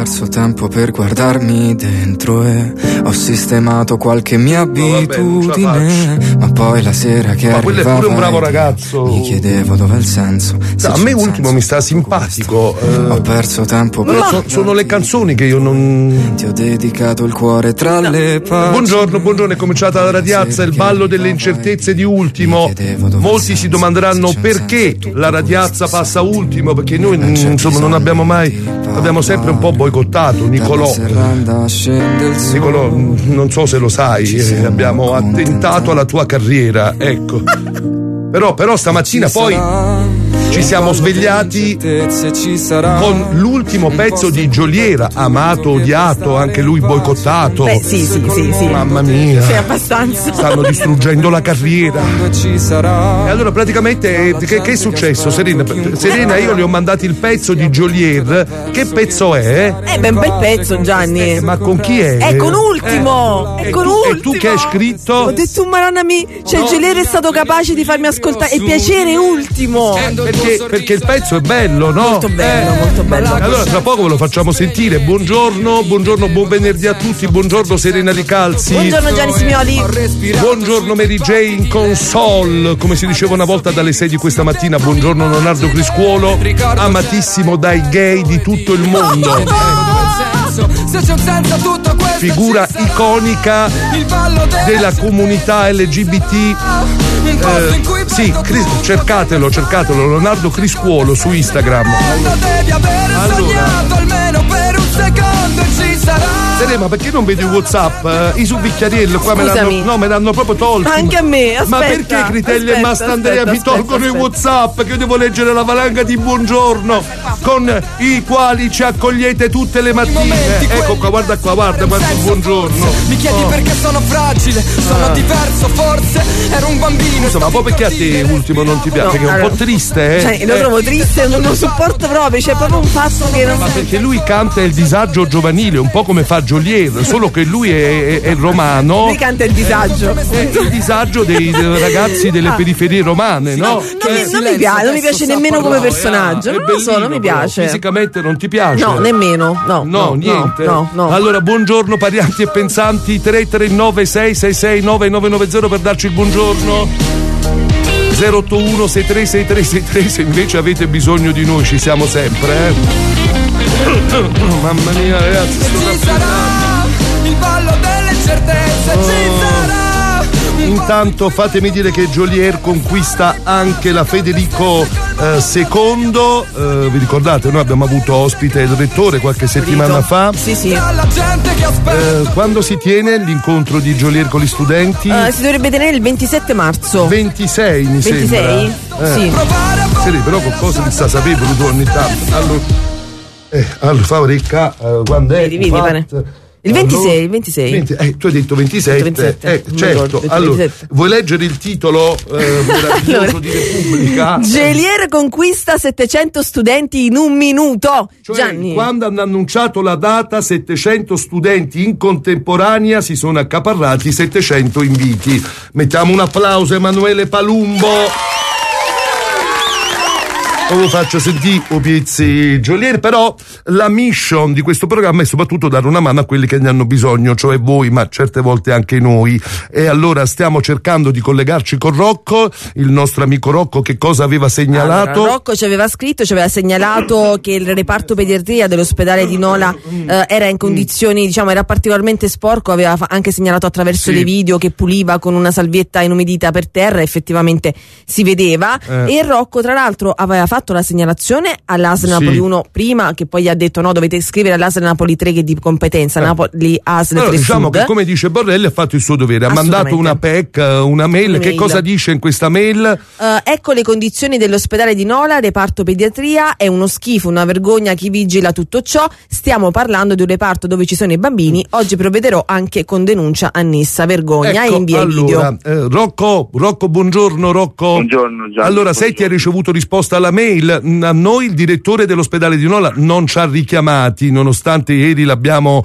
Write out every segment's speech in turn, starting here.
perso tempo per guardarmi dentro e ho sistemato qualche mia abitudine, ma poi la sera che arrivava, quello è pure un bravo ragazzo, mi chiedevo dove è il senso. A me ultimo mi sta simpatico. Ho perso tempo per sono le canzoni che io non. Ti ho dedicato il cuore tra le pagine. Buongiorno, è cominciata la radiazza, il ballo delle incertezze di ultimo. Molti si domanderanno perché la radiazza passa ultimo, perché noi insomma non abbiamo sempre un po' boicottato Nicolò, non so se lo sai, abbiamo attentato alla tua carriera, ecco. Però stamattina poi ci siamo svegliati con l'ultimo pezzo di Geolier, amato, odiato, anche lui boicottato. Beh, sì. Mamma mia. Sì, abbastanza. Stanno distruggendo la carriera. E allora praticamente che è successo, Serena, io le ho mandati il pezzo di Geolier. Che pezzo è? Un bel pezzo, Gianni. Ma con chi è? È con Ultimo. E tu che hai scritto? Ho detto, madonna mia, Geolier è stato capace di farmi ascoltare. È piacere Ultimo. Perché il pezzo è bello, no? Molto bello. Allora tra poco ve lo facciamo sentire. Buongiorno, buon venerdì a tutti. Buongiorno Serena Ricalzi. Buongiorno Gianni Simioli. Buongiorno Mary J in console, come si diceva una volta dalle 6 di questa mattina. Buongiorno Leonardo Criscuolo, amatissimo dai gay di tutto il mondo. Figura iconica della comunità LGBT. Sì, cercatelo, Leonardo Criscuolo su Instagram. Serena, perché non vedi WhatsApp? I subicchiariello qua me l'hanno proprio tolto. Anche a me, aspetta. Ma perché Critelli e Mastandrea mi tolgono i WhatsApp? Che io devo leggere la valanga di buongiorno con i quali ci accogliete tutte le mattine. Ecco qua, guarda quanto buongiorno. Mi chiedi perché sono fragile, sono diverso, forse ero un bambino. Insomma, ma poi perché a te ultimo non ti piace? Perché è un po' triste, Cioè, lo trovo triste, non lo sopporto proprio, c'è proprio un fatto che non. Ma perché lui canta il disagio giovanile, un po' come fa Geolier, solo che lui è romano. Lui canta il disagio. È il disagio dei ragazzi delle periferie romane, no? Non mi piace nemmeno come personaggio. Non mi piace. Fisicamente non ti piace? No, nemmeno. No, niente. No. Allora, buongiorno parianti e pensanti, 339 666 9990 per darci il buongiorno. 081 636363 se invece avete bisogno di noi, ci siamo sempre, Mamma mia, ragazzi, ci sarà il ballo delle certezze, ci sarà. Intanto fatemi dire che Geolier conquista anche la Federico II. Vi ricordate? Noi abbiamo avuto ospite il rettore qualche settimana fa. Sì. Quando si tiene l'incontro di Geolier con gli studenti? Si dovrebbe tenere il 27 marzo. 26 mi 26? sembra. Sì. Sì, però qualcosa mi sta sapendo tu ogni tanto. Allora fa orecchia quando è? Vedi, pane. Il 26. Tu hai detto 27. Certo. Allora, vuoi leggere il titolo meraviglioso di Repubblica? Geolier conquista 700 studenti in un minuto. Cioè, Gianni. quando hanno annunciato la data, 700 studenti in contemporanea si sono accaparrati 700 inviti. Mettiamo un applauso a Emanuele Palumbo. Lo faccio sentire Piezzi Geolier, però la mission di questo programma è soprattutto dare una mano a quelli che ne hanno bisogno, cioè voi, ma certe volte anche noi. E allora stiamo cercando di collegarci con Rocco, il nostro amico Rocco. Che cosa aveva segnalato? Allora, Rocco ci aveva segnalato che il reparto pediatria dell'ospedale di Nola era in condizioni, era particolarmente sporco, aveva anche segnalato attraverso le video che puliva con una salvietta inumidita per terra, effettivamente si vedeva. E Rocco tra l'altro aveva fatto la segnalazione all'ASL Napoli 1 prima, che poi ha detto no, dovete scrivere all'ASL Napoli 3 che è di competenza, Napoli ASL 3 diciamo Sud. Che come dice Borrelli ha fatto il suo dovere, ha mandato una PEC, una mail. Che cosa dice in questa mail? Ecco le condizioni dell'ospedale di Nola, reparto pediatria, è uno schifo, una vergogna chi vigila tutto ciò, stiamo parlando di un reparto dove ci sono i bambini, oggi provvederò anche con denuncia annessa, vergogna, e invia allora, video. Rocco, buongiorno Rocco. Buongiorno Gianni. Allora, ti ha ricevuto risposta alla mail? A noi il direttore dell'ospedale di Nola non ci ha richiamati, nonostante ieri l'abbiamo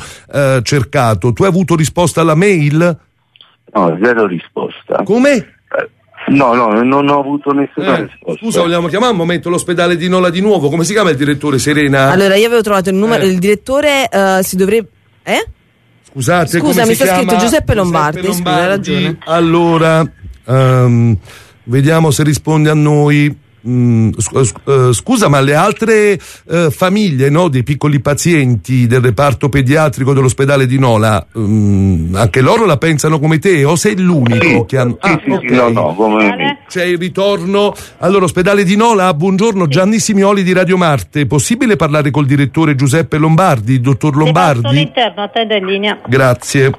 cercato. Tu hai avuto risposta alla mail? No, zero risposta. Come? No, non ho avuto nessuna risposta. Scusa, vogliamo chiamare un momento l'ospedale di Nola di nuovo? Come si chiama il direttore, Serena? Allora, io avevo trovato il numero, il direttore si dovrebbe... Scusate, scusa, come mi si sta chiama? scritto Giuseppe Lombardi. Scusa, hai ragione. Allora, vediamo se risponde a noi. Scusa, ma le altre famiglie, no, dei piccoli pazienti del reparto pediatrico dell'ospedale di Nola, anche loro la pensano come te o sei l'unico che hanno... Sì, no, come me. C'è il ritorno. Allora, ospedale di Nola, buongiorno, Gianni Simioli di Radio Marte. Possibile parlare col direttore Giuseppe Lombardi, dottor Lombardi? Ti passo all'interno, attendo in linea. Grazie.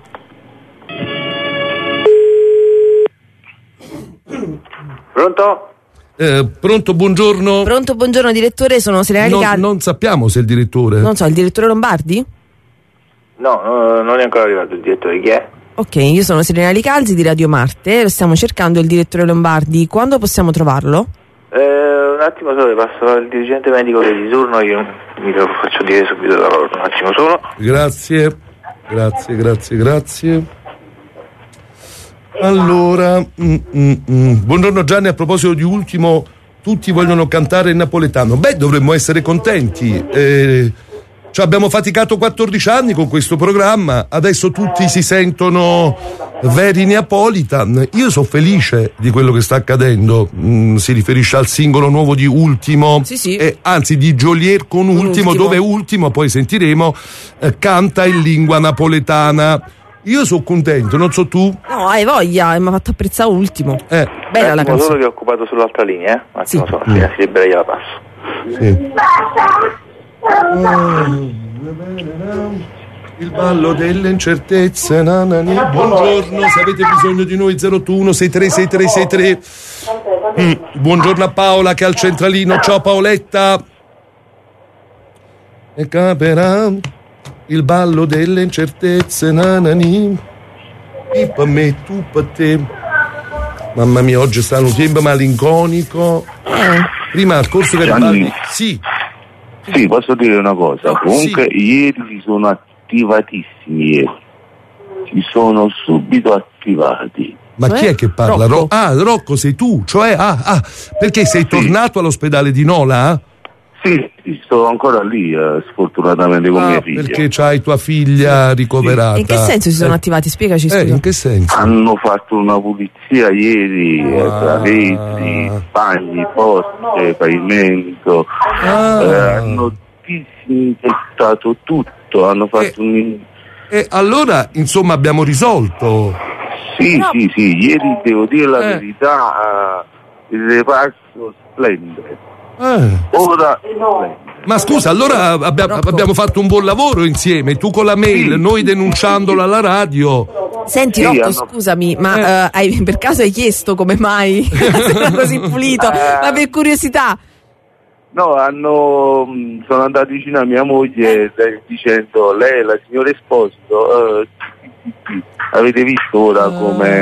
Pronto? Pronto, buongiorno. Pronto, buongiorno direttore, sono Serena Ricalzi. Non sappiamo se è il direttore. Non so, il direttore Lombardi? No, non è ancora arrivato il direttore, chi è? Ok, io sono Serena Ricalzi di Radio Marte, lo stiamo cercando il direttore Lombardi. Quando possiamo trovarlo? Un attimo solo, passo al dirigente medico che è di turno, io mi lo faccio dire subito da loro, un attimo solo. Grazie. Allora, buongiorno Gianni, a proposito di ultimo, tutti vogliono cantare il napoletano. Beh, dovremmo essere contenti. Ci abbiamo faticato 14 anni con questo programma, adesso tutti si sentono veri Neapolitan. Io sono felice di quello che sta accadendo. Si riferisce al singolo nuovo di Ultimo, sì. Anzi di Geolier con Ultimo, dove Ultimo, poi sentiremo, canta in lingua napoletana. Io sono contento, non so tu? No, hai voglia, mi ha fatto apprezzare Ultimo. Bella la canzone. Solo che ho occupato sull'altra linea, un attimo solo, si libera gliela passo. Sì. Il ballo delle incertezze, buongiorno, se avete bisogno di noi 021 636363. Buongiorno a Paola che è al centralino. Ciao Paoletta. E caperà il ballo delle incertezze, io per me, tu per te. Mamma mia, oggi sta un tempo malinconico. Prima al corso del ballo. Sì, posso dire una cosa. Comunque ieri si sono attivatissimi. Si sono subito attivati. Ma chi è che parla? Rocco, sei tu? Cioè, perché sei tornato all'ospedale di Nola? Sì, sto ancora lì, sfortunatamente con mia figlia. Perché c'hai tua figlia ricoverata. In che senso si sono attivati? Spiegaci, scusa. In che senso? Hanno fatto una pulizia ieri, travetti, bagni, porte, pavimento, hanno disinfettato tutto, hanno fatto allora, insomma, abbiamo risolto. Sì, ieri devo dire la verità, il reparto splende. Ora ma scusa, allora abbiamo fatto un buon lavoro insieme, tu con la mail, noi denunciandola alla radio. Senti Rocco, scusami, ma per caso hai chiesto come mai era così pulito? Ma per curiosità. No, sono andato vicino a mia moglie dicendo: lei, la signora Esposito, avete visto ora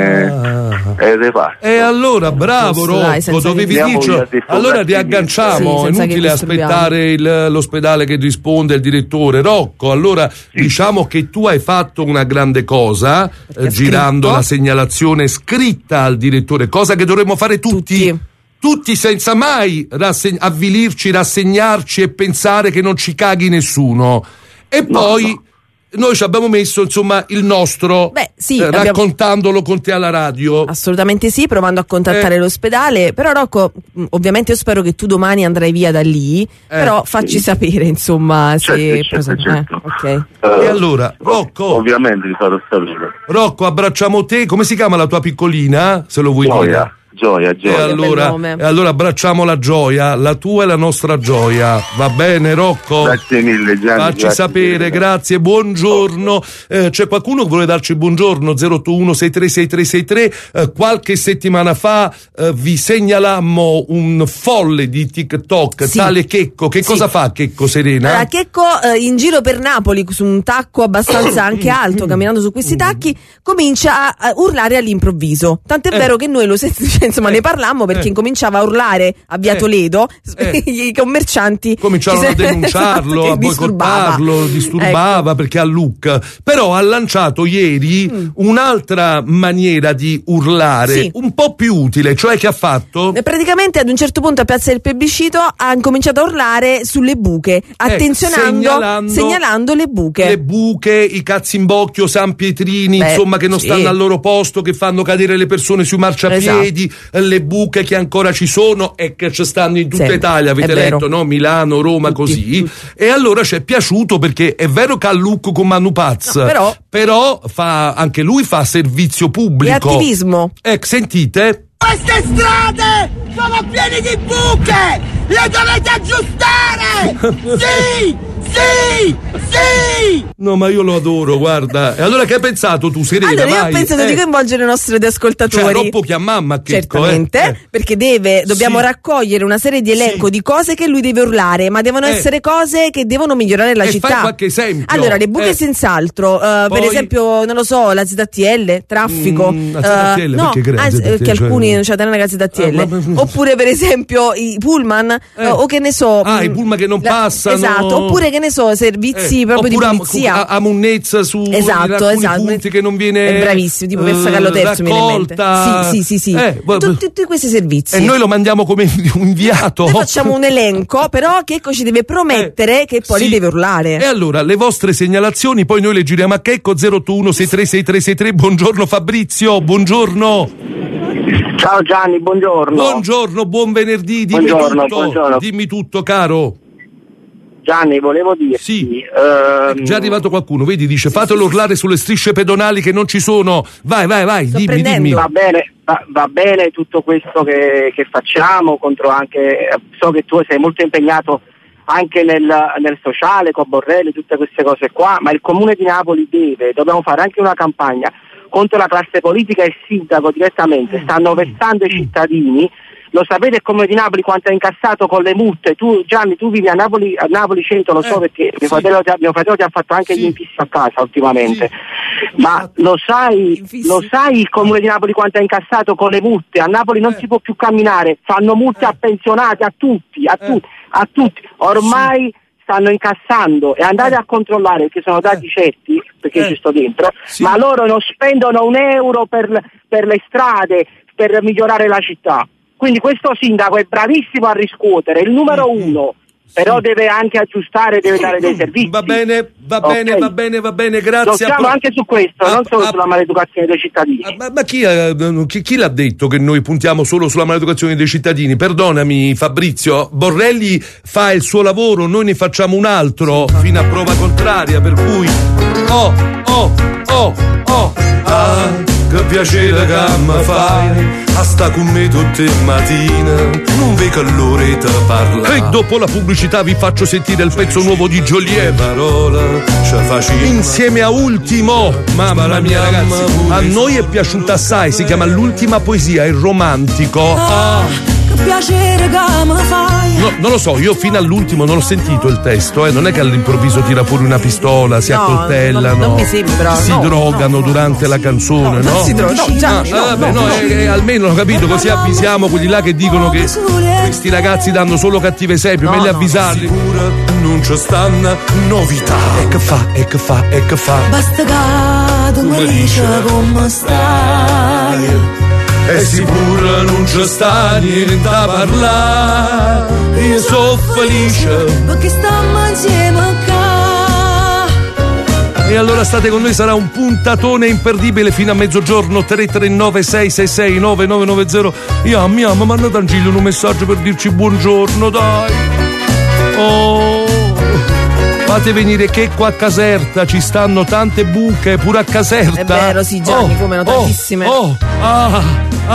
come è il reparto? E allora, bravo Rocco, dovevi dirci. Allora riagganciamo, è inutile aspettare l'ospedale che risponde il direttore. Rocco, allora diciamo che tu hai fatto una grande cosa, girando la segnalazione scritta al direttore, cosa che dovremmo fare tutti senza mai avvilirci, rassegnarci e pensare che non ci caghi nessuno. E poi noi ci abbiamo messo insomma il nostro, raccontandolo con te alla radio. Assolutamente sì, provando a contattare l'ospedale. Però Rocco, ovviamente io spero che tu domani andrai via da lì, però facci sapere insomma se certo. Ok. E allora Rocco, ovviamente vi farò sapere. Rocco, abbracciamo te. Come si chiama la tua piccolina, se lo vuoi dire? Gioia. E allora abbracciamo la Gioia, la tua e la nostra Gioia. Va bene Rocco? Grazie mille Gianni. Facci sapere, grazie, buongiorno. C'è qualcuno che vuole darci buongiorno? 021 636363. Qualche settimana fa vi segnalammo un folle di TikTok, tale Checco. Che cosa fa Checco, Serena? Allora, Checco in giro per Napoli su un tacco abbastanza anche alto, camminando su questi tacchi, comincia a urlare all'improvviso. Tant'è vero che noi lo sentiamo insomma ne parlammo perché incominciava a urlare a Via Toledo, i commercianti cominciarono a denunciarlo, esatto, a boicottarlo, disturbava, ecco, perché ha look. Però ha lanciato ieri un'altra maniera di urlare, un po' più utile, cioè che ha fatto? Praticamente ad un certo punto a Piazza del Plebiscito ha incominciato a urlare sulle buche, segnalando le buche. Le buche, i cazzi in bocchio, San Pietrini, insomma, che non stanno al loro posto, che fanno cadere le persone sui marciapiedi, le buche che ancora ci sono e che ci stanno in tutta Italia, avete letto, no? Milano, Roma, così. E allora ci è piaciuto perché è vero che ha look con Manu Paz, però anche lui fa servizio pubblico. E attivismo. Sentite. Queste strade sono piene di buche! Le dovete aggiustare! Sì! Sì! Sì! No, ma io lo adoro, guarda. E allora che hai pensato tu, Serena? Allora io ho pensato di coinvolgere i nostri ascoltatori. Cioè, troppo chiamamma, certamente, perché dobbiamo raccogliere una serie di elenco di cose che lui deve urlare, ma devono essere cose che devono migliorare la città. Fai qualche esempio. Allora, le buche senz'altro, per esempio, non lo so, la ZTL, traffico. La ZTL, perché alcuni non c'è la ZTL. Oppure per esempio i pullman, o che ne so. I pullman che non passano. Esatto, oppure che ne so, servizi proprio di polizia. A Munnezza su alcuni punti che non viene bravissimo, tipo Piazza Carlo Terzo mi viene in mente. Sì. Tutti questi servizi. E noi lo mandiamo come inviato. Noi facciamo un elenco, però Checco ci deve promettere che poi li deve urlare. E allora le vostre segnalazioni poi noi le giriamo a Checco. 081636363. Buongiorno Fabrizio, buongiorno. Ciao Gianni, buongiorno. Buongiorno, buon venerdì, dimmi tutto caro. Gianni, volevo dirti... Sì, è già arrivato qualcuno, vedi, dice fatelo urlare sulle strisce pedonali che non ci sono. Vai, dimmi. Va bene tutto questo che facciamo, contro anche... So che tu sei molto impegnato anche nel sociale, con Borrelli, tutte queste cose qua, ma il Comune di Napoli dobbiamo fare anche una campagna contro la classe politica e il sindaco direttamente. Stanno vessando i cittadini. Lo sapete il Comune di Napoli quanto ha incassato con le multe? Tu Gianni, tu vivi a Napoli centro, lo so perché mio fratello ti ha fatto anche gli infissi a casa ultimamente. Ma lo sai il Comune di Napoli quanto ha incassato con le multe? A Napoli non si può più camminare, fanno multe a pensionati, a tutti. Ormai stanno incassando e andate a controllare perché sono dati certi, perché ci sto dentro, ma loro non spendono un euro per le strade per migliorare la città. Quindi questo sindaco è bravissimo a riscuotere, il numero uno, però deve anche aggiustare, deve dare dei servizi. Va bene, grazie. Lo siamo anche su questo, non solo sulla maleducazione dei cittadini. Ma chi l'ha detto che noi puntiamo solo sulla maleducazione dei cittadini? Perdonami Fabrizio, Borrelli fa il suo lavoro, noi ne facciamo un altro fino a prova contraria, per cui che piacere che mi fai a sta con me tutte le mattine, non vedo che l'ora te parla. E dopo la pubblicità vi faccio sentire il pezzo nuovo di Joliet, insieme a Ultimo. Mamma mia ragazzi, a noi è piaciuta assai, si chiama L'ultima poesia, è romantico. Che piacere che mi fai. No, non lo so, io fino all'ultimo non ho sentito il testo, non è che all'improvviso tira fuori una pistola, si accoltellano, non mi sembra, si drogano durante la canzone, no? Non si drogano, almeno ho capito, così avvisiamo quelli là che dicono che questi ragazzi danno solo cattive esepi, meglio avvisarli. Non ci stanno novità. E che fa? Basta che tu mi dici come stai. E sicuro non ci sta niente da parlare. Io sono felice perché stiamo insieme qua. E allora state con noi, sarà un puntatone imperdibile fino a mezzogiorno. 339 666 9990. Io mi mandate Angelo un messaggio per dirci buongiorno, dai. Fate venire Checco a Caserta, ci stanno tante buche pure a Caserta. È vero, sì Gianni, come no, tantissime. Che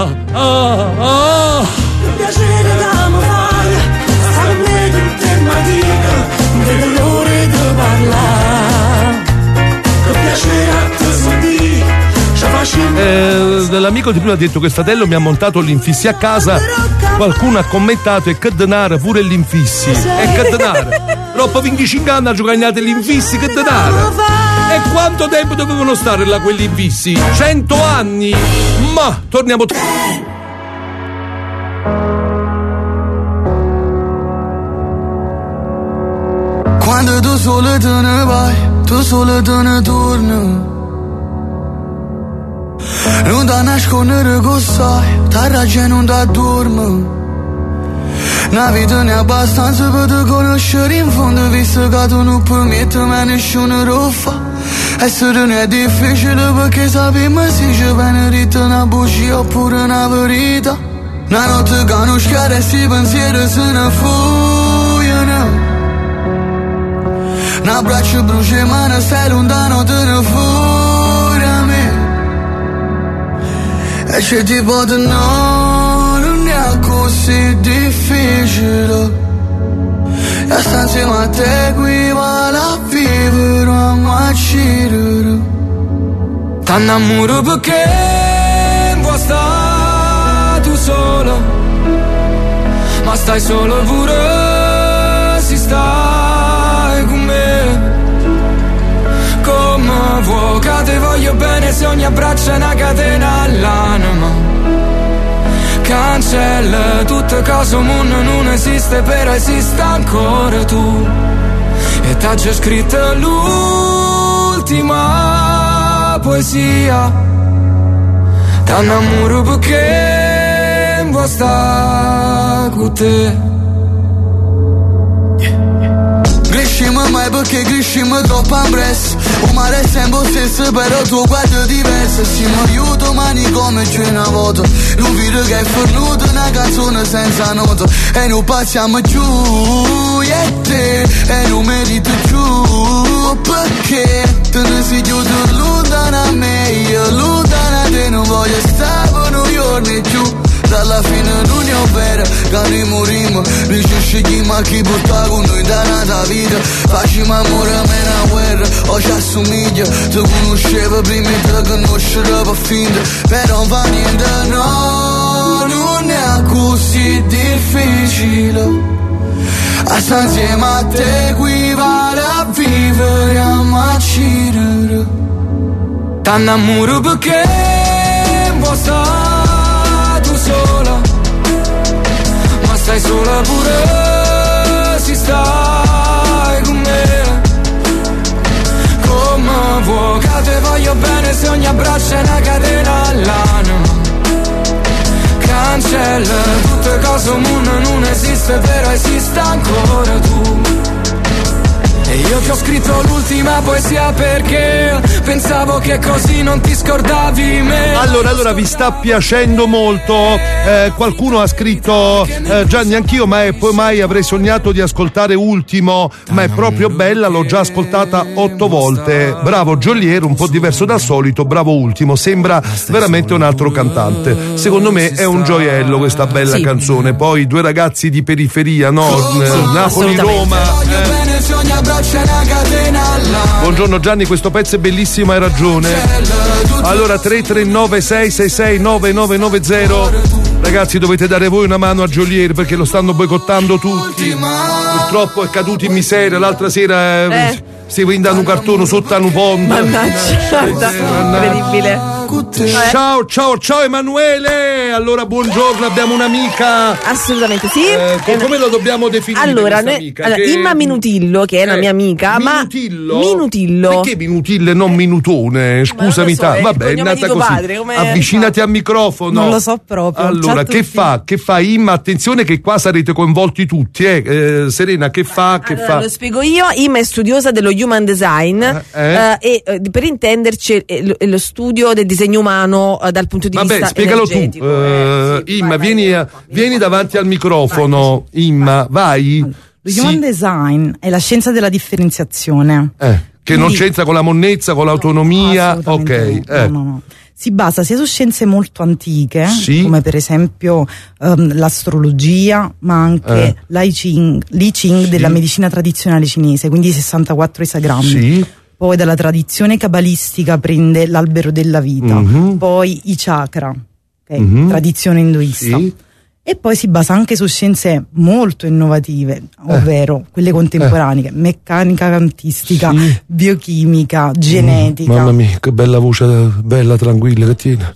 piacere che mi fai, stare con me tutte le mattine, non vedo l'ora di parlare. Che piacere a te sentire. L'amico di prima ha detto che il fratello mi ha montato l'infissi a casa. Qualcuno ha commentato e che denaro pure l'infissi. E che denaro? Troppo 25 anni a giocare l'infissi, che denaro? E quanto tempo dovevano stare là quelli infissi? 100 anni? Ma torniamo. solo te ne vai, tu solo te ne torni. Non da nascondere che sai, ta ragione non da dormi. Una vita ne è abbastanza per te conoscere in fondo, visto che tu non permetti mai nessuno lo fa. Essere non è difficile perché sappiamo se ci viene dritto una bugia oppure una verità. Una notte che non schiara e si pensieri se ne fuggono. Un abbraccio brucia ma non stai lontano, te ne fuori a me. E c'è tipo di no, non è così difficile. E sta insieme a te qui vale a vivere, a macirere. T'annamoro perché vuoi stare tu solo, ma stai solo pure se stai con me. Come vuoi che te voglio bene se ogni abbraccio è una catena all'anima. Cancella tutte cose, un mondo non esiste, però esiste ancora tu. E t'ha già scritto l'ultima poesia. T'annamoro perché vuoi stare con te. Crescimo mai perché crescimo troppo ampresso. Un mare è sempre stesso però tuo guardo è diverso. Siamo aiuto mani come c'è una volta. Non vedo che è fornuto una canzone senza nota. E non passiamo giù, e te, e non merito giù. Perché te ne sei giusto lontana a me, io lontana a te non voglio stare per un giorno giù. Dalla fine non è vero, che noi morimmo, noi ci scegliamo a chi porta con noi da nata vita. Facciamo amore a me una guerra, o ci assomiglia, ti conoscevo prima e ti conoscerò per finta. Però non fa niente, no, non è così difficile. A stare insieme a te qui vale a vivere, a macirere. T'annamoro perché vuoi stare sola, ma stai sola pure si stai con me. Come vuoi che te voglio bene se ogni abbraccio è una catena all'anima. Cancella tutte cose, un mondo non esiste, però esiste ancora tu. E io ti ho scritto l'ultima poesia perché pensavo che così non ti scordavi me. Allora vi sta piacendo molto. Qualcuno ha scritto Gianni anch'io mai avrei sognato di ascoltare Ultimo, ma è proprio bella, l'ho già ascoltata 8 volte. Bravo Jolier, un po' diverso dal solito, bravo Ultimo, sembra veramente un altro cantante. Secondo me è un gioiello questa bella canzone. Poi due ragazzi di periferia, no? Napoli-Roma. Buongiorno Gianni, questo pezzo è bellissimo, hai ragione. Allora 339 666 9990. Ragazzi, dovete dare voi una mano a Jolier perché lo stanno boicottando tutti. Purtroppo è caduto in miseria. L'altra sera si vendano un cartone sotto a un ponte. Mannaggia, incredibile. Ciao Emanuele. Allora buongiorno, abbiamo un'amica. Assolutamente sì. Come lo dobbiamo definire? Allora, Imma Minutillo, che è una mia amica. Minutillo? Perché Minutillo e non Minutone? Scusami, vabbè, è nata così. Padre, avvicinati al microfono. Non lo so proprio. Allora, che fa Imma? Attenzione che qua sarete coinvolti tutti, Serena, che fa? Lo spiego io. Imma è studiosa dello Human Design e per intenderci è lo studio del disegno umano dal punto di vista spiegalo energetico. Imma, vieni davanti al microfono. Imma, vai. Lo Human Design è la scienza della differenziazione. Che non c'entra con la monnezza, con l'autonomia. Ok. No. Si basa sia su scienze molto antiche, come per esempio l'astrologia, ma anche l'I Ching della medicina tradizionale cinese, quindi i 64 esagrammi. Poi dalla tradizione cabalistica prende l'albero della vita, poi i chakra, tradizione induista. E poi si basa anche su scienze molto innovative, ovvero quelle contemporanee, meccanica quantistica, biochimica, genetica. Mamma mia, che bella voce, bella, tranquilla che tiene.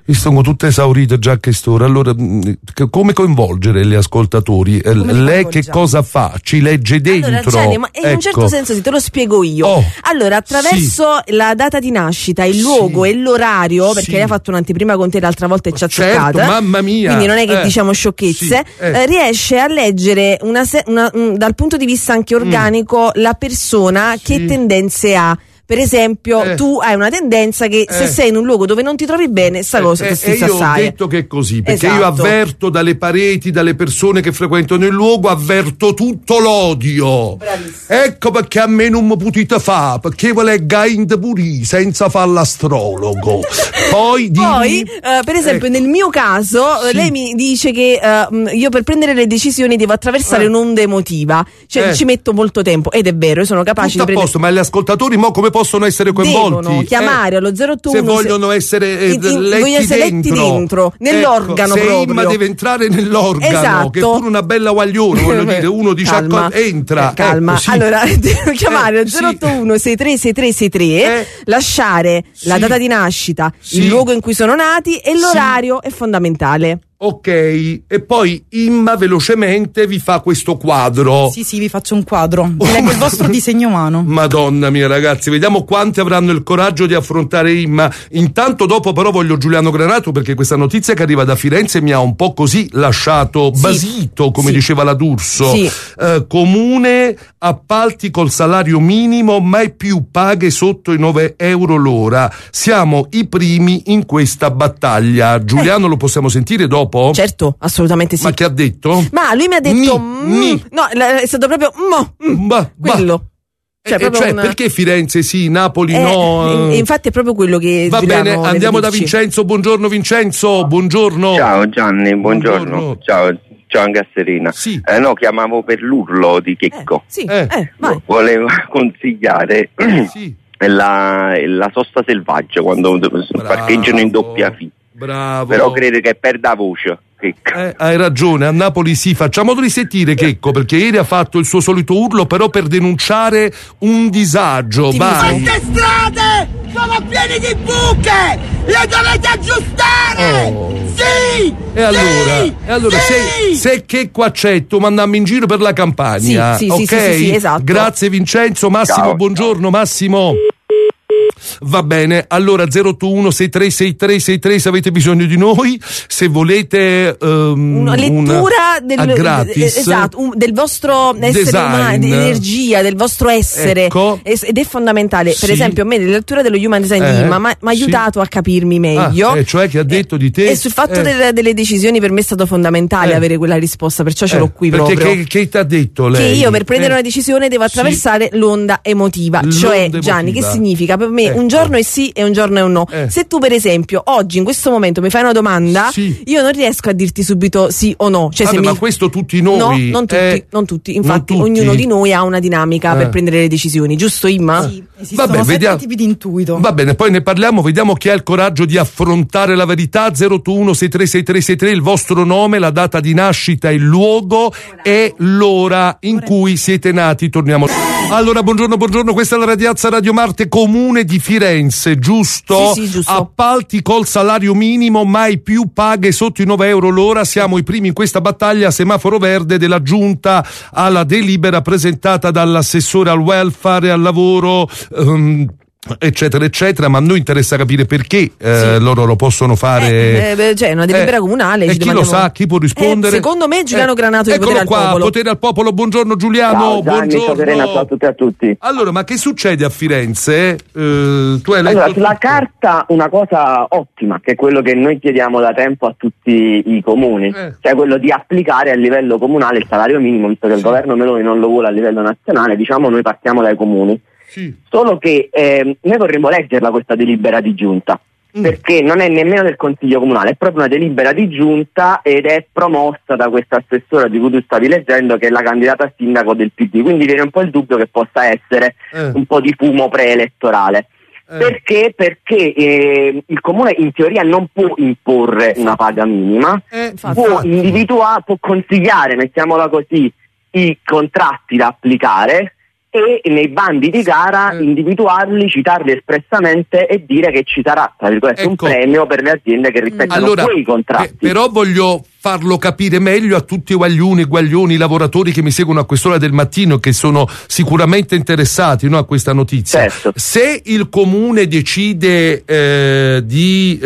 Sono tutte esaurite già a quest'ora. Allora, come coinvolgere gli ascoltatori? Lei che cosa fa? Ci legge dentro? Allora, Gianni, ma in un certo senso te lo spiego io. Allora, attraverso la data di nascita, il luogo e l'orario, perché lei ha fatto un'anteprima con te l'altra volta e ci ha azzeccata. Mamma mia. Quindi non è che diciamo sciocchezze. Riesce a leggere dal punto di vista anche organico la persona che tendenze ha. Per esempio, tu hai una tendenza che se sei in un luogo dove non ti trovi bene, sta cosa ti stessa io assai. ho detto che è così, perché io avverto dalle pareti, dalle persone che frequentano il luogo, avverto tutto l'odio. Bravissimo. Ecco perché a me non mi potete fa, perché vuole gain puri senza fare l'astrologo. Poi per esempio, nel mio caso, lei mi dice che io per prendere le decisioni devo attraversare un'onda emotiva, cioè ci metto molto tempo, ed è vero, io sono capace tutto di a posto, ma gli ascoltatori come possono essere coinvolti? Devono chiamare allo 081 se vogliono essere letti dentro nell'organo, se proprio. Imma deve entrare nell'organo, esatto. che è pure una bella guaglione, voglio dire, uno dice entra. Calma, allora devo chiamare al 081 636363, lasciare la data di nascita, il luogo in cui sono nati e l'orario è fondamentale. Ok, e poi Imma velocemente vi fa questo quadro. Sì, vi faccio un quadro. Leggo il vostro disegno umano. Madonna mia, ragazzi, vediamo quanti avranno il coraggio di affrontare Imma. Intanto dopo però voglio Giuliano Granato, perché questa notizia che arriva da Firenze mi ha un po' così lasciato basito, come diceva la D'Urso. Comune, appalti col salario minimo, mai più paghe sotto i 9 euro l'ora. Siamo i primi in questa battaglia. Giuliano lo possiamo sentire dopo? Certo, assolutamente sì. Ma che ha detto? Ma lui mi ha detto no, è stato proprio quello. Perché Firenze sì, Napoli no? Infatti è proprio quello che va bene, andiamo da Vincenzo. Buongiorno Vincenzo, buongiorno. Ciao Gianni, buongiorno. Ciao anche a Serena. No, chiamavo per l'urlo di Checco. Vai. Volevo consigliare la sosta selvaggia quando parcheggiano in doppia fila. Bravo. Però credo che perda voce. Hai ragione, a Napoli facciamolo risentire Checco, perché ieri ha fatto il suo solito urlo, però per denunciare un disagio. Vai. Queste strade sono piene di buche, le dovete aggiustare. Sì. E allora se Checco accetto, mandiamo in giro per la campagna. Sì, esatto. Grazie Vincenzo. Massimo, ciao, buongiorno. Ciao. Massimo. Va bene, allora 081 636363 se avete bisogno di noi, se volete una lettura gratis, del vostro essere umano, di energia, del vostro essere, ed è fondamentale. Per esempio a me la lettura dello Human Design di Imma mi ha aiutato a capirmi meglio, cioè che ha detto di te, e sul fatto delle decisioni per me è stato fondamentale avere quella risposta, perciò ce l'ho qui perché proprio. Che ti ha detto lei? Che io per prendere una decisione devo attraversare l'onda emotiva, cioè Gianni, che significa per me un giorno è sì e un giorno è un no. Se tu per esempio oggi in questo momento mi fai una domanda, io non riesco a dirti subito sì o no. Cioè, ma questo tutti noi? No, non tutti. Infatti ognuno di noi ha una dinamica per prendere le decisioni, giusto Imma? Sì, esistono 7 tipi di intuito. Va bene, poi ne parliamo, vediamo chi ha il coraggio di affrontare la verità. 081 636363, il vostro nome, la data di nascita, il luogo e l'ora in cui siete nati. Torniamo. Allora, buongiorno, questa è la Radiazza Radio Marte, Comune di Firenze, giusto? Sì, giusto. Appalti col salario minimo, mai più paghe sotto i 9 euro l'ora. Siamo i primi in questa battaglia. Semaforo verde della giunta alla delibera presentata dall'assessore al welfare e al lavoro, eccetera eccetera, ma a noi interessa capire perché loro lo possono fare. Cioè una delibera comunale, e chi lo sa, chi può rispondere? Secondo me Giuliano Granato di Potere al Popolo. Potere al Popolo. Buongiorno Giuliano. Ciao, Gianni, buongiorno. Serena, ciao a tutti e a tutti. Allora, ma che succede a Firenze? Tu hai letto allora, sulla carta una cosa ottima, che è quello che noi chiediamo da tempo a tutti i comuni, cioè quello di applicare a livello comunale il salario minimo, visto che il governo Meloni non lo vuole a livello nazionale. Diciamo, noi partiamo dai comuni. Solo che noi vorremmo leggerla questa delibera di giunta, perché non è nemmeno del Consiglio Comunale, è proprio una delibera di giunta ed è promossa da questa assessora di cui tu stavi leggendo, che è la candidata a sindaco del PD, quindi viene un po' il dubbio che possa essere un po' di fumo preelettorale. Perché? Perché il comune in teoria non può imporre una paga minima, può consigliare, mettiamola così, i contratti da applicare, e nei bandi di gara individuarli, citarli espressamente e dire che ci sarà, tra virgolette, un premio per le aziende che rispettano quei contratti. Però voglio farlo capire meglio a tutti i guaglioni, i lavoratori che mi seguono a quest'ora del mattino, che sono sicuramente interessati, no, a questa notizia. Certo. Se il comune decide di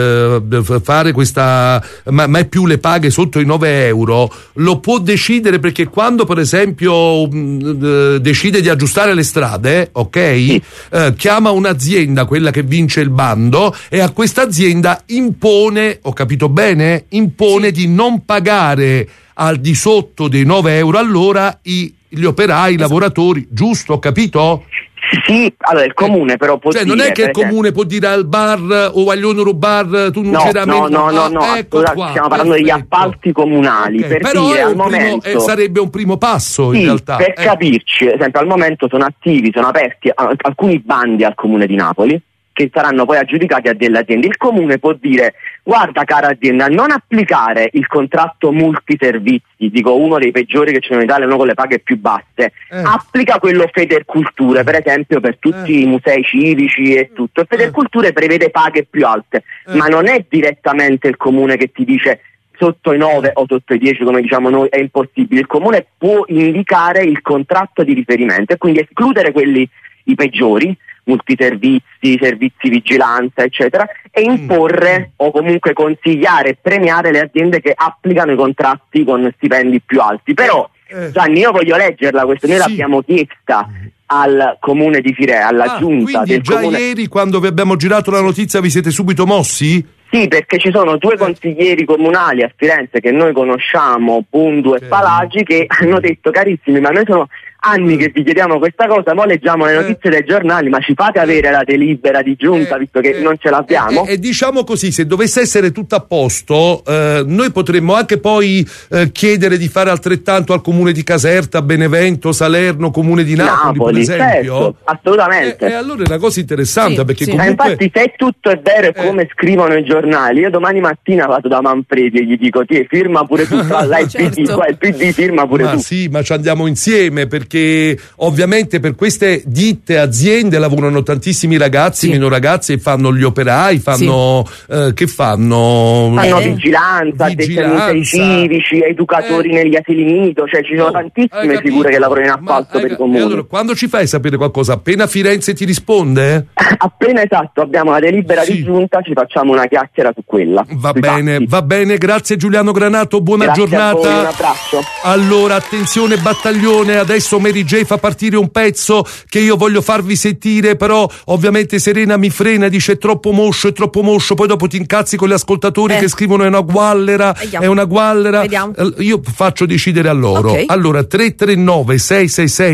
fare questa, mai più le paghe sotto i 9 euro, lo può decidere, perché quando per esempio decide di aggiustare le strade, ok? Chiama un'azienda, quella che vince il bando, e a questa azienda impone, ho capito bene? Impone di non pagare al di sotto dei 9 euro all'ora gli operai, i lavoratori, giusto? Ho capito? Sì, allora il comune però può dire... non è che il comune può dire al bar o agli Honor Bar tu non c'era no, ecco qua, stiamo parlando degli appalti comunali, per però dire al momento... sarebbe un primo passo, in realtà. Per capirci, ad esempio al momento sono aperti alcuni bandi al comune di Napoli, che saranno poi aggiudicati a delle aziende. Il comune può dire: guarda cara azienda, non applicare il contratto multiservizi, dico uno dei peggiori che ci sono in Italia, uno con le paghe più basse, applica quello Federculture, per esempio, per tutti i musei civici e tutto. Federculture prevede paghe più alte, ma non è direttamente il comune che ti dice sotto i 9 o sotto i 10, come diciamo noi, è impossibile. Il comune può indicare il contratto di riferimento e quindi escludere quelli i peggiori, multiservizi, servizi vigilanza, eccetera, e imporre o comunque consigliare e premiare le aziende che applicano i contratti con stipendi più alti. Però, Gianni, io voglio leggerla questa, noi l'abbiamo chiesta al comune di Firenze, alla giunta del già comune. Ieri, quando vi abbiamo girato la notizia, vi siete subito mossi? Sì, perché ci sono due consiglieri comunali a Firenze che noi conosciamo, Pundu e Palagi, che hanno detto: carissimi, ma noi sono anni che vi chiediamo questa cosa, poi leggiamo le notizie dai giornali, ma ci fate avere la delibera di giunta, visto che non ce l'abbiamo? E diciamo così, se dovesse essere tutto a posto, noi potremmo anche poi chiedere di fare altrettanto al comune di Caserta, Benevento, Salerno, comune di Napoli per esempio. Certo, assolutamente. E allora è una cosa interessante, perché comunque... infatti, se tutto è vero e come scrivono i giornali, io domani mattina vado da Manfredi e gli dico: ti firma pure tu, tra là il PD, qua il PD, firma pure tu. Sì, ma ci andiamo insieme, perché ovviamente per queste ditte aziende lavorano tantissimi ragazzi, meno ragazzi, e fanno gli operai, fanno che fanno? Fanno vigilanza, musei civici, educatori negli asili nido, cioè ci sono tantissime figure che lavorano in appalto per i comuni. Allora, quando ci fai sapere qualcosa? Appena Firenze ti risponde? Appena abbiamo la delibera di giunta, ci facciamo una chiacchiera su quella. Va bene, grazie Giuliano Granato, buona giornata. A voi, un abbraccio. Allora, attenzione battaglione, adesso Mary J fa partire un pezzo che io voglio farvi sentire, però ovviamente Serena mi frena, dice: è troppo moscio, poi dopo ti incazzi con gli ascoltatori che scrivono è una guallera. Vediamo. Io faccio decidere a loro. Allora, 339 666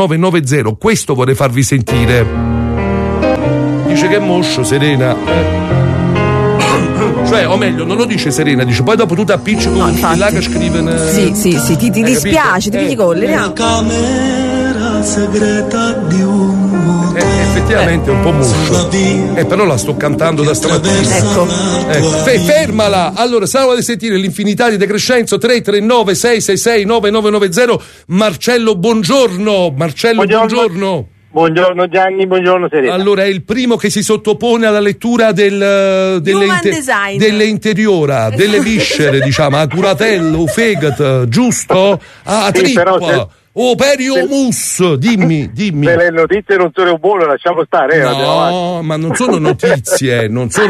9990, questo vorrei farvi sentire. Dice che è moscio, Serena. Cioè, o meglio, non lo dice Serena, dice poi dopo tu ti appicci con là che scrivono. Sì, ti dispiace, ti pigli colle. La camera segreta di un effettivamente è un po' muscio. Però la sto cantando da stamattina. Ecco. Fermala! Allora, salvo di sentire l'infinità di De Crescenzo. 339 666 9990. Marcello, buongiorno. Buongiorno. Buongiorno Gianni, buongiorno Serena. Allora, è il primo che si sottopone alla lettura delle interiora, delle viscere, diciamo, a curatello, fegato, giusto? A trippa. Periomus, dimmi. Se le notizie non sono buone, lasciamo stare. No, ma non sono notizie,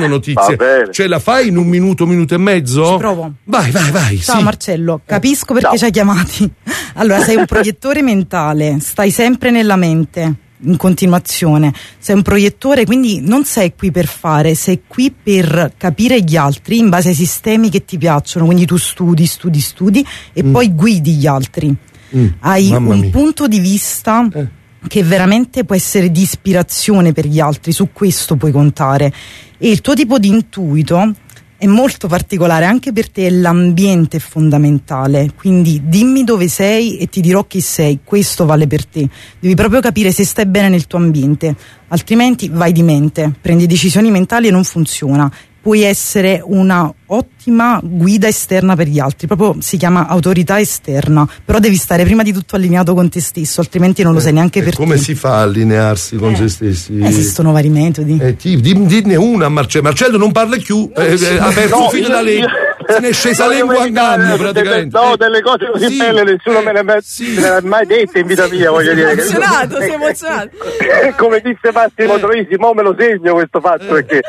Ce la fai in un minuto e mezzo? Ci provo. Vai. Ciao Marcello, capisco perché ci hai chiamati. Allora, sei un proiettore mentale, stai sempre nella mente, in continuazione. Sei un proiettore, quindi non sei qui per fare, sei qui per capire gli altri in base ai sistemi che ti piacciono. Quindi tu studi e poi guidi gli altri. Hai un punto di vista che veramente può essere di ispirazione per gli altri, su questo puoi contare, e il tuo tipo di intuito è molto particolare, anche per te l'ambiente è fondamentale, quindi dimmi dove sei e ti dirò chi sei, questo vale per te, devi proprio capire se stai bene nel tuo ambiente, altrimenti vai di mente, prendi decisioni mentali e non funziona. puoi essere una ottima guida esterna per gli altri, proprio si chiama autorità esterna, però devi stare prima di tutto allineato con te stesso, altrimenti non lo sei neanche per te. Come si fa a allinearsi con se stessi? Esistono vari metodi. Dinne una, Marcello non parla più, ha perso fino da lei, se ne è scesa lingua a ganno praticamente. No, delle cose così belle nessuno me ne ha mai dette in vita mia, voglio dire. Sei emozionato. Come disse Massimo Troisi, mo me lo segno questo fatto, perché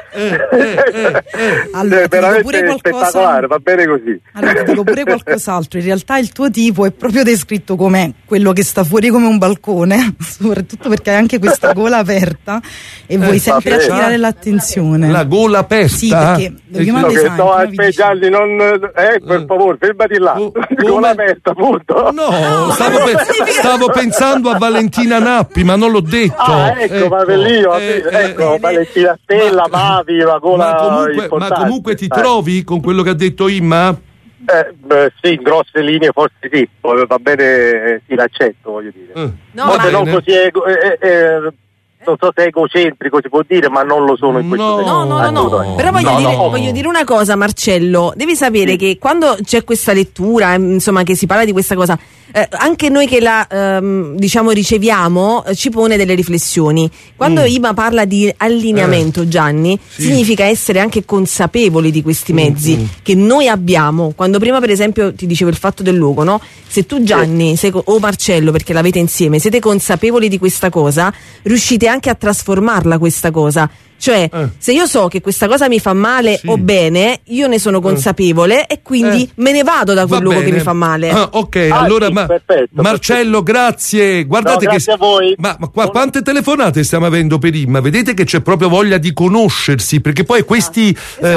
allora, è veramente spettacolare, va bene così. Allora ti dico pure qualcos'altro, in realtà il tuo tipo è proprio descritto come quello che sta fuori come un balcone, soprattutto perché hai anche questa gola aperta e vuoi sempre attirare l'attenzione. La gola aperta? Sì, perché dobbiamo Gianni, per favore, fermati là. Gola aperta, appunto. No, stavo pensando a Valentina Nappi, ma non l'ho detto. Ecco, Valentina Stella, Mavi, la gola ma comunque ti trovi con quello che ha detto Imma? Sì, in grosse linee forse sì, va bene, sì, l'accetto, voglio dire. Forse non così non so se è egocentrico si può dire, ma non lo sono in questo senso. No. Però voglio dire una cosa, Marcello, devi sapere che quando c'è questa lettura, insomma, che si parla di questa cosa, anche noi che la riceviamo ci pone delle riflessioni. Quando Ima parla di allineamento, Gianni, significa essere anche consapevoli di questi mezzi che noi abbiamo. Quando prima, per esempio, ti dicevo il fatto del luogo, no? Se tu, Gianni, o Marcello, perché l'avete insieme, siete consapevoli di questa cosa, riuscite anche a trasformarla questa cosa. Cioè, se io so che questa cosa mi fa male o bene, io ne sono consapevole e quindi me ne vado da quel luogo che mi fa male. Allora perfetto, Marcello, grazie. Guardate grazie a voi. Ma quante telefonate stiamo avendo per Imma? Vedete che c'è proprio voglia di conoscersi, perché poi questi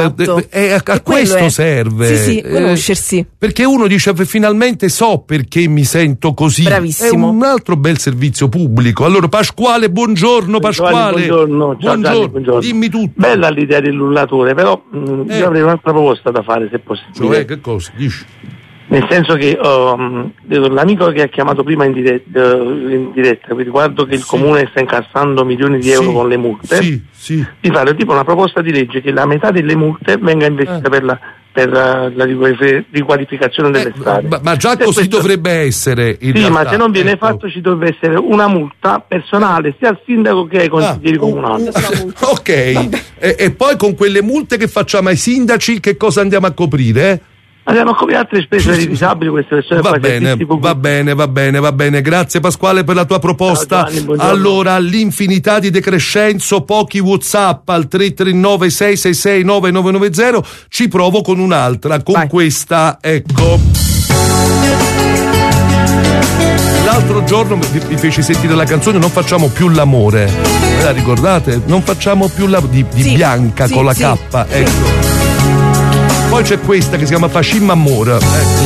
a questo serve. Sì, conoscersi. Perché uno dice finalmente so perché mi sento così. Bravissimo. È un altro bel servizio pubblico. Allora Pasquale, buongiorno Pasquale. Buongiorno. Dimmi tutto. Bella l'idea dell'ullatore, però io avrei un'altra proposta da fare, se possibile. Cioè, che cosa? Dici? Nel senso che l'amico che ha chiamato prima in diretta riguardo che il comune sta incassando milioni di euro con le multe, di fare tipo una proposta di legge che la metà delle multe venga investita per la riqualificazione delle strade. Ma già così dovrebbe essere in realtà. Ma se non viene fatto ci dovrebbe essere una multa personale sia al sindaco che ai consiglieri comunali. Ok, e poi con quelle multe che facciamo ai sindaci che cosa andiamo a coprire? Andiamo a coprire altre spese per i disabili, queste persone. Va bene, grazie Pasquale per la tua proposta. Ciao, Gianni, allora, all'infinità di decrescenzo, pochi WhatsApp al 339 666 9990, ci provo con un'altra, con questa, ecco. L'altro giorno vi feci sentire la canzone Non facciamo più l'amore, ve la ricordate? Non facciamo più di Bianca con la K, ecco. Poi c'è questa che si chiama Facim Amore.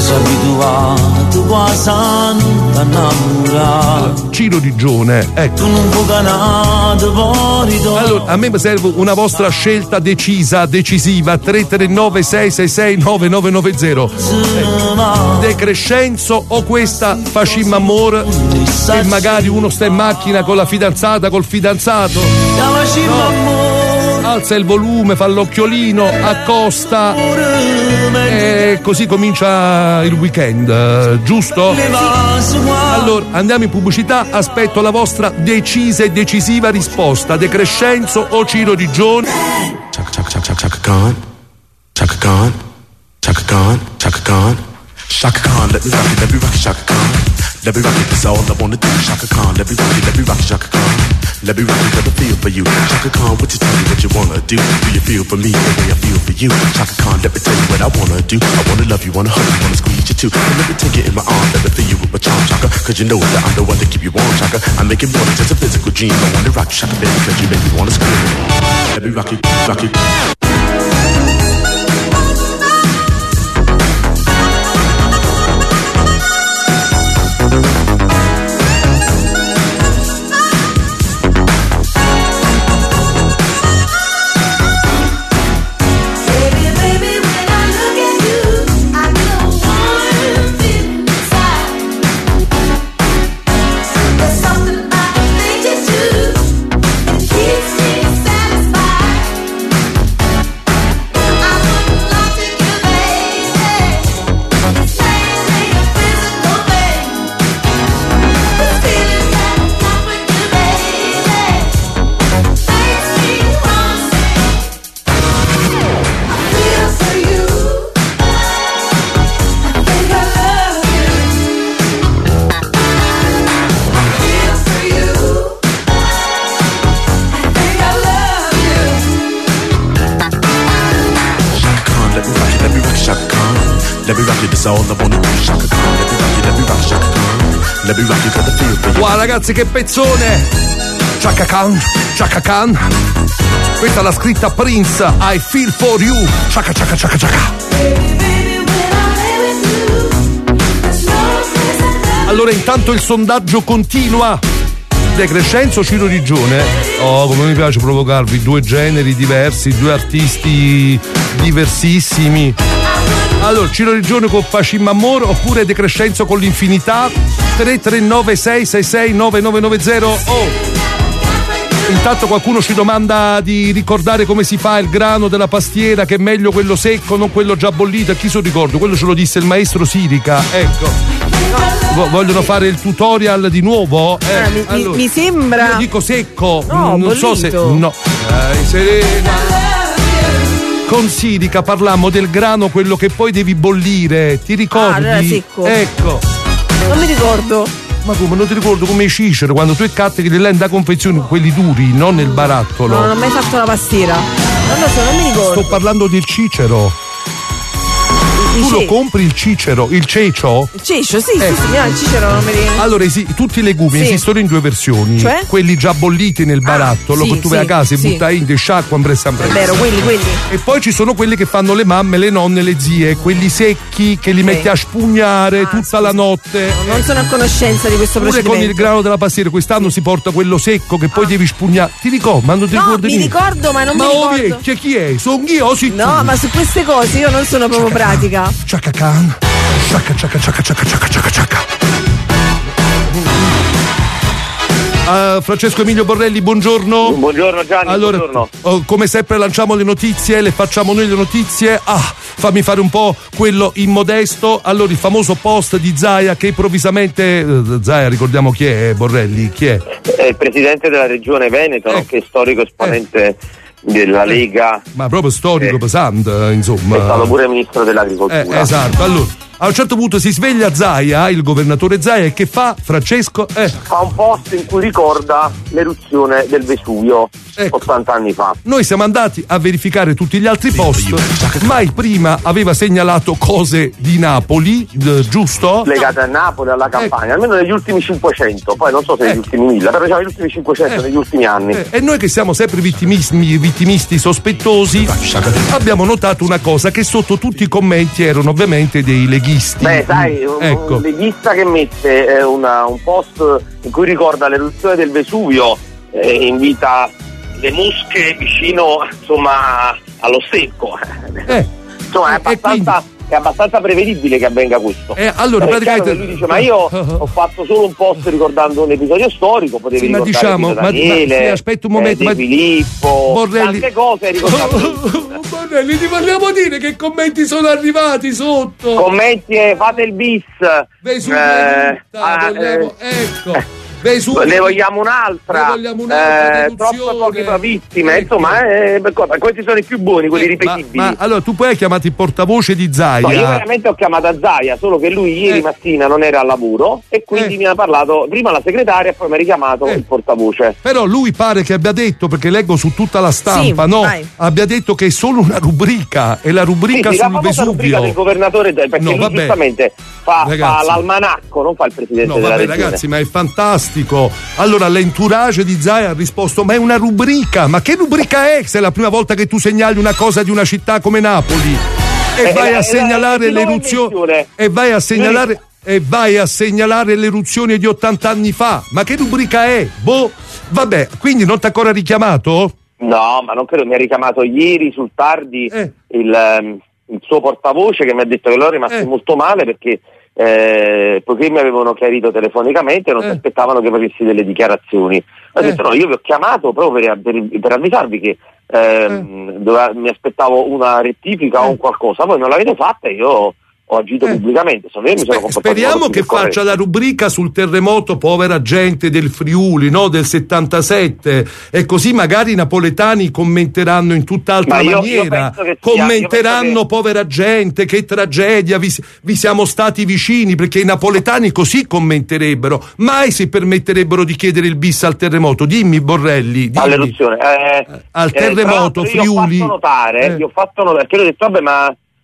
Ciro Di Gione, ecco. Allora, a me serve una vostra scelta decisiva. 339 666 9990. Decrescenzo o questa Facim Amore, che magari uno sta in macchina con la fidanzata, col fidanzato. No. Alza il volume, fa l'occhiolino, accosta e così comincia il weekend, giusto? Allora andiamo in pubblicità, aspetto la vostra decisa e decisiva risposta. Decrescenzo o Ciro Di Gione? Chaka Khan, Chaka Khan, Chaka Khan, Chaka Khan, Chaka Khan, let me rock it, Chaka Khan. Let me rock it, that's all I wanna do. Chaka Khan, let me rock it, Chaka Khan. Let me rock it, got a feel for you. Chaka Khan, what you tell me what you wanna do? Do you feel for me the way I feel for you? Chaka Khan, let me tell you what I wanna do. I wanna love you, wanna hug you, wanna squeeze you too. And let me take it in my arms, let me feel you with my charm, Chaka. Cause you know that I'm the one to keep you warm, Chaka. I make it more than just a physical dream. I wanna rock you, Chaka, baby, cause you make me wanna scream. Let me rock it, rock it. It's all I wanna do, Chaka Khan. Let me rock, Chaka Khan. Let me rock you, got the feel for you. Wow, ragazzi, che pezzone! Chaka Khan, Chaka Khan. Questa l'ha scritta Prince, I Feel For You. Chaka Chaka Chaka Chaka. Allora intanto il sondaggio continua. De Crescenzo, Ciro Rigione. Oh, come mi piace provocarvi, due generi diversi, due artisti diversissimi. Allora, Ciro Rigione con Facim Amor oppure De Crescenzo con l'Infinità. 339 666 9990. Oh! Intanto qualcuno ci domanda di ricordare come si fa il grano della pastiera, che è meglio quello secco, non quello già bollito. E chi se lo ricordo? Quello ce lo disse il maestro Sirica. Ecco. Vogliono fare il tutorial di nuovo? Allora, mi sembra. Io dico secco. No, non bollito. So se. No. Serena. Con Sirica parlammo del grano, quello che poi devi bollire. Ti ricordi? Allora secco. Ecco. Non mi ricordo. Ma come, non ti ricordo come i Cicero quando tu e Catte che li lei da confezione, quelli duri, non nel barattolo. No, non ho mai fatto la pastiera. Non lo so, non mi ricordo. Sto parlando del Cicero. Tu lo compri il Cicero, il cecio? Il cecio, sì, il Cicero non me li... Allora, tutti i legumi esistono in due versioni. Cioè? Quelli già bolliti nel barattolo, che tu vai a casa e buttai in de sciacqua, È vero, quelli. E poi ci sono quelli che fanno le mamme, le nonne, le zie, quelli secchi che li metti a spugnare tutta la notte. Non sono a conoscenza di questo procedimento. Pure con il grano della pastiera, quest'anno si porta quello secco che poi devi spugnare. Ti ricordo, ma non ti ricordi mi ricordo, ma non mi ricordo. Ma chi è? Sono io o sì? No, ma su queste cose io non sono proprio pratica. Chaka Khan, Chaka Chaka Chaka Chaka Chaka Chaka Chaka. Francesco Emilio Borrelli, buongiorno. Buongiorno Gianni, allora, buongiorno. Come sempre lanciamo le notizie, le facciamo noi le notizie. Fammi fare un po' quello immodesto. Allora, il famoso post di Zaia che improvvisamente Zaia, ricordiamo chi è, Borrelli, chi è? È il presidente della regione Veneto, che è storico esponente della Lega. Ma proprio storico, pesante, insomma. È stato pure ministro dell'agricoltura. Esatto, allora a un certo punto si sveglia Zaia, il governatore Zaia, e che fa, Francesco? Fa un post in cui ricorda l'eruzione del Vesuvio 80 anni fa. Noi siamo andati a verificare tutti gli altri post, ma il prima aveva segnalato cose di Napoli, giusto? Legate a Napoli, alla campagna, almeno negli ultimi 500, poi non so se negli ultimi 1000, però diciamo negli ultimi 500 negli ultimi anni. E noi che siamo sempre vittimisti sospettosi, abbiamo notato una cosa, che sotto tutti i commenti erano ovviamente dei leghisti. Beh, sai, un leghista che mette un post in cui ricorda l'eruzione del Vesuvio, invita le mosche vicino, insomma, allo secco. Insomma, è abbastanza prevedibile che avvenga questo. Allora, praticamente lui dice: ma io ho fatto solo un post ricordando un episodio storico, potevi ricordare diciamo, Daniele, aspetta un momento, De Filippo, Borrelli, tante cose hai ricordato. Borrelli, ti vogliamo dire che commenti sono arrivati sotto? Commenti, fate il bis. Ecco. Ne vogliamo un'altra, troppe poche vittime, insomma, questi sono i più buoni, quelli ripetibili. Ma allora tu poi hai chiamato il portavoce di Zaia? No, io veramente ho chiamato a Zaia, solo che lui ieri mattina non era al lavoro e quindi mi ha parlato prima la segretaria e poi mi ha richiamato il portavoce. Però lui pare che abbia detto, perché leggo su tutta la stampa, abbia detto che è solo una rubrica, è la rubrica sul la Vesuvio. Rubrica del governatore, perché lui giustamente fa l'almanacco, non fa il presidente della regione. Ragazzi, ma è fantastico. Allora l'entourage di Zaia ha risposto: ma è una rubrica, ma che rubrica è se è la prima volta che tu segnali una cosa di una città come Napoli e vai a segnalare l'eruzione e vai a segnalare l'eruzione di 80 anni fa? Ma che rubrica è? Vabbè, quindi non ti ha ancora richiamato? No, ma non credo, mi ha richiamato ieri sul tardi il suo portavoce, che mi ha detto che loro è rimasto molto male perché poiché mi avevano chiarito telefonicamente non si aspettavano che facessi delle dichiarazioni. Ho detto no, io vi ho chiamato proprio per avvisarvi che mi aspettavo una rettifica o un qualcosa, voi non l'avete fatta e io ho agito pubblicamente. Speriamo che faccia la rubrica sul terremoto povera gente del Friuli, no? Del 77, e così magari i napoletani commenteranno in tutt'altra maniera. Commenteranno povera gente, che tragedia, vi siamo stati vicini, perché i napoletani così commenterebbero. Mai si permetterebbero di chiedere il bis al terremoto. Dimmi, Borrelli, all'eruzione al terremoto Friuli. Io ho fatto notare, perché ho detto vabbè, ma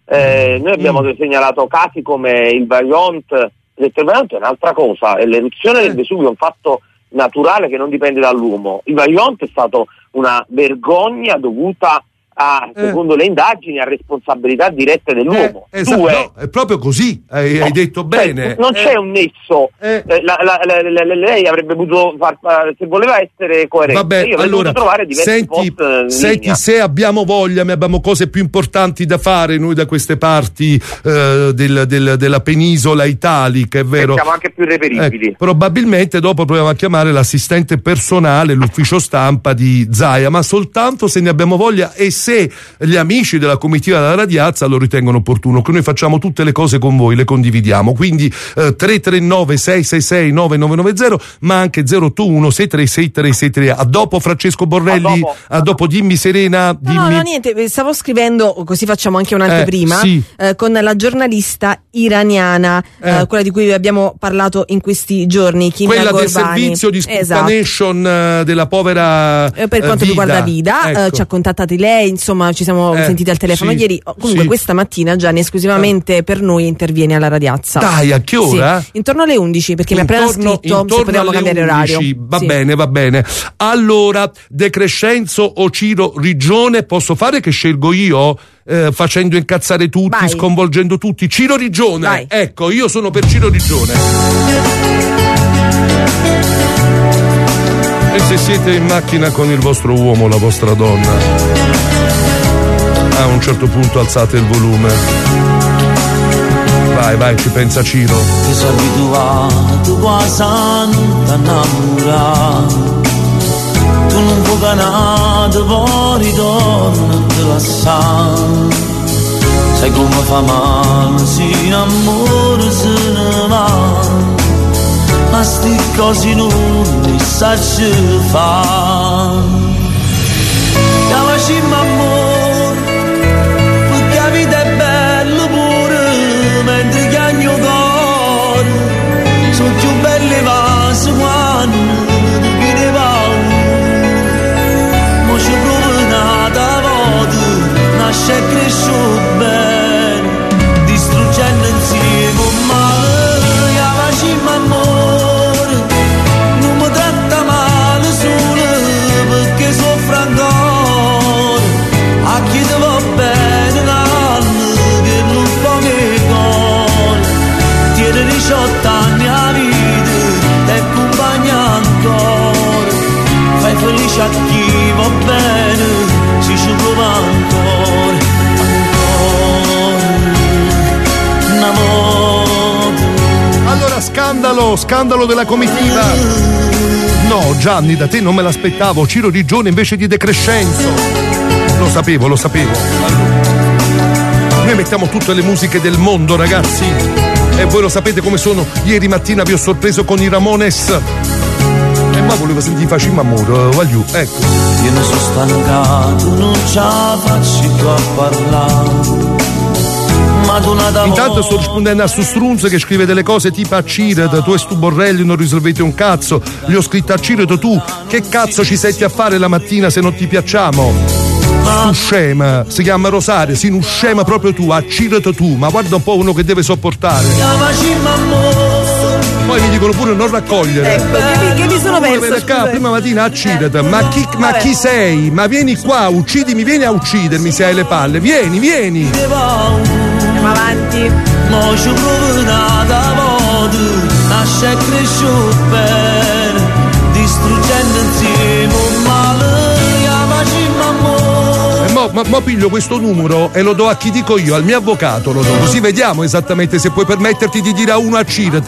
Noi abbiamo segnalato casi come il Vajont. Il Vajont è un'altra cosa, l'eruzione del Vesuvio è un fatto naturale che non dipende dall'uomo. Il Vajont è stato una vergogna dovuta secondo le indagini, a responsabilità dirette dell'uomo. Esatto, no, è proprio così, hai detto bene. Non c'è un nesso. Lei avrebbe potuto se voleva essere coerente. Vabbè, io allora, trovare diversi senti, se abbiamo voglia, abbiamo cose più importanti da fare noi da queste parti della penisola italica, è vero? Siamo anche più reperibili. Probabilmente dopo proviamo a chiamare l'assistente personale, l'ufficio stampa di Zaia, ma soltanto se ne abbiamo voglia e se gli amici della comitiva della Radiazza lo ritengono opportuno, che noi facciamo tutte le cose con voi, le condividiamo. Quindi 339 666 9990, ma anche 081 636363. A dopo Francesco Borrelli, a dopo dimmi Serena, dimmi. No, niente, stavo scrivendo, così facciamo anche un'anteprima, con la giornalista iraniana, quella di cui abbiamo parlato in questi giorni, Kimia quella Gorbani. del servizio di Sputnation della povera per quanto riguarda Vida, ecco. ci ha contattati lei, insomma ci siamo sentiti al telefono ieri. Comunque questa mattina Gianni esclusivamente per noi interviene alla Radiazza. Dai, a che ora? Sì, intorno alle 11, perché mi ha appena scritto se potevamo cambiare 11. orario. Va bene. Allora, De Crescenzo o Ciro Rigione, posso fare che scelgo io? Facendo incazzare tutti, sconvolgendo tutti. Ciro Rigione. Vai. Ecco, io sono per Ciro Rigione. E se siete in macchina con il vostro uomo, la vostra donna, a un certo punto alzate il volume. Vai, ci pensa Ciro. Mi sono abituato quasi a non innamorare. Tu non puoi canare fuori donna te la sai. Sai come fa male se l'amore se ne va. Ma sti cose non mi sa ce fa. Chiamaci amore, perché la vita è bella pure, mentre che il mio cuore sono più belle vasi quando tu ne vai. Mo ci provo nata volta, nasce e cresce bene, distruggendo insieme un male. Chiamaci amore, non mi tratta male solo perché soffro ancora. A chi ti va bene l'anno che non può che cuore. Tieni 18 anni a vita e accompagna ancora. Fai felice a chi va bene, si ci prova ancora. Una volta. Allora, scandalo della comitiva. No, Gianni, da te non me l'aspettavo. Ciro Rigione invece di De Crescenzo. Lo sapevo. Noi mettiamo tutte le musiche del mondo, ragazzi. E voi lo sapete come sono. Ieri mattina vi ho sorpreso con i Ramones. E ma volevo sentire Facciamo amore, voglio, ecco. Io ne sono stancato, non ce la faccio più a parlare. Intanto sto rispondendo a su Strunz che scrive delle cose tipo a Ciret, tu e stu Borrelli non risolvete un cazzo. Gli ho scritto a Ciret, tu che cazzo ci senti a fare la mattina se non ti piacciamo? Tu scema, si chiama Rosario, sì, un scema proprio tu, a Ciret tu, ma guarda un po' uno che deve sopportare. Poi mi dicono pure non raccogliere. Che mi sono perso? Prima mattina a Ciret, ma chi sei? Ma vieni qua, uccidimi, vieni a uccidermi se hai le palle, vieni. Andiamo avanti. Mo ci provo nata volta, nasce e cresce bene, distruggendo insieme un male. Ma piglio questo numero e lo do a chi dico io, al mio avvocato lo do, così vediamo esattamente se puoi permetterti di dire a uno a Ciret.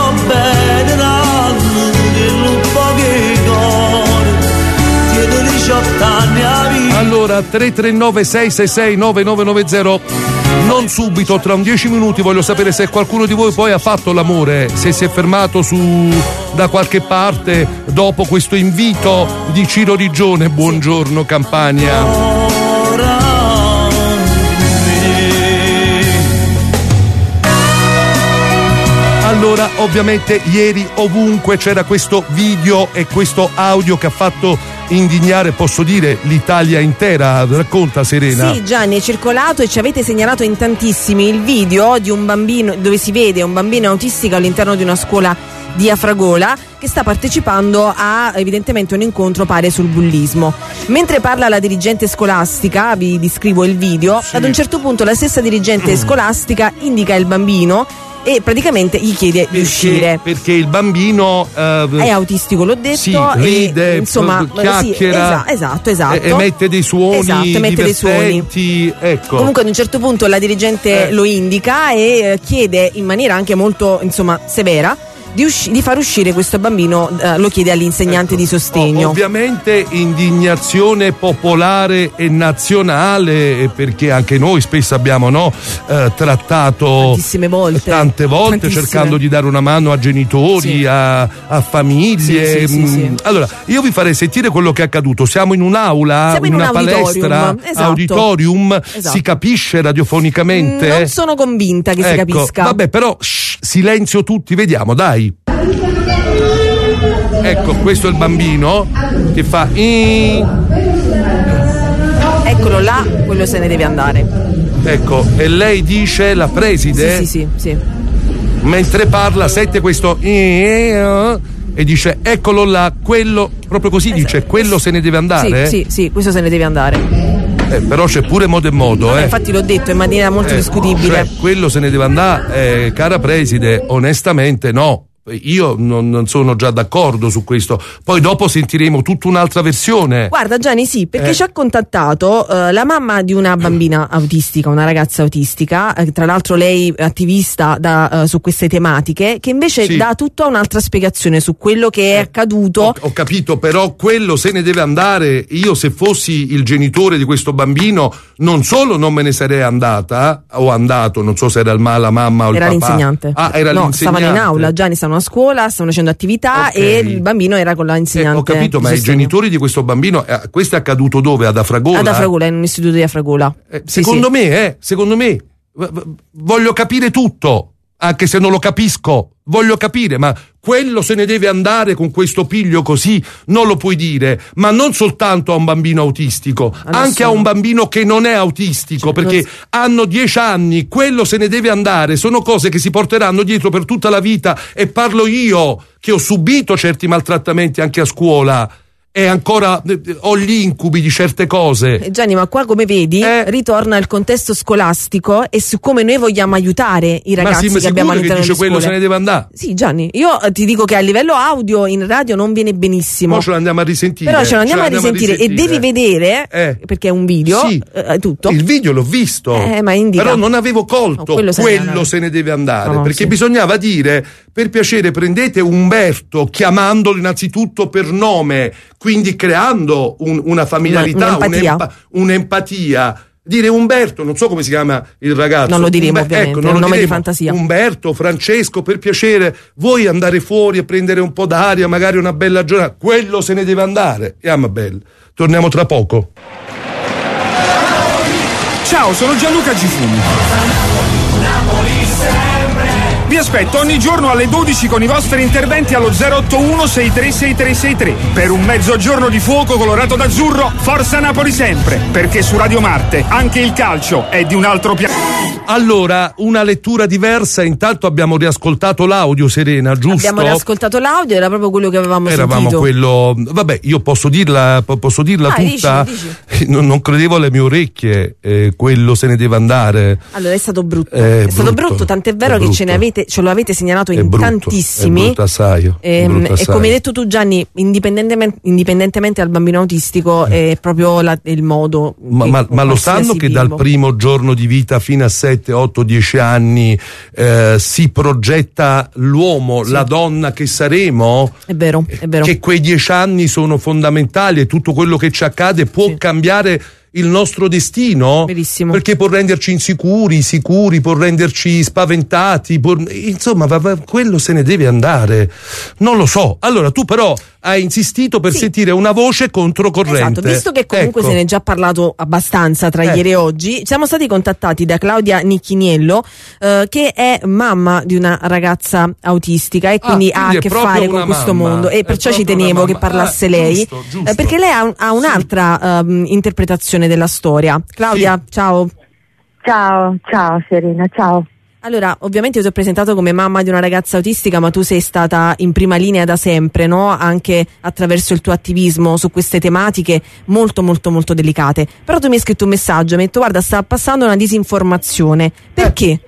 Allora 339 666 9990. Non subito, tra un 10 minuti voglio sapere se qualcuno di voi poi ha fatto l'amore, se si è fermato da qualche parte dopo questo invito di Ciro Rigione. Buongiorno Campania. Allora, ovviamente ieri ovunque c'era questo video e questo audio che ha fatto indignare, posso dire, l'Italia intera. Racconta, Serena. Sì, Gianni, è circolato e ci avete segnalato in tantissimi il video di un bambino dove si vede un bambino autistico all'interno di una scuola di Afragola che sta partecipando a evidentemente un incontro pare sul bullismo. Mentre parla la dirigente scolastica, vi descrivo il video, ad un certo punto la stessa dirigente scolastica indica il bambino e praticamente gli chiede di uscire. Perché il bambino è autistico, l'ho detto, sì, ride, insomma, chiacchiera, sì, esatto. Emette dei suoni divertenti. Ecco. Comunque ad un certo punto la dirigente lo indica e chiede in maniera anche molto, insomma, severa di far uscire questo bambino, lo chiede all'insegnante di sostegno. Ovviamente indignazione popolare e nazionale, perché anche noi spesso abbiamo trattato tante volte cercando di dare una mano a genitori, a famiglie. Sì. Allora, io vi farei sentire quello che è accaduto. Siamo in un'aula, in una palestra, auditorium, esatto. Si capisce radiofonicamente? Non sono convinta che si capisca. Vabbè, però silenzio tutti, vediamo, dai. Ecco, questo è il bambino che fa eccolo là, quello se ne deve andare. Ecco, e lei dice, la preside? Sì. Mentre parla sente questo e dice eccolo là, quello, proprio così dice, quello se ne deve andare? Sì, questo se ne deve andare. Però c'è pure modo e modo. Infatti l'ho detto in maniera molto discutibile. Cioè, quello se ne deve andare, cara preside, onestamente no. Io non sono già d'accordo su questo. Poi dopo sentiremo tutta un'altra versione. Guarda Gianni, sì, perché ci ha contattato la mamma di una bambina autistica, una ragazza autistica, tra l'altro lei attivista su queste tematiche, che invece dà tutta un'altra spiegazione su quello che è accaduto. Ho capito, però quello se ne deve andare. Io, se fossi il genitore di questo bambino, non solo non me ne sarei andata o andato, non so se era la mamma o il papà. L'insegnante. Era l'insegnante. Stavano in aula, Gianni, stavano a scuola, stavano facendo attività e il bambino era con la insegnante. Ho capito, ma i genitori di questo bambino, questo è accaduto dove? Ad Afragola? Ad Afragola, in un istituto di Afragola. Secondo me, voglio capire tutto, anche se non lo capisco, voglio capire, ma quello se ne deve andare con questo piglio così, non lo puoi dire, ma non soltanto a un bambino autistico, anche a un bambino che non è autistico, perché hanno 10 anni, quello se ne deve andare, sono cose che si porteranno dietro per tutta la vita, e parlo io che ho subito certi maltrattamenti anche a scuola. E ancora ho gli incubi di certe cose. Gianni, ma qua, come vedi, ritorna il contesto scolastico e su come noi vogliamo aiutare i ragazzi che abbiamo all'interno delle scuole. Quello se ne deve andare? Sì, Gianni, io ti dico che a livello audio in radio non viene benissimo. Poi ce lo andiamo a risentire. Però ce lo andiamo a risentire e devi vedere, perché è un video, tutto. Il video l'ho visto, ma però non avevo colto quello se ne deve andare, perché bisognava dire, per piacere prendete Umberto, chiamandolo innanzitutto per nome, quindi creando una familiarità, un'empatia. Dire Umberto, non so come si chiama il ragazzo. Non lo diremo, ovviamente, è un nome di fantasia. Umberto, Francesco, per piacere, vuoi andare fuori e prendere un po' d'aria, magari una bella giornata? Quello se ne deve andare. E Amabel, torniamo tra poco. Ciao, sono Gianluca Gifuni. Vi aspetto ogni giorno alle 12 con i vostri interventi allo 081 636363 per un mezzogiorno di fuoco colorato d'azzurro. Forza Napoli sempre, perché su Radio Marte anche il calcio è di un altro pianeta. Allora, una lettura diversa. Intanto abbiamo riascoltato l'audio, Serena, giusto? Abbiamo riascoltato l'audio, era proprio quello che avevamo sentito. Quello. Vabbè, io posso dirla tutta. Dici. Non credevo alle mie orecchie. Quello se ne deve andare. Allora, è stato brutto. È stato brutto, tant'è vero che ce lo avete segnalato in tantissimi. È brutto assai. E come hai detto tu, Gianni, indipendentemente dal bambino autistico, è proprio il modo. Ma lo sanno che dal primo giorno di vita fino a 7, 8, 10 anni si progetta l'uomo, la donna che saremo? È vero. Che quei 10 anni sono fondamentali e tutto quello che ci accade può cambiare il nostro destino. Verissimo. Perché può renderci sicuri, può renderci spaventati, insomma quello se ne deve andare. Non lo so. Allora tu però ha insistito per sentire una voce controcorrente. Esatto, visto che comunque se ne è già parlato abbastanza tra ieri e oggi, siamo stati contattati da Claudia Nicchiniello, che è mamma di una ragazza autistica e quindi ha a che fare con questo mondo, e perciò ci tenevo che parlasse lei, giusto. Perché lei ha un'altra interpretazione della storia. Claudia, ciao. Ciao Serena, ciao. Allora, ovviamente io ti ho presentato come mamma di una ragazza autistica, ma tu sei stata in prima linea da sempre, no? Anche attraverso il tuo attivismo su queste tematiche molto molto molto delicate. Però tu mi hai scritto un messaggio, mi hai detto: guarda, sta passando una disinformazione. Perché?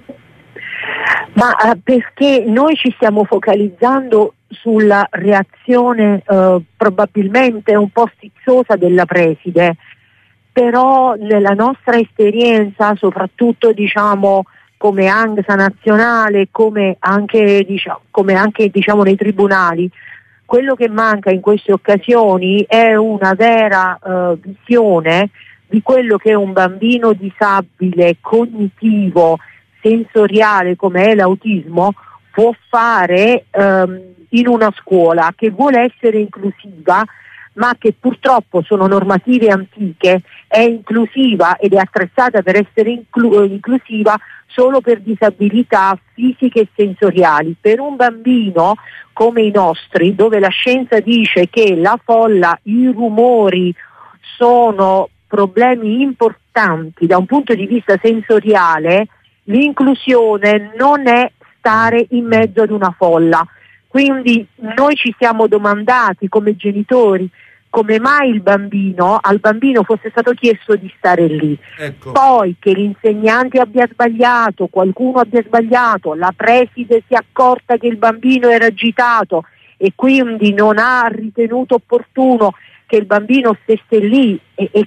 Ma perché noi ci stiamo focalizzando sulla reazione probabilmente un po' stizzosa della preside, però nella nostra esperienza, soprattutto diciamo come ANGSA nazionale, come anche nei tribunali, quello che manca in queste occasioni è una vera visione di quello che un bambino disabile, cognitivo, sensoriale come è l'autismo può fare in una scuola che vuole essere inclusiva, ma che purtroppo sono normative antiche, è inclusiva ed è attrezzata per essere inclusiva solo per disabilità fisiche e sensoriali. Per un bambino come i nostri, dove la scienza dice che la folla, i rumori sono problemi importanti da un punto di vista sensoriale, l'inclusione non è stare in mezzo ad una folla. Quindi noi ci siamo domandati come genitori come mai al bambino fosse stato chiesto di stare lì. Ecco. Poi che l'insegnante abbia sbagliato, qualcuno abbia sbagliato, la preside si è accorta che il bambino era agitato e quindi non ha ritenuto opportuno che il bambino stesse lì e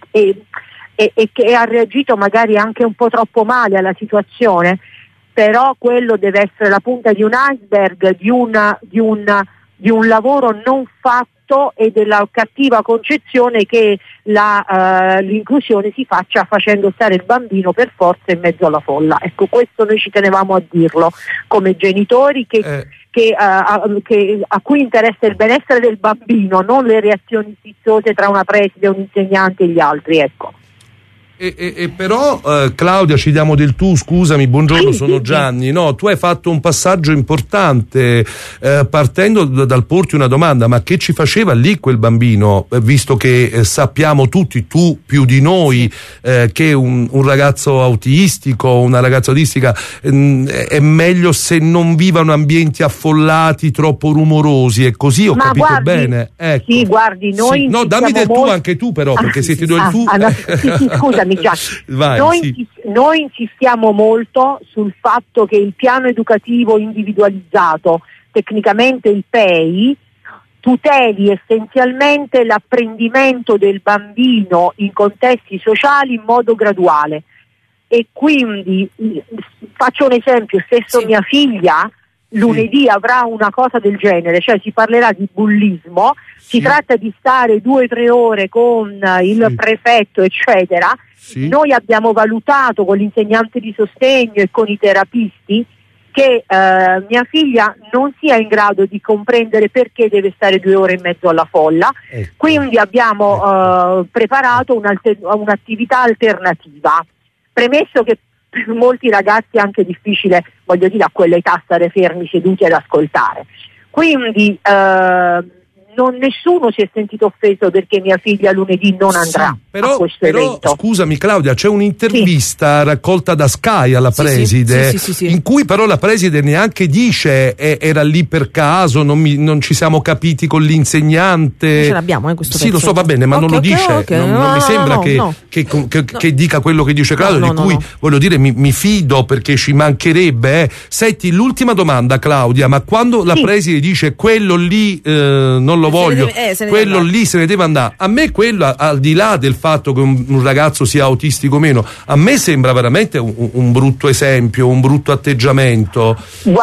che ha reagito magari anche un po' troppo male alla situazione, però quello deve essere la punta di un iceberg di un lavoro non fatto e della cattiva concezione che l'inclusione si faccia facendo stare il bambino per forza in mezzo alla folla. Ecco, questo noi ci tenevamo a dirlo come genitori a cui interessa il benessere del bambino, non le reazioni stizzose tra una preside, un insegnante e gli altri, ecco. Però Claudia, ci diamo del tu, scusami, buongiorno, sono Gianni. No, tu hai fatto un passaggio importante partendo dal porti una domanda: ma che ci faceva lì quel bambino, visto che sappiamo tutti, tu più di noi, che un ragazzo autistico, una ragazza autistica è meglio se non vivono ambienti affollati, troppo rumorosi, è così, ho capito bene? Ecco. Sì, guardi, noi no, dammi del tu anche tu però, perché se ti do il tu scusami Gianni, noi insistiamo molto sul fatto che il piano educativo individualizzato, tecnicamente il PEI, tuteli essenzialmente l'apprendimento del bambino in contesti sociali in modo graduale. E quindi faccio un esempio: stesso mia figlia lunedì avrà una cosa del genere, cioè si parlerà di bullismo, si tratta di stare 2 o 3 ore con il prefetto eccetera. Noi abbiamo valutato con l'insegnante di sostegno e con i terapisti che mia figlia non sia in grado di comprendere perché deve stare 2 ore in mezzo alla folla, quindi abbiamo preparato un'attività alternativa, premesso che per molti ragazzi è anche difficile, voglio dire, a quell'età stare fermi seduti ad ascoltare, quindi nessuno si è sentito offeso perché mia figlia lunedì non andrà a questo evento. Scusami Claudia, c'è un'intervista raccolta da Sky alla preside, in cui però la preside neanche dice era lì per caso, non ci siamo capiti con l'insegnante. Ce l'abbiamo questo pezzo. Sì, lo so, va bene, ma non lo dice. Non mi sembra che dica quello che dice Claudia, di cui voglio dire mi fido, perché ci mancherebbe. Senti, l'ultima domanda Claudia, ma quando la preside dice quello lì non lo voglio, quello lì se ne deve andare, a me quello, al di là del fatto che un ragazzo sia autistico o meno, a me sembra veramente un brutto esempio, un brutto atteggiamento.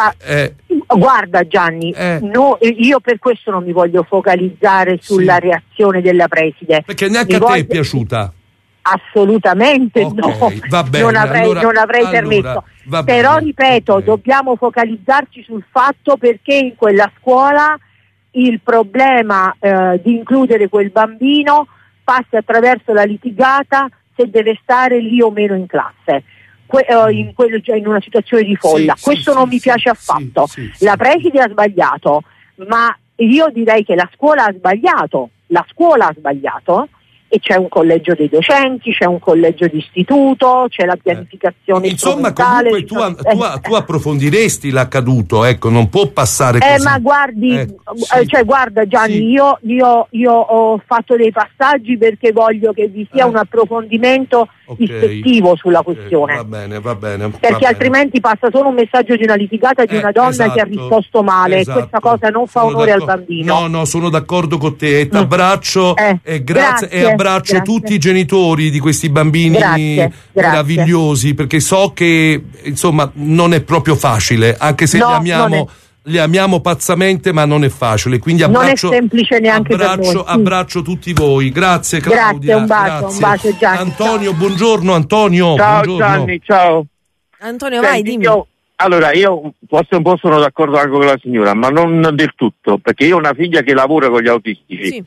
Guarda Gianni, io per questo non mi voglio focalizzare sulla reazione della preside, perché neanche a te è piaciuta. Assolutamente no, va bene, non avrei permesso, però ripeto, dobbiamo focalizzarci sul fatto perché in quella scuola il problema di includere quel bambino passi attraverso la litigata se deve stare lì o meno in classe. In una situazione di folla. Questo non mi piace affatto. La preside ha sbagliato, ma io direi che la scuola ha sbagliato e c'è un collegio dei docenti, c'è un collegio di istituto, c'è la pianificazione insomma comunque tu approfondiresti l'accaduto, ecco, non può passare così. Ma guardi, guarda Gianni, io ho fatto dei passaggi perché voglio che vi sia un approfondimento ispettivo sulla questione. Va bene. Perché altrimenti passa solo un messaggio di una litigata di una donna che ha risposto male, e questa cosa non fa onore al bambino. No, sono d'accordo con te, t'abbraccio e grazie. Abbraccio tutti i genitori di questi bambini meravigliosi, perché so che insomma non è proprio facile, anche se li amiamo pazzamente, ma non è facile, quindi abbraccio, non è semplice neanche per noi. Abbraccio tutti voi, grazie Claudia. Un bacio Gianni. Antonio, buongiorno Antonio. Ciao buongiorno. Gianni, ciao. Antonio, vai, dimmi. Io forse un po' sono d'accordo anche con la signora, ma non del tutto, perché io ho una figlia che lavora con gli autistici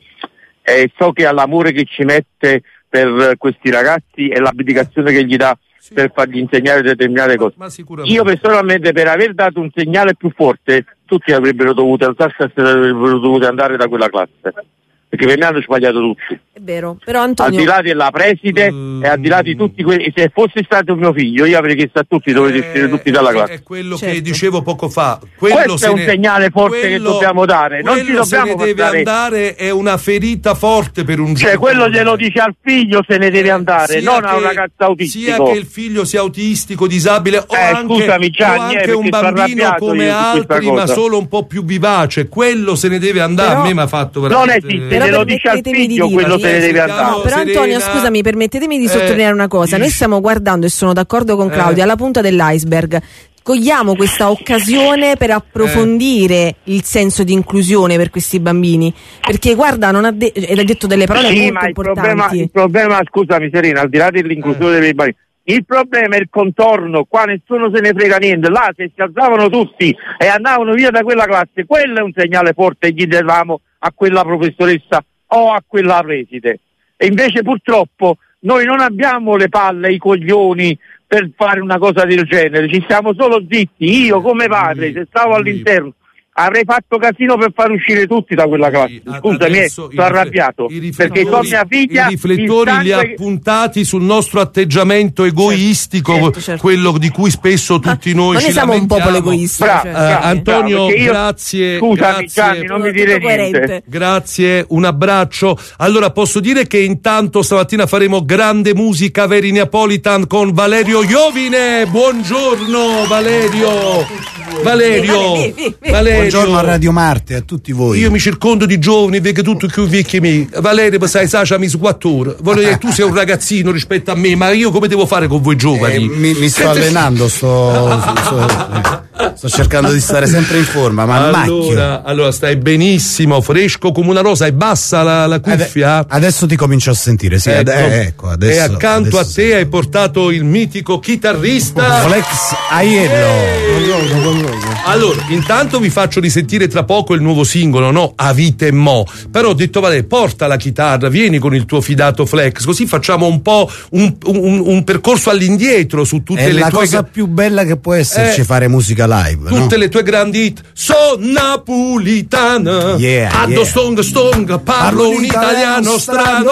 e so che l'amore che ci mette per questi ragazzi e l'abdicazione che gli dà per fargli insegnare determinate cose. Io personalmente, per aver dato un segnale più forte, tutti avrebbero dovuto alzarsi e avrebbero dovuto andare da quella classe, perché per me hanno sbagliato tutti. È vero, però Antonio, al di là della preside e al di là di tutti quelli, se fosse stato mio figlio io avrei chiesto a tutti dovete uscire tutti dalla classe. È quello che dicevo poco fa. Questo è un segnale forte che dobbiamo dare, non ci dobbiamo se ne deve andare, è una ferita forte per un genitore. Quello glielo dice al figlio, se ne deve andare, non a un ragazzo autistico. Sia che il figlio sia autistico, disabile o anche, Gianni, o anche un bambino come altri, ma solo un po' più vivace, quello se ne deve andare. Però, a me mi ha fatto veramente. Non esiste, glielo dice al figlio, quello se ne deve andare. Però Antonio, scusami, permettetemi di sottolineare una cosa. Noi stiamo guardando, e sono d'accordo con Claudia, la punta dell'iceberg. Cogliamo questa occasione per approfondire il senso di inclusione per questi bambini, perché guarda, non ha detto delle parole molto importanti. Il problema, scusami Serena, al di là dell'inclusione dei bambini, il problema è il contorno, qua nessuno se ne frega niente, là se si alzavano tutti e andavano via da quella classe, quello è un segnale forte che gli davamo a quella professoressa o a quella preside. E invece purtroppo noi non abbiamo le palle, i coglioni per fare una cosa del genere, ci stiamo solo zitti. Io come padre, se stavo all'interno, avrei fatto casino per far uscire tutti da quella classe. Scusami, sono arrabbiato perché con mia figlia i riflettori li ha puntati sul nostro atteggiamento egoistico, certo. Quello di cui spesso tutti noi ci siamo un popolo egoistico. Antonio, grazie. Scusami Gianni, non mi dire niente. Grazie, un abbraccio. Allora posso dire che intanto stamattina faremo grande musica Very Neapolitan con Valerio Iovine. Buongiorno Valerio. Buongiorno a Radio Marte, a tutti voi. Io mi circondo di giovani, vedo tutto più vecchi me. Valerio, sai, mi su 4 ore. Voglio dire, tu sei un ragazzino rispetto a me, ma io come devo fare con voi giovani? Mi sto allenando, sto cercando di stare sempre in forma, ma allora stai benissimo, fresco come una rosa. E bassa la cuffia? Adesso ti comincio a sentire, sì. Ecco, adesso, e accanto a te hai portato il mitico chitarrista Flex Aiello. Buongiorno. Allora, intanto vi faccio risentire tra poco il nuovo singolo, no? A vita e mo. Però ho detto, Vale, porta la chitarra, vieni con il tuo fidato Flex, così facciamo un po' un percorso all'indietro su tutte le tue... È la cosa più bella che può esserci, fare musica live, tutte le tue grandi hit. Sono napolitana, addo stonga, parlo un italiano strano.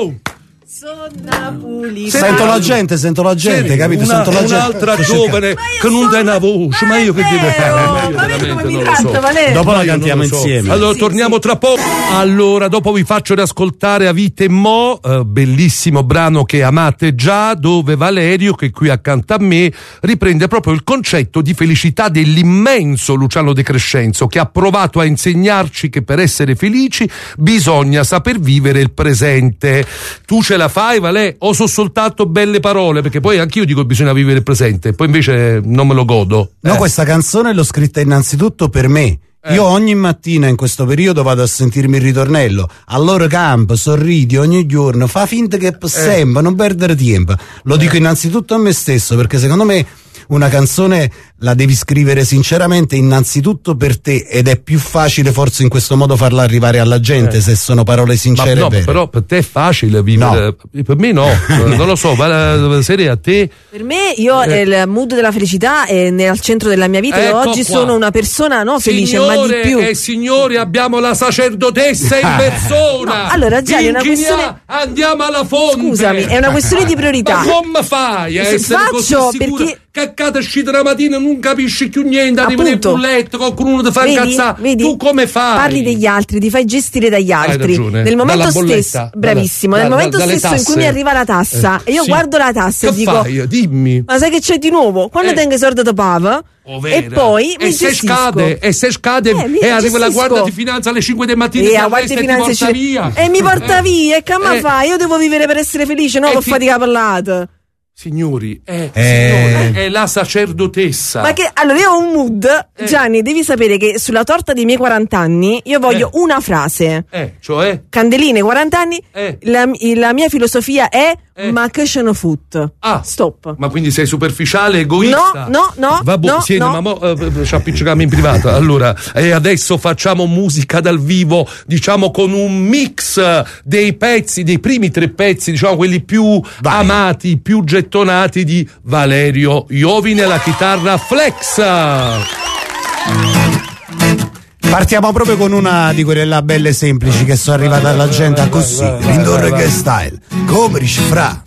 Sento la gente, capito? Sento la gente. Un'altra giovane che non dà una voce, ma io che devo fare? Veramente non lo so. Dopo la cantiamo insieme. Allora torniamo tra poco. Allora, dopo vi faccio riascoltare A vita e mo, bellissimo brano che amate già, dove Valerio, che è qui accanto a me, riprende proprio il concetto di felicità dell'immenso Luciano De Crescenzo, che ha provato a insegnarci che per essere felici bisogna saper vivere il presente. Tu ce la fai, Valè, o so soltanto belle parole? Perché poi anch'io dico che bisogna vivere il presente, poi invece non me lo godo. No, questa canzone l'ho scritta innanzitutto per me. Io ogni mattina in questo periodo vado a sentirmi il ritornello. Allora campo, sorridi ogni giorno, fa finta che per sempre, non perdere tempo. Lo dico innanzitutto a me stesso, perché secondo me una canzone la devi scrivere sinceramente innanzitutto per te, ed è più facile forse in questo modo farla arrivare alla gente se sono parole sincere. Ma no, però per te è facile vivere, per me no. Non lo so, ma Serie, a te? Per me, io il mood della felicità è al centro della mia vita, e oggi sono una persona felice, ma di più. E signori, abbiamo la sacerdotessa in persona. No, allora Gianni, è una questione, andiamo alla fonte. Scusami, è una questione di priorità. Ma come fai a essere così sicura? Perché Caccata uscita la mattina, non capisci più niente, arrivi nel bulletto, qualcuno ti fa incazzare. Tu come fai? Parli degli altri, ti fai gestire dagli altri. Hai ragione. Nel momento stesso, bravissimo, nel momento stesso in cui mi arriva la tassa e io guardo la tassa e dico: fai? Dimmi. Ma sai che c'è di nuovo? Quando tengo i soldi da pava? E poi mi gestisco. E se scade e arriva la guardia di finanza alle 5 del mattino e ti porta via. E mi porta via, e che me fai? Io devo vivere per essere felice, non per fatica parlata. Signori, è la sacerdotessa. Ma che allora io ho un mood, Gianni, devi sapere che sulla torta dei miei 40 anni io voglio una frase. Cioè? Candeline, 40 anni, la mia filosofia è ma che ce ne foot. Stop. Ma quindi sei superficiale, egoista? No. Ma mo ci appiccichiamo in privato. Allora, adesso facciamo musica dal vivo, diciamo con un mix dei pezzi, dei primi 3 pezzi, diciamo quelli più amati, più gettonati di Valerio Iovine, la chitarra flex. Partiamo proprio con una di quelle là belle semplici che sono arrivate alla gente così, l'Indor Reggae Style, come dici fra.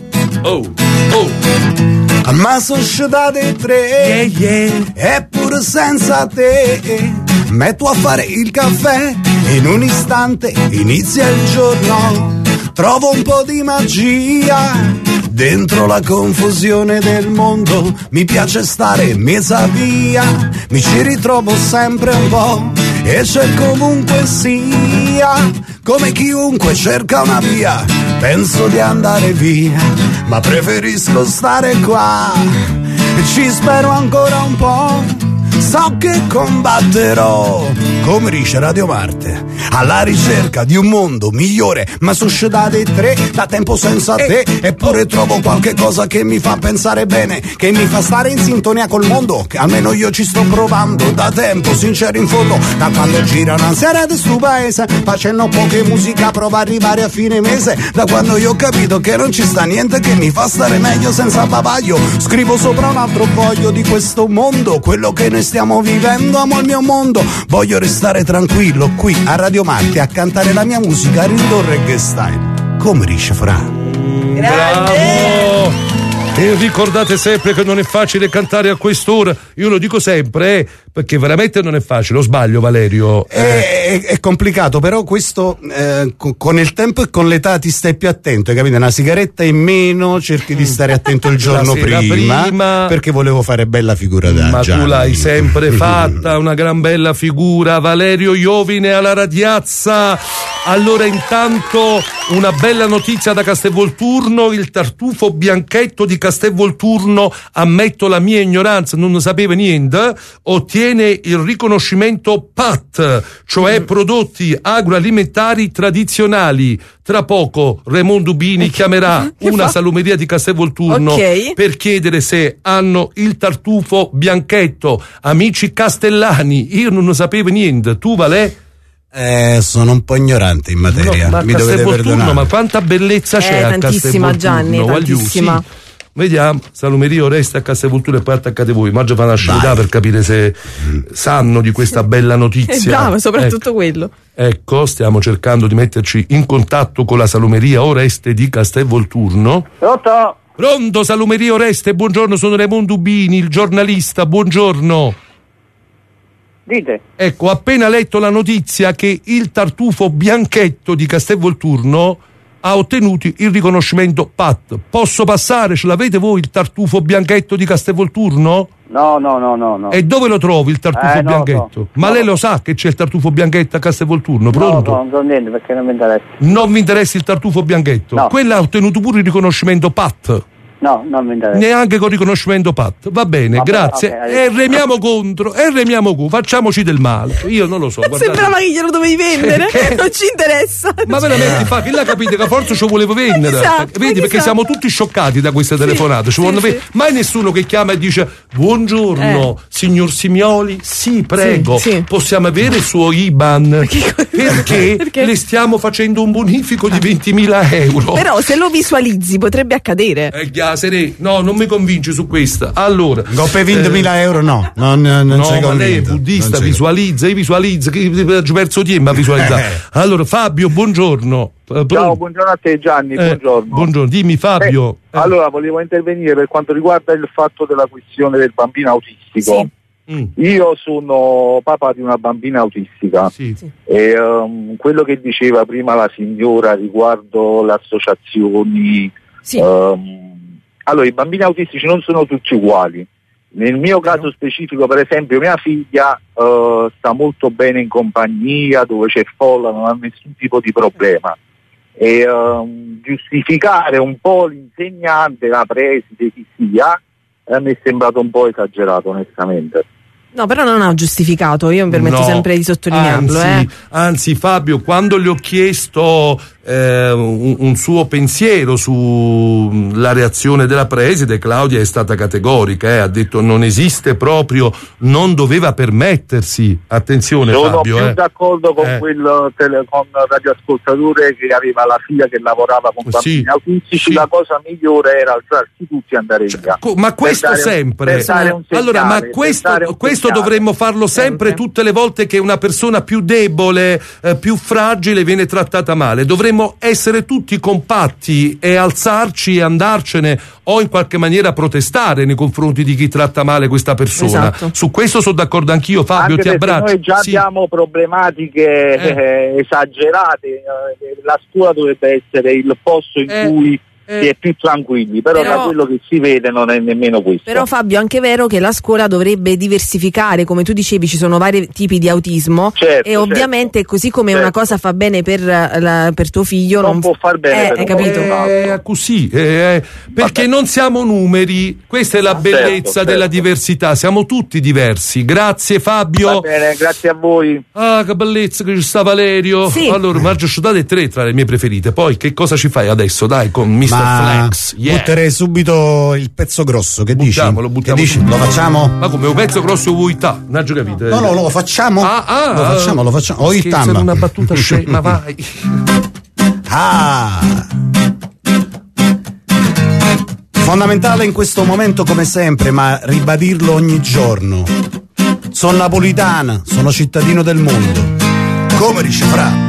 Ma società dei 3, eppure senza te, metto a fare il caffè, in un istante inizia il giorno, trovo un po' di magia dentro la confusione del mondo, mi piace stare mezza via, mi ci ritrovo sempre un po', e c'è comunque sia, come chiunque cerca una via, penso di andare via, ma preferisco stare qua, ci spero ancora un po', so che combatterò, come dice Radio Marte, alla ricerca di un mondo migliore, ma società dei 3, da tempo senza te, eppure trovo qualche cosa che mi fa pensare bene, che mi fa stare in sintonia col mondo, che almeno io ci sto provando da tempo, sincero in fondo, da quando gira una sera di stu paese, facendo poche musica, prova a arrivare a fine mese, da quando io ho capito che non ci sta niente che mi fa stare meglio senza bavaglio, scrivo sopra un altro foglio di questo mondo, quello che noi stiamo vivendo, amo il mio mondo, voglio restare tranquillo qui a Radio Marte a cantare la mia musica Indor Reggae Style, come dice fra. Bravo! E ricordate sempre che non è facile cantare a quest'ora, io lo dico sempre, perché veramente non è facile, lo sbaglio Valerio? È complicato, però questo con il tempo e con l'età ti stai più attento, hai capito? Una sigaretta in meno, cerchi di stare attento il giorno prima, perché volevo fare bella figura da Gianni. Tu l'hai sempre fatta, una gran bella figura, Valerio Iovine alla radiazza. Allora intanto una bella notizia da Castelvolturno, il tartufo bianchetto di Castelvolturno, ammetto la mia ignoranza, non ne sapevo niente, ottiene il riconoscimento PAT, cioè prodotti agroalimentari tradizionali. Tra poco Raimondo Dubini chiamerà una salumeria di Castelvolturno per chiedere se hanno il tartufo bianchetto. Amici castellani, io non ne sapevo niente, tu Valè? Sono un po' ignorante in materia, ma mi dovete perdonare. Ma quanta bellezza c'è a tantissima, Gianni, tantissima. Sì. Vediamo, salumeria Oreste a Castelvolturno e poi attaccate voi, mangio fa una scimità per capire se sanno di questa bella notizia. Bravo, soprattutto quello. Ecco, stiamo cercando di metterci in contatto con la salumeria Oreste di Castelvolturno. Pronto, salumeria Oreste, buongiorno, sono Raimondo Dubini, il giornalista, buongiorno. Dite. Ecco, ho appena letto la notizia che il tartufo bianchetto di Castelvolturno ha ottenuto il riconoscimento PAT. Posso passare? Ce l'avete voi il tartufo bianchetto di Castelvolturno? No. E dove lo trovi il tartufo bianchetto? Ma lei lo sa che c'è il tartufo bianchetto a Castelvolturno? Pronto? No, non so niente perché non mi interessa. Non vi interessa il tartufo bianchetto? No. Quella ha ottenuto pure il riconoscimento PAT. No, non mi interessa. Neanche con riconoscimento patto. Va bene, vabbè, grazie. Okay, e remiamo contro, facciamoci del male. Io non lo so. Sembrava che glielo dovevi vendere, non ci interessa. Ma veramente, chi l'ha capito che forse ce lo volevo vendere. Vedi, perché siamo tutti scioccati da queste telefonate. Mai nessuno che chiama e dice: buongiorno, signor Simioli, sì, prego, possiamo avere il suo IBAN? Perché le stiamo facendo un bonifico di 20.000 euro. Però se lo visualizzi potrebbe accadere. No, non mi convinci su questa. Allora, per 20.000 euro no, non ma lei è buddista, visualizza ci perso tempo a visualizzare. Allora, Fabio, buongiorno. Ciao, buongiorno a te Gianni, buongiorno, dimmi Fabio. Allora, volevo intervenire per quanto riguarda il fatto della questione del bambino autistico. Io sono papà di una bambina autistica e quello che diceva prima la signora riguardo le associazioni, allora i bambini autistici non sono tutti uguali. Nel mio caso specifico, per esempio, mia figlia sta molto bene in compagnia, dove c'è folla, non ha nessun tipo di problema. E giustificare un po' l'insegnante, la preside, chi sia, mi è sembrato un po' esagerato, onestamente. No, però non ha giustificato, io mi permetto sempre di sottolinearlo. Anzi, Fabio, quando le ho chiesto un suo pensiero sulla reazione della preside, Claudia è stata categorica, ha detto non esiste proprio, non doveva permettersi. Attenzione, sono Fabio. Sono più d'accordo con con il radioascoltatore che aveva la figlia che lavorava con bambini autistici. La cosa migliore era alzarsi tutti e andare via. Ma questo sempre. Allora, ma questo dovremmo farlo sempre, tutte le volte che una persona più debole, più fragile viene trattata male. Dovremmo essere tutti compatti e alzarci e andarcene, o in qualche maniera protestare nei confronti di chi tratta male questa persona. Esatto. Su questo sono d'accordo anch'io, Fabio. Anche ti abbraccio. Noi già abbiamo problematiche esagerate. La scuola dovrebbe essere il posto in cui si è più tranquilli, però da quello che si vede non è nemmeno questo. Però Fabio, è anche vero che la scuola dovrebbe diversificare, come tu dicevi ci sono vari tipi di autismo, e ovviamente così come una cosa fa bene per tuo figlio non può far bene per capito? Così, perché non siamo numeri, questa è la bellezza della diversità, siamo tutti diversi. Grazie Fabio. Va bene, grazie a voi. Ah, che bellezza che ci sta Valerio. Allora, Margio Sciodate è 3 tra le mie preferite. Poi che cosa ci fai adesso? Dai, con Mr. Flex, butterei subito il pezzo grosso. Che dici? Che dici? Lo facciamo? Ma come un pezzo grosso vuoi ta? Non ho capito. No, lo facciamo? Lo facciamo. Ho il tam. Una battuta ma vai. Fondamentale in questo momento come sempre, ma ribadirlo ogni giorno. Sono napolitana, sono cittadino del mondo. Come dice Fra?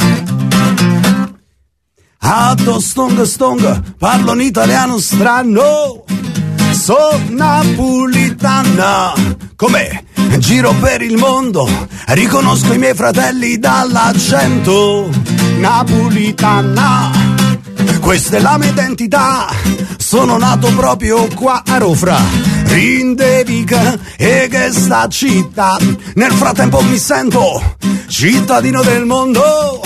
Stonga, parlo in italiano strano. Sono napolitana. Com'è? Giro per il mondo, riconosco i miei fratelli dall'accento. Napolitana, questa è la mia identità. Sono nato proprio qua a Rofra, Rindevica e che sta città. Nel frattempo mi sento cittadino del mondo.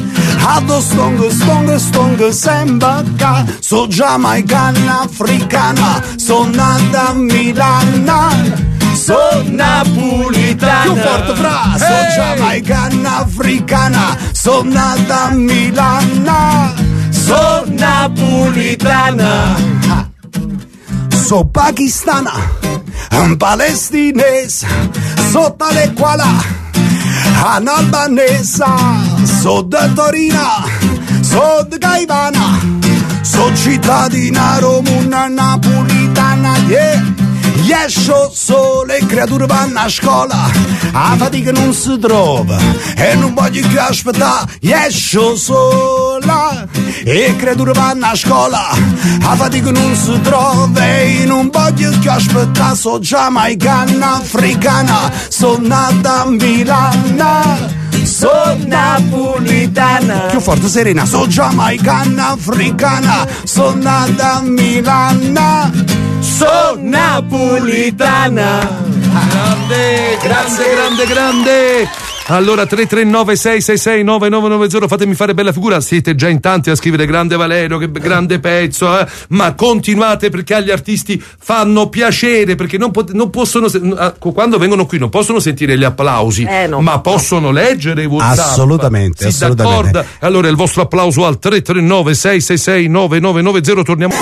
Stonga, sembra che so giamaicana, africana, sono nata a Milano, sono napolitana. Più forte Fra, so giamaicana, africana, sono nata a Milano, sono napolitana. So pakistana, palestinese, so tale quala. Albanesa, so da Torino, so da Gaivana, so cittadina romana napolitana, Esco sole, creature vanno a scuola, a fatica non si trova e non voglio più aspettare. Esco sola e creature vanno a scuola, a fatica non si trova e non voglio più aspettare. So giamaicana, africana, sono nata a Milano. Sono napolitana. Più forte Serena. So giamaicana, africana, sono nata a Milano. Sono napolitana. Grande. Allora 339 666 9990, fatemi fare bella figura, siete già in tanti a scrivere grande Valerio, che grande pezzo, ma continuate, perché agli artisti fanno piacere, perché non possono, quando vengono qui non possono sentire gli applausi, ma possono leggere i WhatsApp. Assolutamente, sì, assolutamente. D'accordo? Allora il vostro applauso al 339 666 9990, torniamo.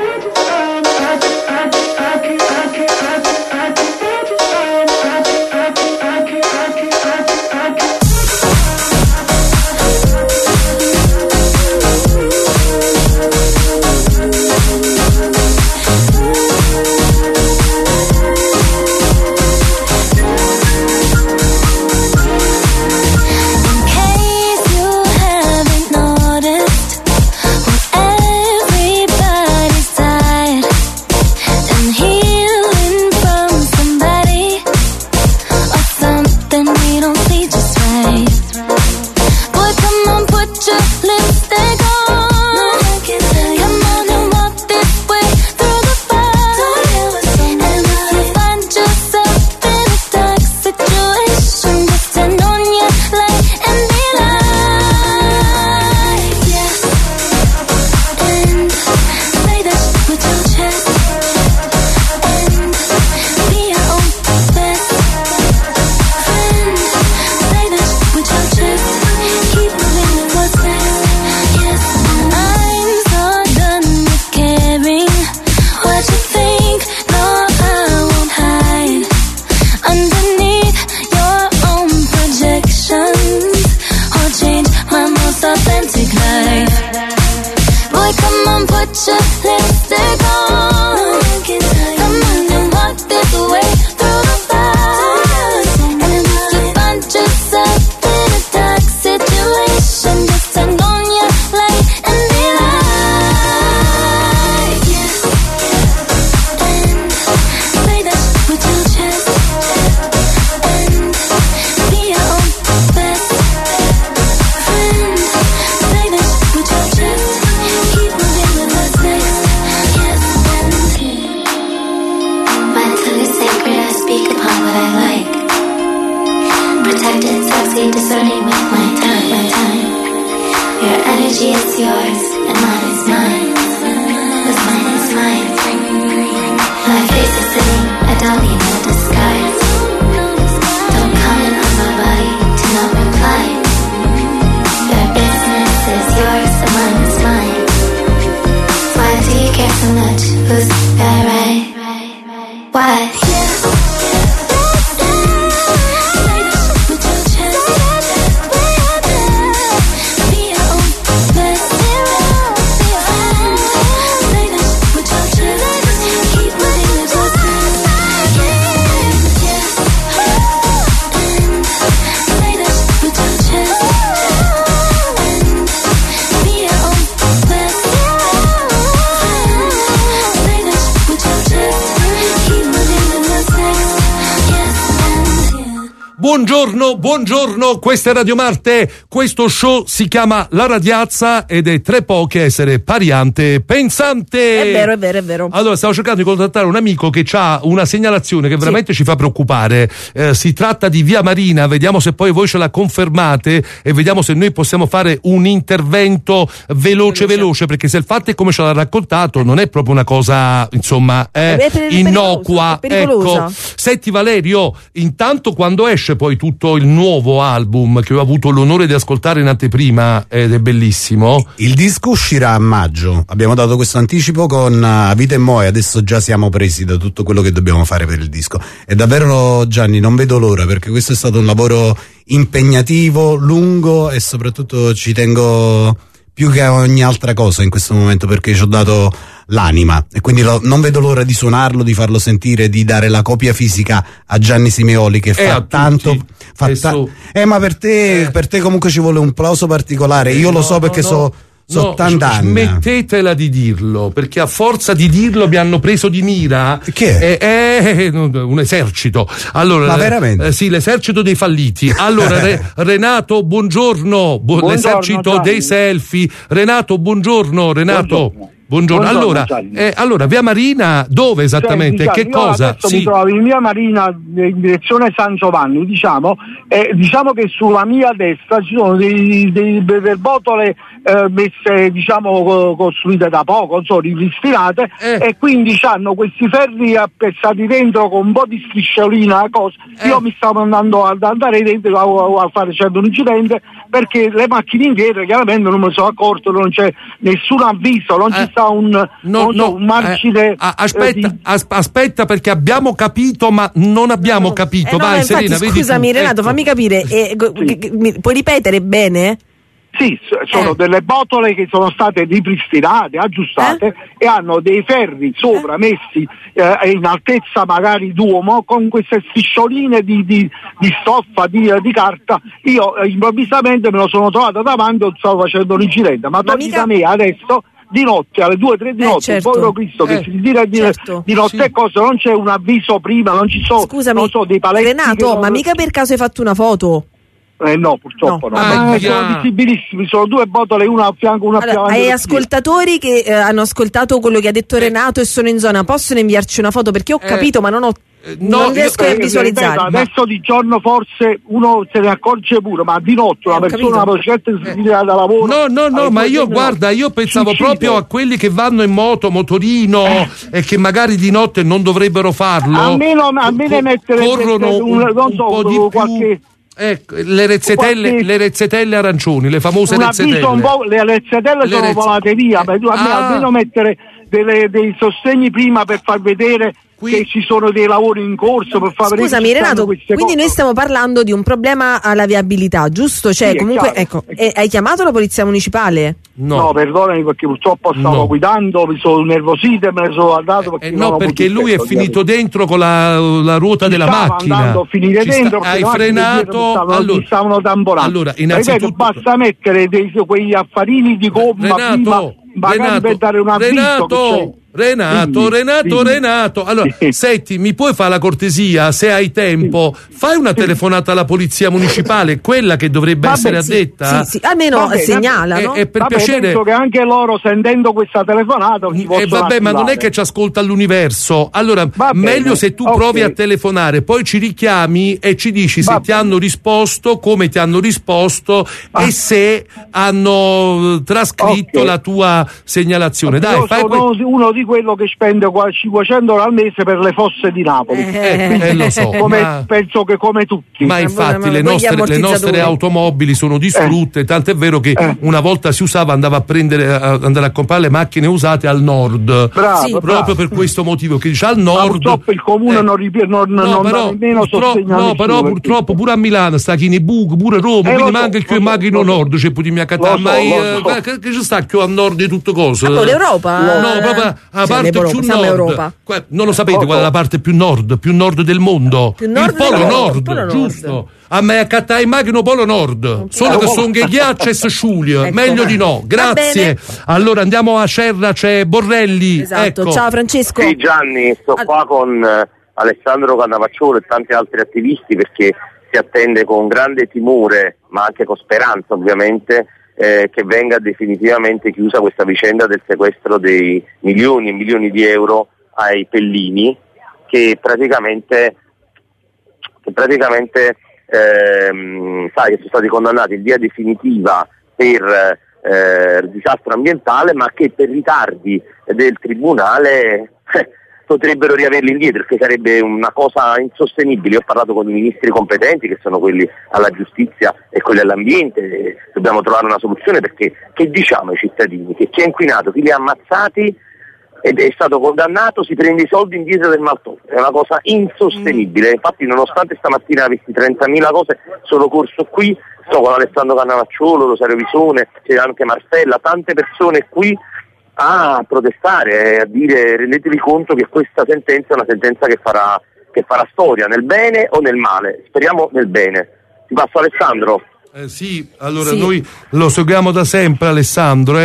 Buongiorno, questa è Radio Marte, questo show si chiama La Radiazza ed è tre poche essere pariante pensante. È vero. Allora, stavo cercando di contattare un amico che ha una segnalazione che veramente ci fa preoccupare. Si tratta di Via Marina, vediamo se poi voi ce la confermate e vediamo se noi possiamo fare un intervento veloce, perché se il fatto è come ce l'ha raccontato non è proprio una cosa, insomma, innocua. Ecco. Senti Valerio, intanto quando esce poi tutto il nuovo album che ho avuto l'onore di ascoltare in anteprima ed è bellissimo. Il disco uscirà a maggio, abbiamo dato questo anticipo con Vita e Moi, adesso già siamo presi da tutto quello che dobbiamo fare per il disco e davvero Gianni non vedo l'ora, perché questo è stato un lavoro impegnativo, lungo e soprattutto ci tengo più che a ogni altra cosa in questo momento, perché ci ho dato l'anima e quindi non vedo l'ora di suonarlo, di farlo sentire, di dare la copia fisica a Gianni Simeoli che fa tanto ma per te comunque ci vuole un plauso particolare. Io lo so perché so 80 anni. Smettetela di dirlo, perché a forza di dirlo mi hanno preso di mira. Che è? Un esercito. Allora, ma veramente? Sì, l'esercito dei falliti. Allora, Renato, buongiorno. L'esercito Gianni. dei selfie. Renato, buongiorno. Renato. Buongiorno. Buongiorno. Allora, via Marina, dove esattamente? Senti, che cosa? Mi trovo in via Marina in direzione San Giovanni, diciamo che sulla mia destra ci sono delle botole messe, diciamo, costruite da poco, ripristinate, e quindi hanno questi ferri appezzati dentro con un po' di strisciolina, Io mi stavo andando ad andare dentro a fare un incidente, perché le macchine indietro chiaramente non me ne sono accorto, non c'è nessun avviso, non ci sta un margine. Aspetta, perché abbiamo capito, ma non abbiamo capito. Vai, infatti, Serena, scusami, vedi. Renato, fammi capire. Puoi ripetere bene? Sì, sono delle botole che sono state ripristinate, aggiustate, e hanno dei ferri sopra messi in altezza magari d'uomo, con queste striscioline di stoffa, di carta. Io improvvisamente me lo sono trovato davanti e stavo facendo un incidente, ma togli da me adesso di notte, alle 2-3 di notte, certo. povero Cristo, che si tira di notte, e cosa, non c'è un avviso prima, non ci sono, non so, dei paletti. Renato, ma mica per caso hai fatto una foto? No, purtroppo no. Sono visibilissimi, sono due botole, una a fianco, una a fianco. Hai ascoltatori che hanno ascoltato quello che ha detto Renato e sono in zona, possono inviarci una foto? Perché ho capito, ma non riesco a visualizzare. Adesso di giorno forse uno se ne accorge pure, ma di notte una persona, una bicicletta si tira da lavoro. No, ma io pensavo proprio a quelli che vanno in motorino e che magari di notte non dovrebbero farlo. Almeno mettere corrono un po' di più. Qualche... Ecco, le rezzetelle arancioni, le famose rezzetelle. Le rezzetelle sono volate via, almeno mettere dei sostegni prima per far vedere che ci sono dei lavori in corso, per far vedere. Scusami Renato, quindi noi stiamo parlando di un problema alla viabilità, giusto? Cioè, comunque, ecco, hai chiamato la polizia municipale? No, perdonami, perché purtroppo stavo guidando, mi sono nervosito e me ne sono andato. Perché lui è finito dentro con la ruota della macchina. Andando a finire dentro, hai frenato, mi stavano tamponando. Allora, innanzitutto, basta mettere quegli affarini di gomma prima, magari per dare un avviso. Renato, allora senti, mi puoi fare la cortesia, se hai tempo, fai una telefonata alla polizia municipale, quella che dovrebbe essere addetta. Sì, almeno segnala, no? Per piacere, penso che anche loro, sentendo questa telefonata, ma non è che ci ascolta l'universo. Allora, meglio se tu provi a telefonare, poi ci richiami e ci dici se ti hanno risposto, come ti hanno risposto e se hanno trascritto la tua segnalazione. Dai, fai uno di quello che spende 500 euro al mese per le fosse di Napoli. Lo so, penso che come tutti. Ma infatti le nostre automobili sono distrutte, tanto è vero che una volta si usava, andare a comprare le macchine usate al nord. Proprio per questo motivo, che dice al nord. Purtroppo il comune non dà nemmeno sostegno. No, però purtroppo pure a Milano sta chi ne buco, pure a Roma, quindi manca il più macchino nord, c'è pure mia catena. Ma che ci sta più a nord di tutto cosa? L'Europa? No, proprio la parte più nord. Non lo sapete qual è la parte più nord del mondo? Il polo nord, giusto? A me accattai immagino polo nord, solo che sono che ghiaccia e si sciuglie, meglio di no. Grazie. Allora andiamo a Cerra, c'è Borrelli. Esatto. Ciao Francesco. Sì, Gianni, sto qua con Alessandro Cannavacciolo e tanti altri attivisti, perché si attende con grande timore, ma anche con speranza ovviamente, che venga definitivamente chiusa questa vicenda del sequestro dei milioni e milioni di euro ai Pellini, che praticamente che sono stati condannati in via definitiva per disastro ambientale, ma che per ritardi del tribunale potrebbero riaverli indietro, perché sarebbe una cosa insostenibile. Io ho parlato con i ministri competenti, che sono quelli alla giustizia e quelli all'ambiente, e dobbiamo trovare una soluzione, perché che diciamo ai cittadini? Che chi ha inquinato, chi li ha ammazzati ed è stato condannato, si prende i soldi indietro del maltolto. È una cosa insostenibile. Infatti, nonostante stamattina avessi 30.000 cose, sono corso qui, sto con Alessandro Cannavacciolo, Rosario Visone, c'è anche Marcella, tante persone qui a protestare, a dire: rendetevi conto che questa sentenza è una sentenza che farà storia, nel bene o nel male. Speriamo nel bene. Ti passo Alessandro. Sì, allora noi lo seguiamo da sempre, Alessandro.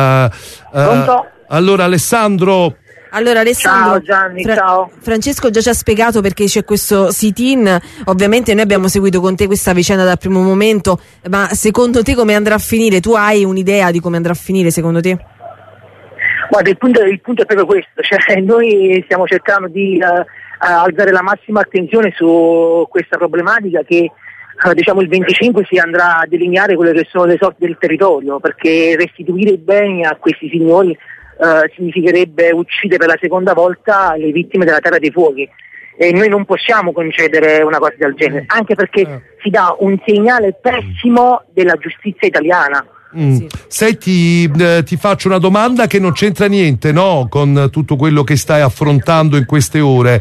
Allora Alessandro. Ciao Gianni, ciao. Francesco già ci ha spiegato perché c'è questo sit-in. Ovviamente noi abbiamo seguito con te questa vicenda dal primo momento, ma secondo te come andrà a finire? Tu hai un'idea di come andrà a finire secondo te? Guarda, il punto è proprio questo, cioè noi stiamo cercando di alzare la massima attenzione su questa problematica che diciamo il 25 si andrà a delineare quelle che sono le sorti del territorio, perché restituire i beni a questi signori significherebbe uccidere per la seconda volta le vittime della Terra dei Fuochi, e noi non possiamo concedere una cosa del genere, anche perché si dà un segnale pessimo della giustizia italiana. Sì. Senti, ti faccio una domanda che non c'entra niente, no, con tutto quello che stai affrontando in queste ore.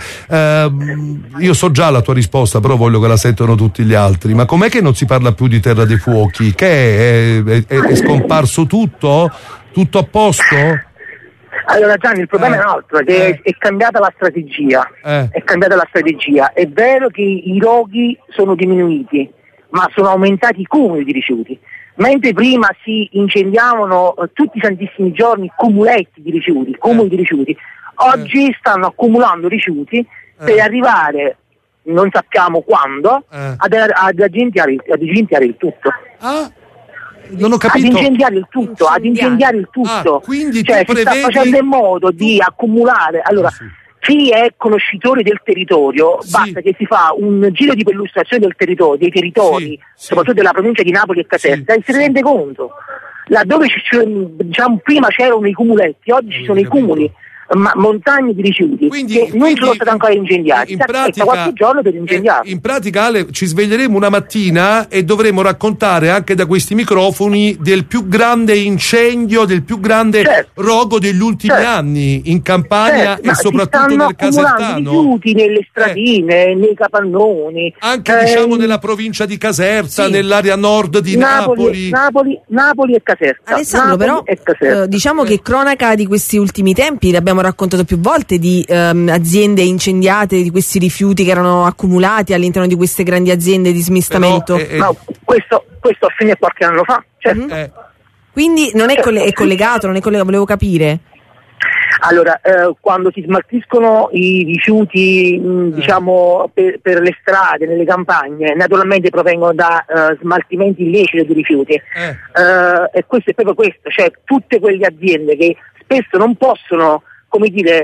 Io so già la tua risposta, però voglio che la sentano tutti gli altri. Ma com'è che non si parla più di Terra dei Fuochi? Che è scomparso tutto? Tutto a posto? Allora Gianni, il problema è un altro, che è cambiata la strategia. È cambiata la strategia. È vero che i roghi sono diminuiti, ma sono aumentati i cumuli di rifiuti. Mentre prima si incendiavano tutti i santissimi giorni cumuletti di rifiuti, cumuli di rifiuti, oggi stanno accumulando rifiuti per arrivare, non sappiamo quando, ad incendiare il tutto. Non ho capito. Ad incendiare il tutto. Quindi cioè si sta facendo in modo di accumulare. Allora, chi è conoscitore del territorio, basta che si fa un giro di perlustrazione del territorio, dei territori, soprattutto della provincia di Napoli e Caserta, e si rende conto. Laddove diciamo, prima c'erano i cumuletti, oggi ci sono i cumuli, montagne di rifiuti che non sono stati ancora incendiati. In pratica, qualche giorno per incendiarli. In pratica, Ale, ci sveglieremo una mattina e dovremo raccontare anche da questi microfoni del più grande incendio, del più grande rogo degli ultimi anni in Campania e soprattutto nel Casertano. Rifiuti nelle stradine, nei capannoni, anche diciamo nella provincia di Caserta, nell'area nord di Napoli e Caserta. Alessandro, però diciamo che cronaca di questi ultimi tempi l'abbiamo raccontato più volte di aziende incendiate, di questi rifiuti che erano accumulati all'interno di queste grandi aziende di smistamento. No, questo a fine qualche anno fa, certo. Quindi non è, è collegato, volevo capire. Allora, quando si smaltiscono i rifiuti diciamo per le strade, nelle campagne, naturalmente provengono da smaltimenti illeciti di rifiuti, e questo è proprio questo, cioè tutte quelle aziende che spesso non possono, come dire,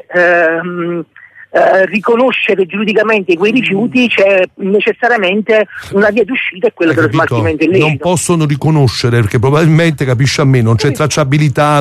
riconoscere giuridicamente quei rifiuti, c'è necessariamente una via d'uscita, è quella dello smaltimento illecito. Non possono riconoscere perché probabilmente, capisci a me, non c'è tracciabilità,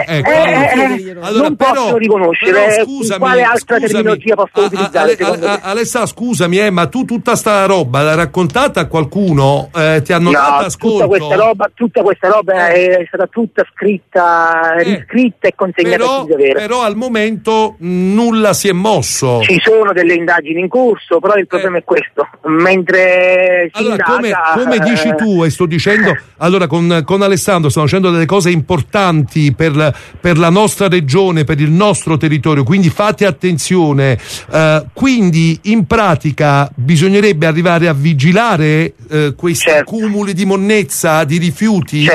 non possono riconoscere. Quale altra terminologia possono utilizzare? Alessà, scusami, ma tu tutta sta roba l'hai raccontata a qualcuno? Ti hanno dato ascolto? Tutta questa roba è stata tutta scritta, riscritta e consegnata a chi dovere. Però al momento nulla si è mosso. Ci sono delle indagini in corso, però il problema è questo. Mentre si indaga, come dici tu, e sto dicendo, allora con Alessandro stiamo facendo delle cose importanti per la nostra regione, per il nostro territorio, quindi fate attenzione. Quindi in pratica bisognerebbe arrivare a vigilare questi accumuli di monnezza, di rifiuti?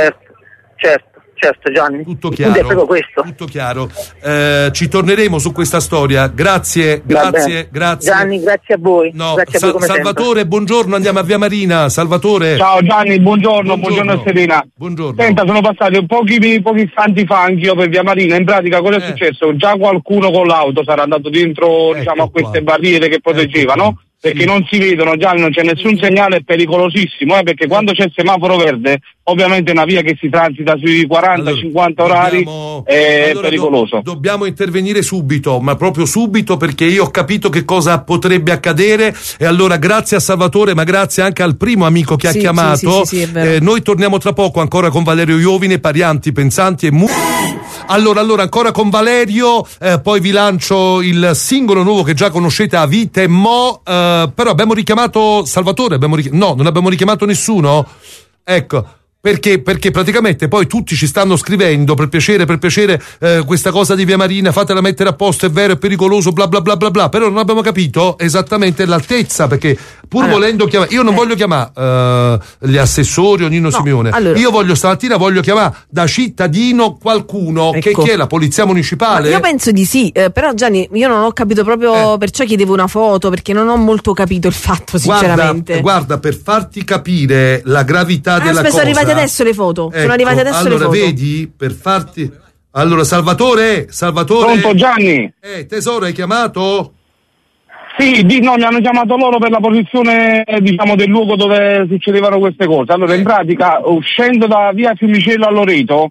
Certo Gianni, tutto chiaro, è proprio questo. Tutto chiaro. Ci torneremo su questa storia. Grazie. Gianni, grazie a voi. Grazie a voi come Salvatore, sempre. Buongiorno, andiamo a Via Marina. Salvatore. Ciao Gianni, buongiorno Serena. Buongiorno. Senta, sono passati pochi istanti fa anch'io per Via Marina. In pratica cosa è successo? Già qualcuno con l'auto sarà andato dentro a queste barriere che proteggevano. Perché non si vedono, già non c'è nessun segnale, è pericolosissimo, perché quando c'è il semaforo verde, ovviamente una via che si transita sui 40-50 orari è pericoloso. Dobbiamo intervenire subito, ma proprio subito, perché io ho capito che cosa potrebbe accadere, e allora grazie a Salvatore, ma grazie anche al primo amico che ha chiamato. Noi torniamo tra poco ancora con Valerio Iovine, Parianti, Pensanti e Allora, ancora con Valerio, poi vi lancio il singolo nuovo che già conoscete, A Vita e Mo', però abbiamo richiamato Salvatore, no, non abbiamo richiamato nessuno? Ecco. Perché praticamente poi tutti ci stanno scrivendo per piacere questa cosa di Via Marina fatela mettere a posto, è vero, è pericoloso, bla bla bla bla bla, però non abbiamo capito esattamente l'altezza, perché volendo chiamare, io non voglio chiamare gli assessori o Nino Simeone, io stamattina voglio chiamare da cittadino qualcuno, che è la polizia municipale. Ma io penso di sì, però Gianni, io non ho capito proprio, perciò chiedevo una foto, perché non ho molto capito il fatto, sinceramente. Guarda, per farti capire la gravità della cosa. Adesso le foto, sono arrivate adesso le foto. Allora vedi, per farti Allora, Salvatore? Pronto, Gianni? Tesoro, hai chiamato? Sì, no, mi hanno chiamato loro per la posizione, diciamo, del luogo dove succedevano queste cose. Allora, in pratica, uscendo da via Fiumicello a Loreto,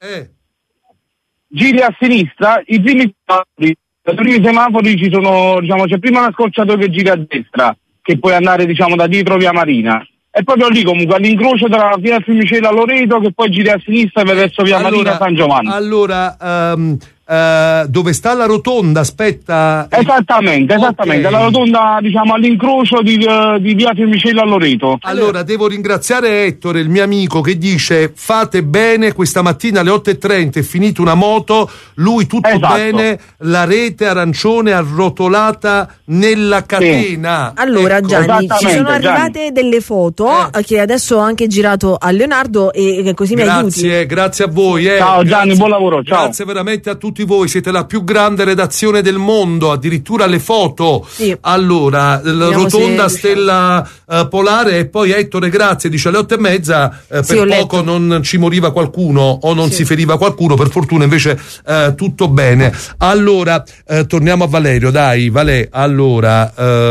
giri a sinistra, i primi semafori ci sono, diciamo, c'è prima una scorciatoia che gira a destra, che puoi andare, diciamo, da dietro via Marina. È proprio lì comunque, all'incrocio tra via Fiumicello a Loreto, che poi gira a sinistra verso via Marina San Giovanni. Allora, dove sta la rotonda, aspetta. Esattamente, okay. La rotonda, diciamo, all'incrocio di via Fiumicello a Loreto. Allora, devo ringraziare Ettore, il mio amico, che dice: fate bene, questa mattina alle 8:30 è finita una moto, lui tutto bene, la rete arancione arrotolata nella catena. Sì. Allora, ecco, Gianni, ci sono arrivate delle foto che adesso ho anche girato a Leonardo e così mi aiuti. Grazie a voi. Ciao Gianni, buon lavoro, ciao. Grazie veramente a tutti voi, siete la più grande redazione del mondo, addirittura le foto. Sì. Allora, la rotonda stella polare, e poi Ettore, grazie, dice alle 8:30, per poco non ci moriva qualcuno o non si feriva qualcuno, per fortuna invece tutto bene. Allora, torniamo a Valerio, dai, Vale, allora,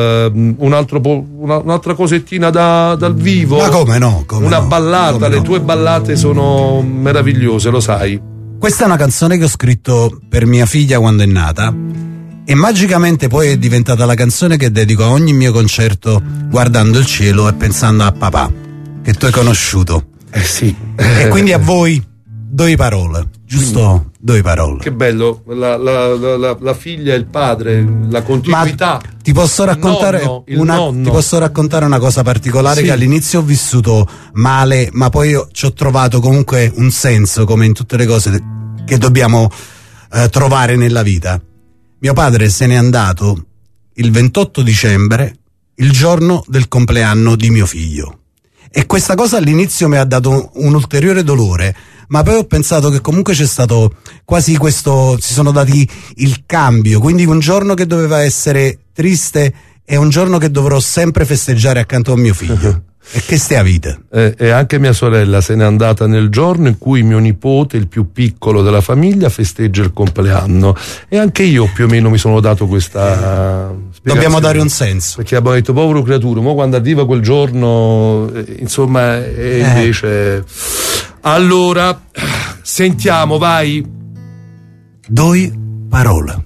un'altra cosettina dal vivo. Ma come no? Ballata, le tue ballate sono meravigliose, lo sai. Questa è una canzone che ho scritto per mia figlia quando è nata e magicamente poi è diventata la canzone che dedico a ogni mio concerto guardando il cielo e pensando a papà, che tu hai conosciuto. Sì. E quindi a voi due parole, giusto? Due parole. Che bello, la figlia e il padre, la continuità. Ma ti posso raccontare ti posso raccontare una cosa particolare, che all'inizio ho vissuto male, ma poi ci ho trovato comunque un senso, come in tutte le cose che dobbiamo trovare nella vita. Mio padre se n'è andato il 28 dicembre, il giorno del compleanno di mio figlio. E questa cosa all'inizio mi ha dato un ulteriore dolore, ma poi ho pensato che comunque c'è stato quasi questo, si sono dati il cambio, quindi un giorno che doveva essere triste è un giorno che dovrò sempre festeggiare accanto a mio figlio. E che stia vita. E anche mia sorella se n'è andata nel giorno in cui mio nipote, il più piccolo della famiglia, festeggia il compleanno, e anche io più o meno mi sono dato questa dobbiamo dare un senso, perché abbiamo detto povero creatura, ma quando arriva quel giorno insomma invece. Allora sentiamo, vai. Due parole.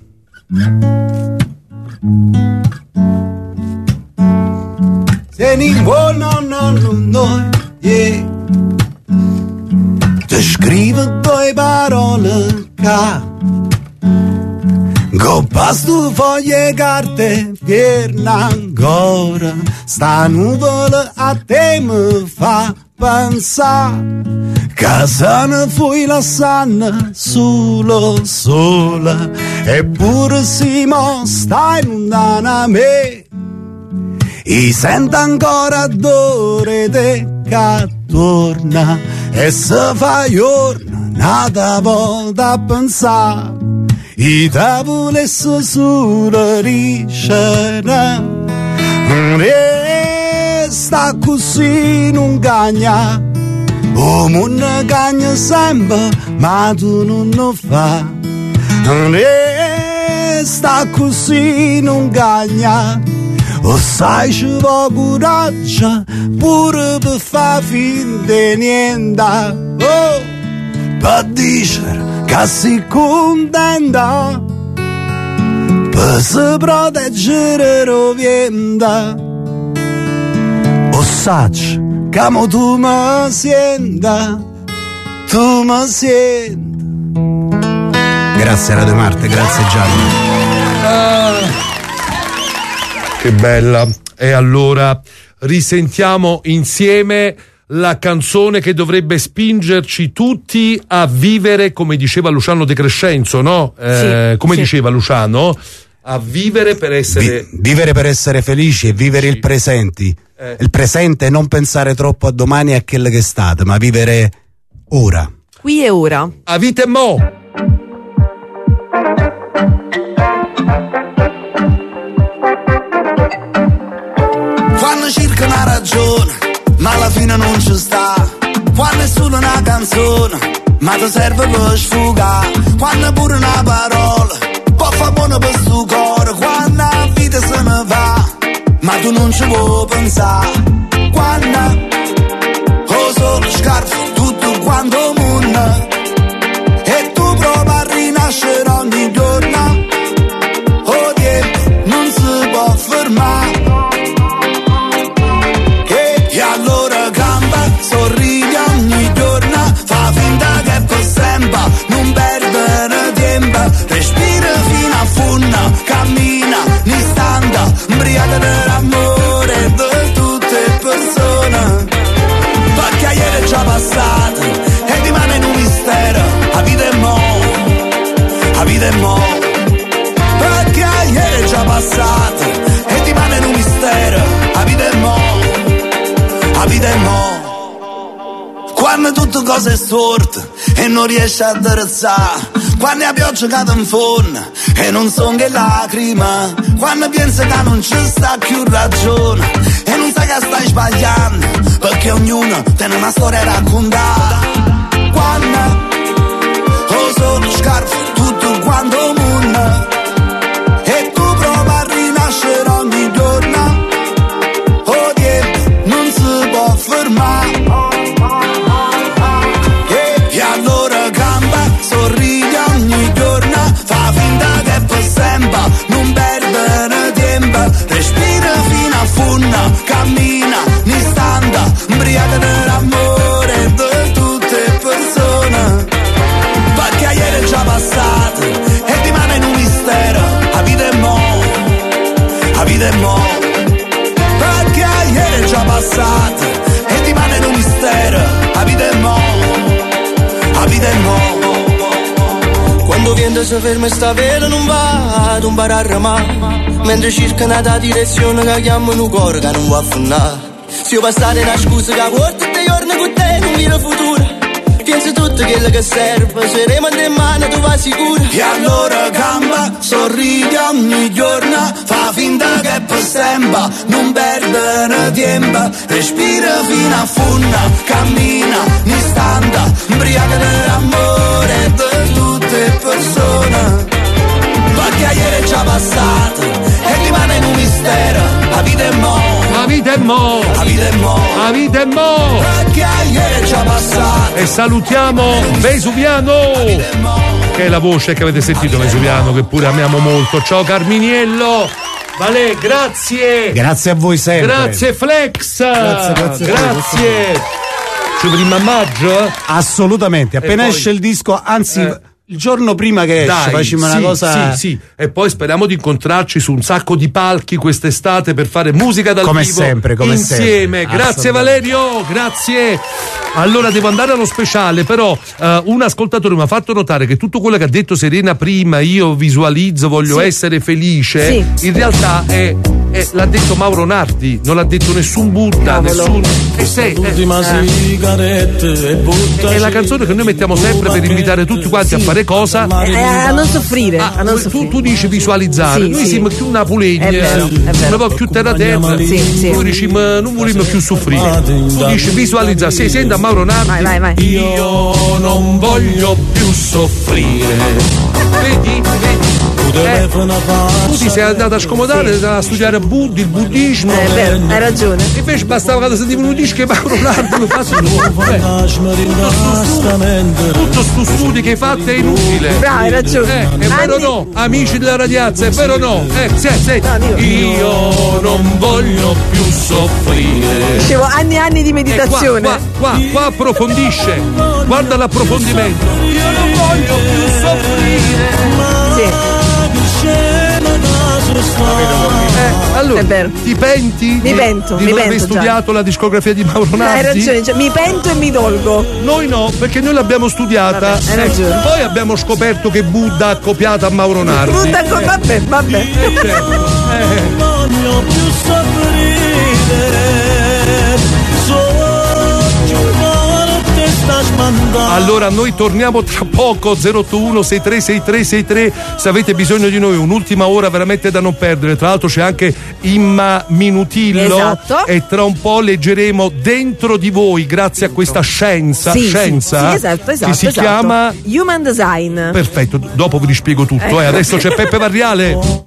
Ti scrivo due parole con pasto foglie e carte piene ancora. Sta nuvola a te mi fa pensare che se ne fui la sanna sola, eppure si stai lontana a me. E sento ancora d'ore te che torna e se fa giorno nata volta a pensare. I te volesse solo ricevere, sta così non cagna, o mondo cagna sempre ma tu non lo fa. Sta così non cagna, o sai ci vuole coraggio pure per far finta di niente. Oh, per dire che sei contenta, per se proteggere rovienda. O sai che mo tu mi senta, tu mi senti. Grazie Radio Marte, grazie Gianni. Che bella. E allora risentiamo insieme la canzone che dovrebbe spingerci tutti a vivere, come diceva Luciano De Crescenzo, no? Diceva Luciano, a vivere per essere vivere per essere felici e vivere il presente. Il presente, non pensare troppo a domani e a quello che è stato, ma vivere ora. Qui e ora. A vita e mo'. Quando cerca una ragione, ma alla fine non ci sta. Quando è solo una canzone, ma ti serve per sfogare. quando pure una parola può fa buono per sto cuore, quando la vita se ne va, ma tu non ci vuoi pensare, quando ho solo scarpe tutto quanto mondo e tu provi a rinascere ogni giorno, oh tempo non si può fermare, e allora cambia, sorridi ogni giorno, fa finta che per sempre non perdere tempo, respira fino a fondo, cammina un istante, imbriaca dell'amore di tutte le persone, perché ieri è già passato e rimane un mistero, la vita è mo, la vita è mo, perché ieri è già passato e rimane un mistero, la vita è mo, la vita è mo. Quando tutte cose è storte e non riesci a drezzare, quando la pioggia cade in fondo e non son che lacrime, quando pensi che non ci sta più ragione e non sai che stai sbagliando, perché ognuno tiene una storia raccontata, quando ho solo scarpe tutto quanto mondo e tu provi a rinascere ogni giorno, oh tempo non si può fermare, e allora cambia, sorridi ogni giorno, fa finta che per sempre non perdere tempo, respira fino a fondo, cammina un istante, imbriaca dell'amore di tutte le persone, perché ieri è già passato e rimane un mistero, la vita è mo, la vita è mo, perché ieri è già passato e rimane un mistero, la vita è mo, la vita è mo. Quando viene si ferma sta vela non va ad imparare a remare, mentre cerca una direzione che chiamano un cuore che non va a affonnare, se io passare una scusa che porta tutti i giorni con te non mira futuro, pensi tutto quello che serve, saremo in mano tu vai sicuro, e allora cambia, sorridi ogni giorno, fa finta che per sempre non perdere tempo, respira fino a fondo, cammina un istante, imbriaca dell'amore di tutte le persone, perché ieri è già passato e rimane un mistero, la vita è mo, la vita è mo, la vita è mo, la vita è mo, perché ieri è già passato. E salutiamo Vesuviano, che è la voce che avete sentito, Vesuviano, che pure amiamo molto. Ciao Carminiello, Vale, grazie. Grazie a voi sempre. Grazie Flex. Grazie. Ci vediamo a maggio? Assolutamente, appena poi, esce il disco, anzi il giorno prima che esce facciamo una cosa. Sì, e poi speriamo di incontrarci su un sacco di palchi quest'estate per fare musica dal come vivo sempre, insieme. Sempre. Grazie Valerio, grazie. Allora devo andare allo speciale, però un ascoltatore mi ha fatto notare che tutto quello che ha detto Serena prima, io visualizzo, voglio essere felice, in realtà l'ha detto Mauro Nardi, non l'ha detto nessun Buddha, nessun. È la canzone che noi mettiamo sempre per invitare tutti quanti a fare cosa? A non soffrire. Tu dici visualizzare, noi siamo più napolegni, un po' più terra terra, noi diciamo non vogliamo più soffrire. Tu dici visualizzare, se senti a Mauro Nardi, vai. Io non voglio più soffrire. Vedi? Tu ti sei andato a scomodare a studiare il buddismo. È vero, hai ragione. Invece bastava quando sentivo un disco che Mauro Nardi lo fa tutto sto studio che hai fatto è inutile. Bravo, hai ragione. È vero o no? Amici della ragazza, è vero o no? Io non voglio più soffrire. Dicevo anni e anni di meditazione. Qua approfondisce. Guarda l'approfondimento. Io non voglio più soffrire. Allora, è vero. Ti penti? Mi pento. Di non aver studiato la discografia di Mauro Nardi? Hai ragione, mi pento e mi dolgo. Noi no, perché noi l'abbiamo studiata. Vabbè, hai ragione. Poi abbiamo scoperto che Buddha ha copiato a Mauro Nardi. Vabbè. Non voglio più soffrire, solo sta Allora noi torniamo tra poco, 081 636363, se avete bisogno di noi, un'ultima ora veramente da non perdere. Tra l'altro c'è anche Imma Minutillo, esatto, e tra un po' leggeremo Dentro di voi, grazie a questa scienza, sì, esatto, che si chiama Human Design. Perfetto, dopo vi spiego tutto. Adesso c'è Peppe Varriale.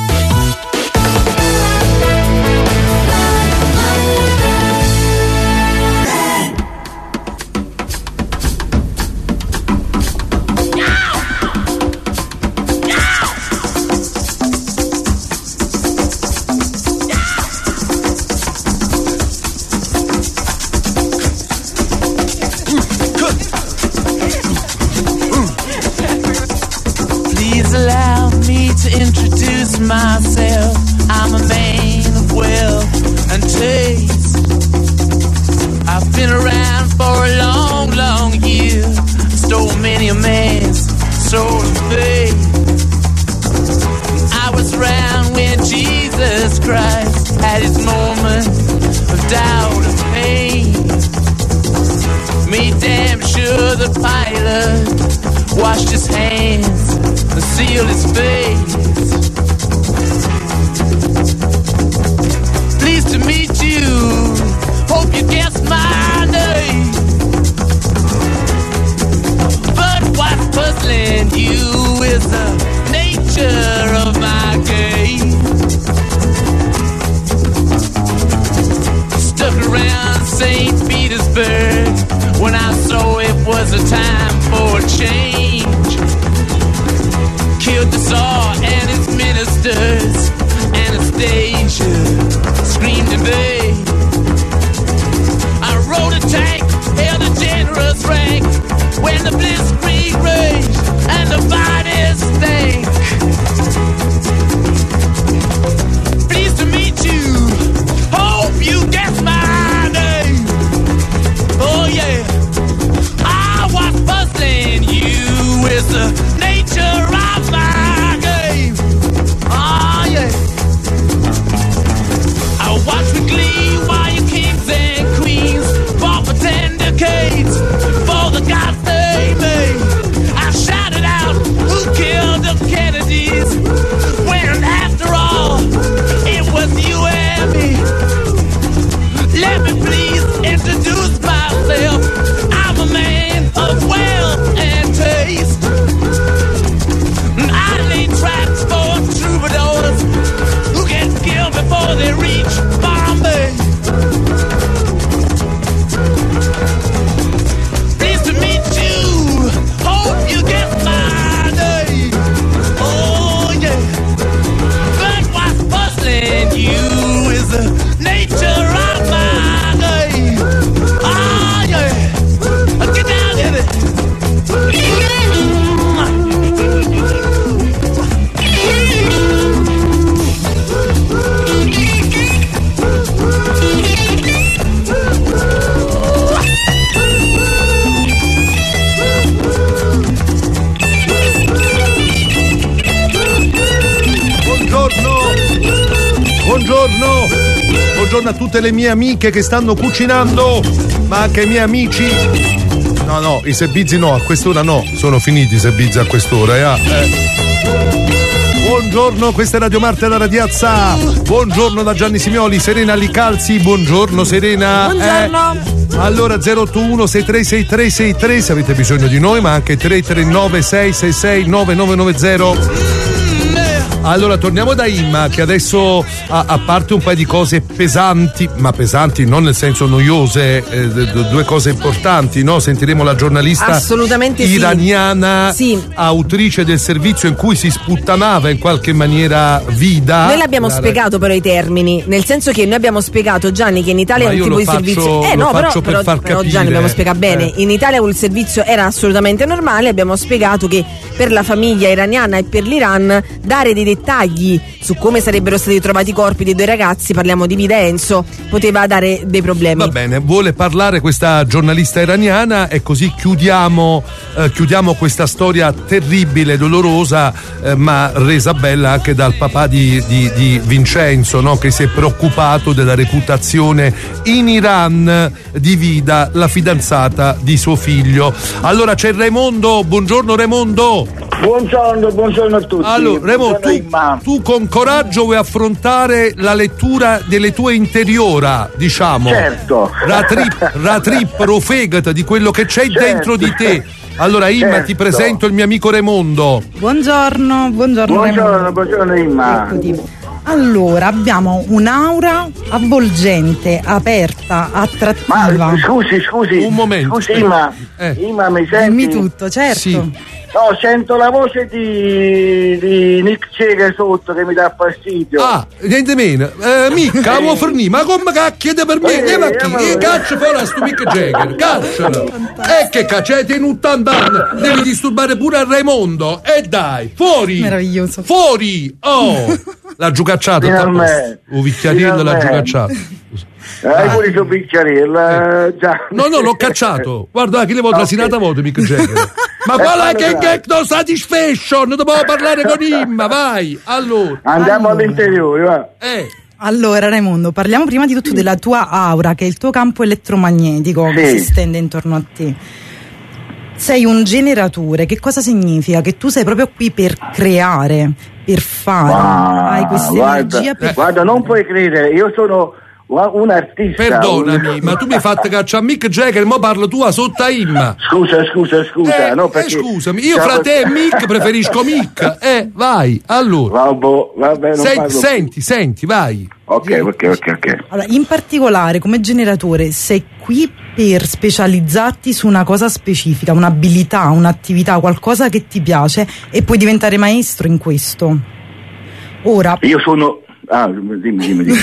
Myself, I'm a man of wealth and taste. I've been around for a long, long year. Stole many a man's soul of faith. I was around when Jesus Christ had his moment of doubt and pain. Made damn sure the pilot washed his hands and sealed his face. Pleased to meet you, hope you guessed my name. But what's puzzling you is the nature of my game. Stuck around St. Petersburg when I saw it was a time for a change. Killed the Tsar and his ministers, Anastasia screamed in vain. I rode a tank, held a generous rank when the blitzkrieg raged and the bodies stank. Pleased to meet you, hope you guessed my name. Oh yeah, I was puzzling you with the nature of my game. Oh yeah, I watch with glee while you kings and queens fought for 10 decades for the gods they made. I shouted out, who killed the Kennedys? When after all, it was you and me. Let me please introduce myself. I'm a man of wealth and taste. I lay traps for troubadours who get killed before they reach Bombay. Pleased to meet you, hope you get my name. Oh yeah, but what's puzzling you is the nature of my name. Oh yeah, get down in it. Buongiorno a tutte le mie amiche che stanno cucinando, ma anche ai miei amici. No, i servizi no, a quest'ora no, sono finiti i servizi a quest'ora. Buongiorno, questa è Radio Marte da Radiazza. Buongiorno da Gianni Simioli, Serena Licalzi. Buongiorno Serena. Buongiorno. Allora 081 636363 se avete bisogno di noi, ma anche 339 666 9990. Allora torniamo da Imma, che adesso a parte un paio di cose pesanti, ma pesanti non nel senso noiose, due cose importanti, no? Sentiremo la giornalista assolutamente iraniana, autrice del servizio in cui si sputtanava in qualche maniera Vida. Noi l'abbiamo spiegato però i termini, nel senso che noi abbiamo spiegato, Gianni, che in Italia un tipo di servizio però Gianni abbiamo spiegato bene, in Italia il servizio era assolutamente normale, abbiamo spiegato che per la famiglia iraniana e per l'Iran dare dei dettagli su come sarebbero stati trovati i corpi dei due ragazzi, parliamo di Vida e Enzo, poteva dare dei problemi. Va bene, vuole parlare questa giornalista iraniana e così chiudiamo questa storia terribile, dolorosa, ma resa bella anche dal papà di Vincenzo, no? Che si è preoccupato della reputazione in Iran di Vida, la fidanzata di suo figlio. Allora c'è Raimondo, buongiorno Raimondo. Buongiorno a tutti. Allora Raimondo, tu con coraggio vuoi affrontare la lettura delle tue interiora, diciamo. Certo. Rofegata di quello che c'è dentro di te. Allora Imma, ti presento il mio amico Raimondo. Buongiorno Imma. Eccoti. Allora, abbiamo un'aura avvolgente, aperta, attrattiva. Ma scusi. Un momento. Scusi Imma, mi senti? Dimmi tutto, certo. Sì. No, sento la voce di Nick Jagger sotto che mi dà fastidio. Ah, niente meno. Mica, vuoi fornire? Ma come cacchio per me? Caccia fuori sto Mick Jagger, caccialo. Che caccia, hai tenuto 80 anni, devi disturbare pure a Raimondo. E dai, fuori. Meraviglioso. Fuori. Oh, l'ha giucacciato. Un bicchiariello l'ha giucacciato. Hai pure il bicchiariello, già. No, l'ho cacciato. Guarda, chi le vuole trasinata voto Mick Jagger. Ma qual è che non satisfaction? Non devo parlare con Imma, vai. Allora. Andiamo all'interiore, va. Allora Raimondo, parliamo prima di tutto della tua aura, che è il tuo campo elettromagnetico che si stende intorno a te. Sei un generatore, che cosa significa? Che tu sei proprio qui per creare, per fare, hai questa energia per... Guarda, non puoi credere, io sono un artista. Perdonami, ma tu mi hai fatto cacciare Mick Jagger, mo parlo tua sotto a Imma. Scusa, no, perché... Scusami, io fra te e Mick preferisco Mick. Vai, allora. Vabbè, senti, vai. Ok. Allora, in particolare, come generatore, sei qui per specializzarti su una cosa specifica, un'abilità, un'attività, qualcosa che ti piace e puoi diventare maestro in questo. Ora... Io sono... dimmi.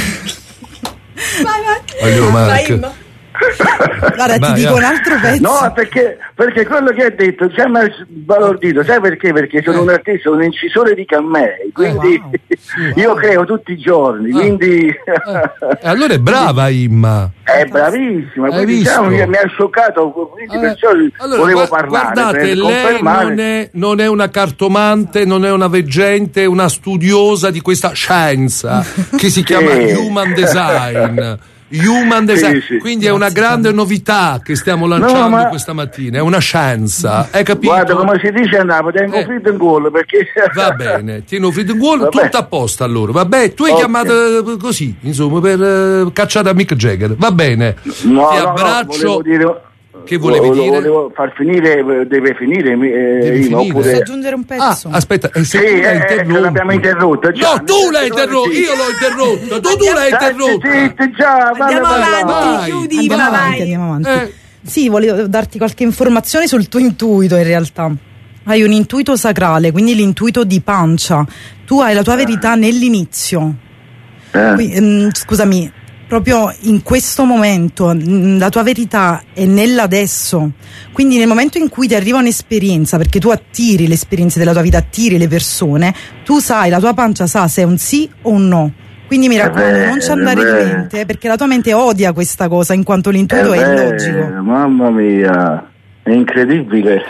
Vai. Guarda, ti dico un altro pezzo. No, perché quello che hai detto già mi ha sbalordito. Sai perché? Perché sono un artista, un incisore di cammei, quindi io creo tutti i giorni, quindi allora è brava Imma. È bravissima, quindi diciamo che mi ha scioccato, quindi perciò volevo parlare. Guardate, lei non è una cartomante, non è una veggente, è una studiosa di questa scienza che si chiama Human Design. Sì. Quindi è una grande novità che stiamo lanciando questa mattina, è una scienza, hai capito? Guarda come si dice a Napoli, tengo fritto in goal perché... Va bene, tengo fritto in goal, tutto a posto allora, vabbè, tu hai chiamato così, insomma, per cacciare a Mick Jagger, va bene, ti abbraccio... Che volevi dire? Volevo far finire, deve finire. Posso aggiungere un pezzo? Aspetta, l'abbiamo interrotto. No, tu l'hai interrotto, io l'ho interrotto, tu l'hai interrotto. Andiamo avanti. Sì, volevo darti qualche informazione sul tuo intuito in realtà. Hai un intuito sacrale, quindi l'intuito di pancia. Tu hai la tua verità nell'inizio. Scusami. Proprio in questo momento la tua verità è nell'adesso, quindi nel momento in cui ti arriva un'esperienza, perché tu attiri le esperienze della tua vita, attiri le persone, tu sai, la tua pancia sa se è un sì o un no, quindi mi raccomando non ci andare di mente, perché la tua mente odia questa cosa in quanto l'intuito è illogico. Mamma mia, è incredibile.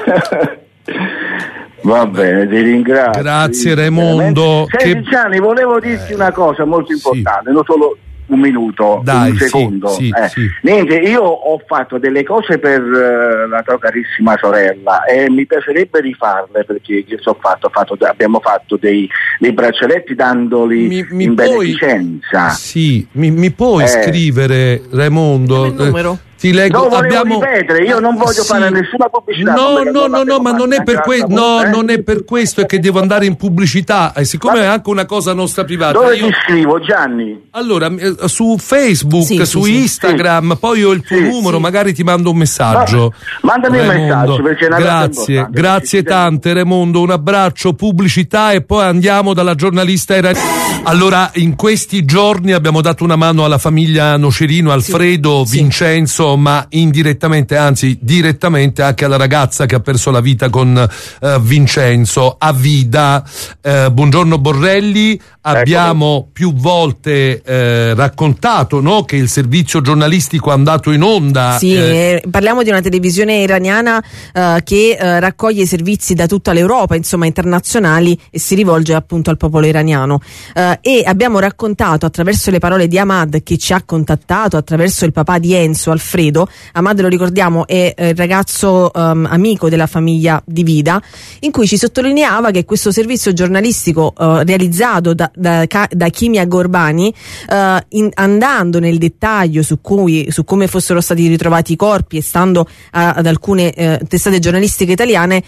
Va bene, ti ringrazio. Grazie Raimondo. Senti Gianni, volevo dirti una cosa molto importante, non solo un minuto, un secondo. Sì. Niente, io ho fatto delle cose per la tua carissima sorella e mi piacerebbe rifarle, perché abbiamo fatto dei braccialetti dandoli in beneficenza. Sì, mi puoi scrivere, Raimondo? Il numero? Ti leggo, volevo ripetere, io non voglio fare nessuna pubblicità. No, ma non è per questo. No, non è per questo, è che devo andare in pubblicità. E siccome è anche una cosa nostra privata. Dove ti scrivo, Gianni? Allora, su Facebook, su Instagram, poi ho il tuo numero, magari ti mando un messaggio. Mandami un messaggio, perché è una grazie tante, Raimondo. Un abbraccio, pubblicità e poi andiamo dalla giornalista iraniana. Allora, in questi giorni abbiamo dato una mano alla famiglia Nocerino, Alfredo, Vincenzo insomma indirettamente, anzi direttamente, anche alla ragazza che ha perso la vita con Vincenzo, a Vida. Buongiorno Borrelli, abbiamo più volte raccontato, no, che il servizio giornalistico è andato in onda. Sì, parliamo di una televisione iraniana che raccoglie servizi da tutta l'Europa, insomma internazionali, e si rivolge appunto al popolo iraniano, e abbiamo raccontato attraverso le parole di Ahmad, che ci ha contattato attraverso il papà di Enzo, Alfredo. Ahmad, lo ricordiamo, è il ragazzo amico della famiglia di Vida, in cui ci sottolineava che questo servizio giornalistico realizzato da Kimia Gorbani, andando nel dettaglio su come fossero stati ritrovati i corpi e stando ad alcune testate giornalistiche italiane,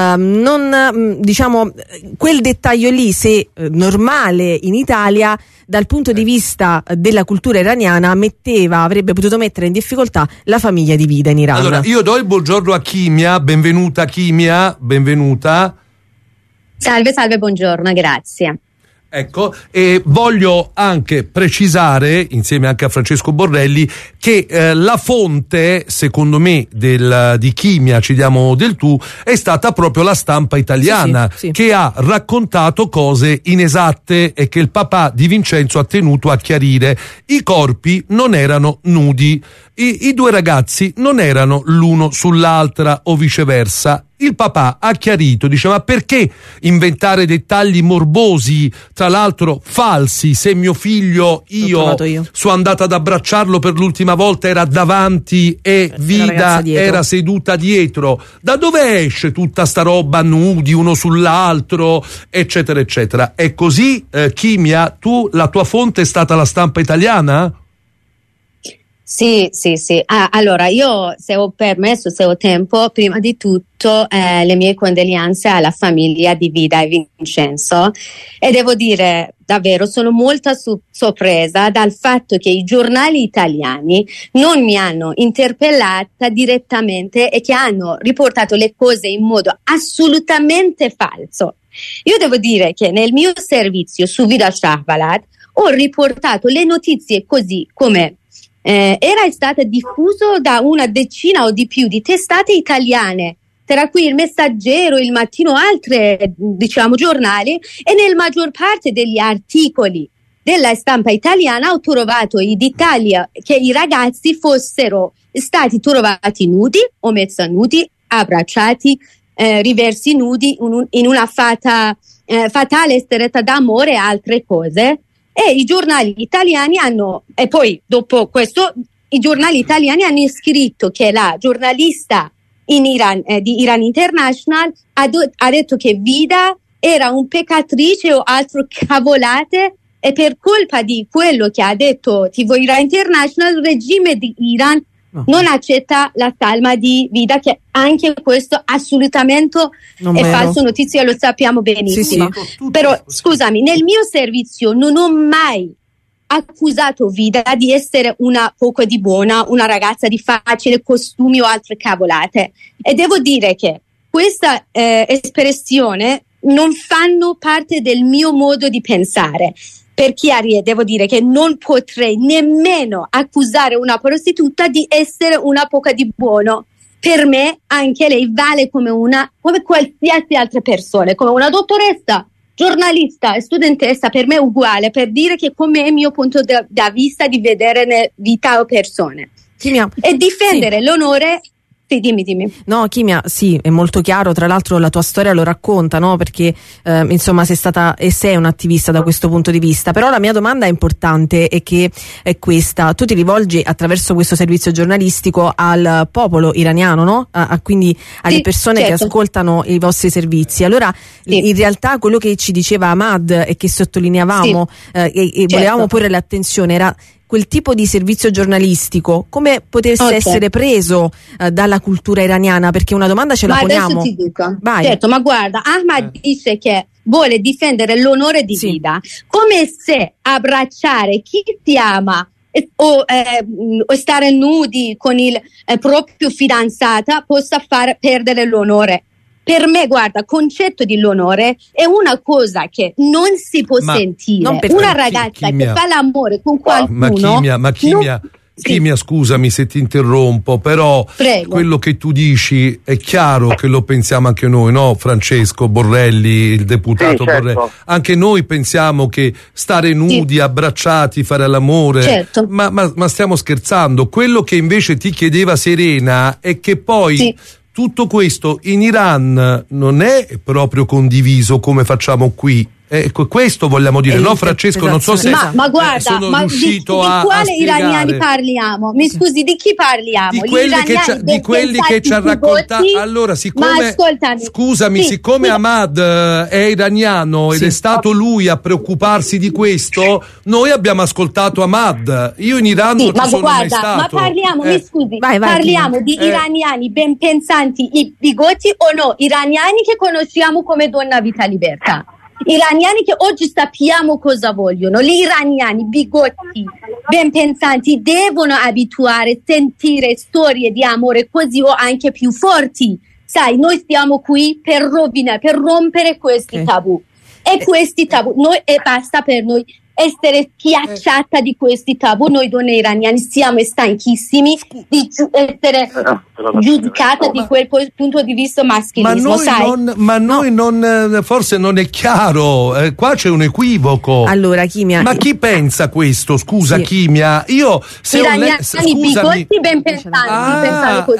diciamo quel dettaglio lì, se normale in Italia, dal punto di vista della cultura iraniana avrebbe potuto mettere in difficoltà la famiglia di Vida in Iran. Allora, io do il buongiorno a Kimia. Benvenuta Kimia, benvenuta. Salve, buongiorno, grazie. Ecco, e voglio anche precisare, insieme anche a Francesco Borrelli, che la fonte, secondo me, di Kimia, ci diamo del tu, è stata proprio la stampa italiana, sì. Che ha raccontato cose inesatte e che il papà di Vincenzo ha tenuto a chiarire. I corpi non erano nudi, i due ragazzi non erano l'uno sull'altra o viceversa. Il papà ha chiarito, dice: ma perché inventare dettagli morbosi, tra l'altro falsi, se mio figlio, io sono andata ad abbracciarlo per l'ultima volta, era davanti e Vida era seduta dietro. Da dove esce tutta sta roba, nudi uno sull'altro, eccetera eccetera? È così, Kimia? La tua fonte è stata la stampa italiana? Sì. Allora, io, se ho permesso, se ho tempo, prima di tutto le mie condoglianze alla famiglia di Vida e Vincenzo, e devo dire davvero sono molto sorpresa dal fatto che i giornali italiani non mi hanno interpellata direttamente e che hanno riportato le cose in modo assolutamente falso. Io devo dire che nel mio servizio su Vida Shahbalat ho riportato le notizie così come era stata diffuso da una decina o di più di testate italiane, tra cui il Messaggero, il Mattino, altre giornali, e nel maggior parte degli articoli della stampa italiana ho trovato i dettagli che i ragazzi fossero stati trovati nudi o mezzo nudi, abbracciati, riversi nudi in una fatale stretta d'amore e altre cose. E i giornali italiani e poi dopo questo i giornali italiani hanno scritto che la giornalista in Iran, di Iran International ha detto che Vida era un peccatrice o altro cavolate, e per colpa di quello che ha detto TV Iran International, il regime di Iran non accetta la salma di Vida, che anche questo assolutamente è falso notizia, lo sappiamo benissimo. Sì. Però scusami, nel mio servizio non ho mai accusato Vida di essere una poco di buona, una ragazza di facile costumi o altre cavolate, e devo dire che questa espressione non fanno parte del mio modo di pensare. Per chiarire, devo dire che non potrei nemmeno accusare una prostituta di essere una poca di buono. Per me anche lei vale come qualsiasi altra persona, come una dottoressa, giornalista, studentessa, per me è uguale, per dire che come è il mio punto di vista di vedere le vita o persone. E difendere l'onore. Sì, dimmi. No, Kimia, sì, è molto chiaro. Tra l'altro la tua storia lo racconta, no? Perché insomma sei stata e sei un'attivista da questo punto di vista. Però la mia domanda è importante, e che è questa: tu ti rivolgi attraverso questo servizio giornalistico al popolo iraniano, no? Quindi alle persone che ascoltano i vostri servizi. Allora in realtà quello che ci diceva Ahmad e che sottolineavamo e volevamo porre l'attenzione era quel tipo di servizio giornalistico come potesse essere preso dalla cultura iraniana, perché una domanda ce la poniamo. Adesso ti dico. Vai. Certo, ma guarda, Ahmad dice che vuole difendere l'onore di Vida, come se abbracciare chi ti ama o stare nudi con il proprio fidanzata possa far perdere l'onore. Per me, guarda, concetto di l'onore è una cosa che non si può sentire. Una ragazza che fa l'amore con qualcuno. Ma Kimia, Chimia, scusami se ti interrompo, però quello che tu dici è chiaro che lo pensiamo anche noi, no? Francesco Borrelli, il deputato Borrelli, anche noi pensiamo che stare nudi, abbracciati, fare l'amore, ma stiamo scherzando. Quello che invece ti chiedeva Serena è che poi tutto questo in Iran non è proprio condiviso come facciamo qui. Questo vogliamo dire, no Francesco? Non so se ma guarda, sono ma riuscito di a quale spiegare. Iraniani parliamo? Mi scusi, di chi parliamo? Di quelli che ci ha raccontato. Allora, siccome scusami, siccome Ahmad è iraniano ed è stato lui a preoccuparsi di questo, noi abbiamo ascoltato Ahmad. Io in Iran non ci sono mai stato. Ma parliamo, mi scusi, vai, parliamo di iraniani ben pensanti, bigotti o no? Iraniani che conosciamo come Donna Vita Libertà. Iraniani che oggi sappiamo cosa vogliono, gli iraniani bigotti, ben pensanti, devono abituare a sentire storie di amore così o anche più forti. Sai, noi stiamo qui per rovinare, per rompere questi tabù. E questi tabù, e basta per noi essere schiacciata di questi tabù. Noi donne iraniane siamo stanchissimi di essere giudicate di quel punto di vista maschilismo. Forse non è chiaro, qua c'è un equivoco. Allora, Chimia, ma chi pensa questo? Scusa, Chimia, io se iraniani bigotti ben pensanti,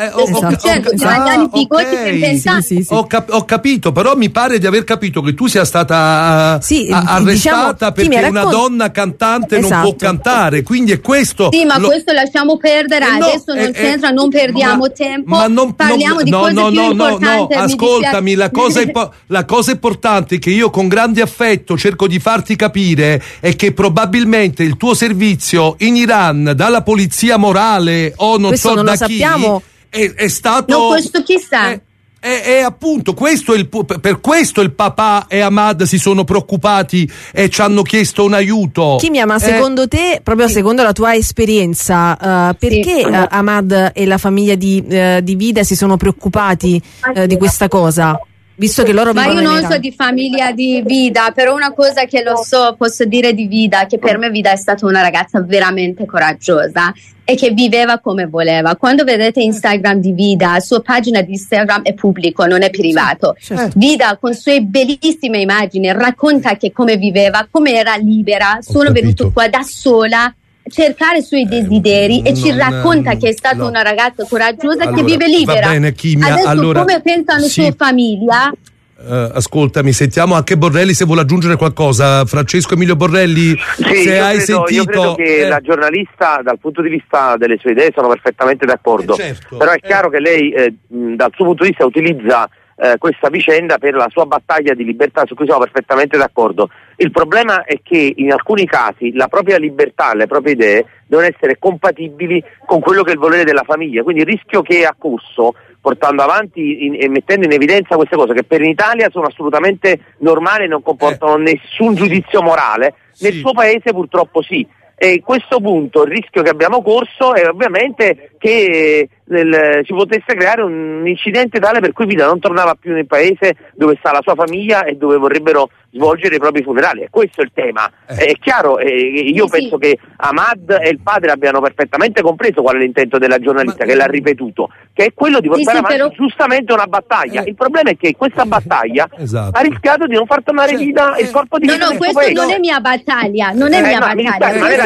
iraniani bigotti ben pensanti. Ho capito, però mi pare di aver capito che tu sia stata arrestata perché una donna cantante non può cantare, quindi è questo. Sì, ma questo lasciamo perdere, adesso non c'entra, non perdiamo tempo. Parliamo di cose più importanti. Ascoltami, la cosa importante che io con grande affetto cerco di farti capire è che probabilmente il tuo servizio in Iran dalla polizia morale o non questo so non da lo chi sappiamo. È stato. No, questo chissà. E appunto per questo il papà e Ahmad si sono preoccupati e ci hanno chiesto un aiuto. Chimia, ma secondo te, proprio secondo la tua esperienza, perché Ahmad e la famiglia di Vida si sono preoccupati di questa cosa? Visto che loro io non so di famiglia di Vida, però una cosa che lo so, posso dire di Vida, che per me Vida è stata una ragazza veramente coraggiosa e che viveva come voleva. Quando vedete Instagram di Vida, la sua pagina di Instagram è pubblico, non è privato. Vida con sue bellissime immagini racconta che come viveva, come era libera, sono venuto qua da sola cercare i suoi desideri e ci racconta che è stata una ragazza coraggiosa che vive libera. Va bene, Chimia, adesso come pensano sua famiglia? Ascoltami, sentiamo anche Borrelli se vuole aggiungere qualcosa. Francesco Emilio Borrelli, se hai sentito. Io credo che la giornalista dal punto di vista delle sue idee sono perfettamente d'accordo, però è chiaro che lei dal suo punto di vista utilizza questa vicenda per la sua battaglia di libertà, su cui siamo perfettamente d'accordo. Il problema è che in alcuni casi la propria libertà, le proprie idee devono essere compatibili con quello che è il volere della famiglia, quindi il rischio che ha corso portando avanti e mettendo in evidenza queste cose che per l'Italia sono assolutamente normali e non comportano nessun giudizio morale, nel suo paese purtroppo sì. E a questo punto il rischio che abbiamo corso è ovviamente che ci potesse creare un incidente tale per cui Vida non tornava più nel paese dove sta la sua famiglia e dove vorrebbero svolgere i propri funerali. E questo è il tema. È chiaro, io penso che Ahmad e il padre abbiano perfettamente compreso qual è l'intento della giornalista, che l'ha ripetuto, che è quello di portare avanti giustamente una battaglia. Il problema è che questa battaglia ha rischiato di non far tornare Vida il corpo di Vida. No, questa non è mia battaglia, non è mia battaglia.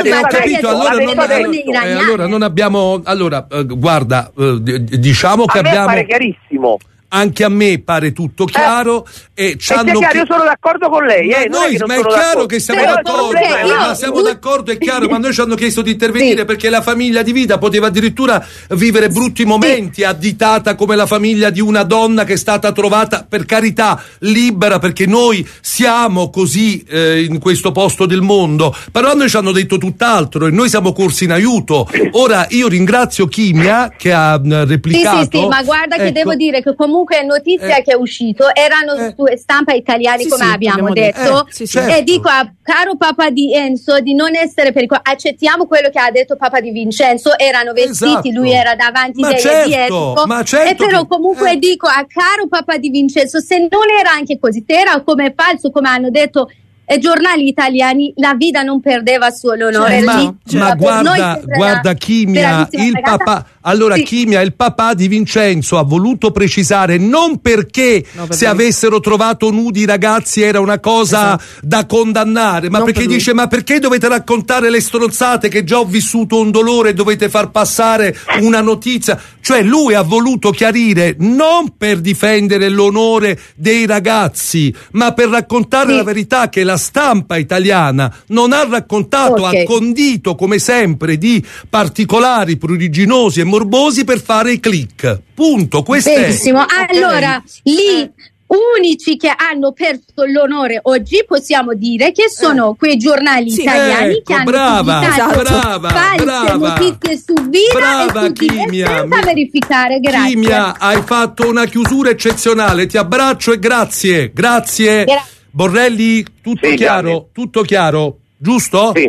Allora non abbiamo. Allora, guarda, diciamo che abbiamo. A me pare chiarissimo. Anche a me pare tutto chiaro e chiaro, io sono d'accordo con lei, ma è chiaro che siamo d'accordo, ma siamo d'accordo, è chiaro, ma noi ci hanno chiesto di intervenire perché la famiglia di Vida poteva addirittura vivere brutti momenti, additata come la famiglia di una donna che è stata trovata, per carità, libera, perché noi siamo così in questo posto del mondo, però noi ci hanno detto tutt'altro e noi siamo corsi in aiuto. Ora io ringrazio Chimia che ha replicato. Sì, ma guarda che devo dire che comunque notizia che è uscito erano su stampa italiani, come abbiamo detto, e dico a caro papà di Enzo di non essere pericoloso, accettiamo quello che ha detto papà di Vincenzo, erano vestiti, lui era davanti e dietro, e però comunque dico a caro papà di Vincenzo, se non era anche così, se era come falso come hanno detto giornali italiani la vita non perdeva il suo onore. Ma guarda Chimia, il papà. Allora, Chimia, il papà di Vincenzo ha voluto precisare non perché se avessero trovato nudi i ragazzi era una cosa da condannare, ma perché dice: ma perché dovete raccontare le stronzate che già ho vissuto un dolore e dovete far passare una notizia? Cioè lui ha voluto chiarire non per difendere l'onore dei ragazzi, ma per raccontare la verità che la stampa italiana non ha raccontato, ha condito come sempre di particolari pruriginosi e morbosi per fare i click. Punto. Questo benissimo. Allora, lì unici che hanno perso l'onore oggi possiamo dire che sono quei giornali italiani che hanno pubblicato false notizie su Vita e su Chimia, senza verificare. Grazie. Chimia, hai fatto una chiusura eccezionale, ti abbraccio e grazie. Borrelli, tutto chiaro? Gianni. Tutto chiaro, giusto? Sì.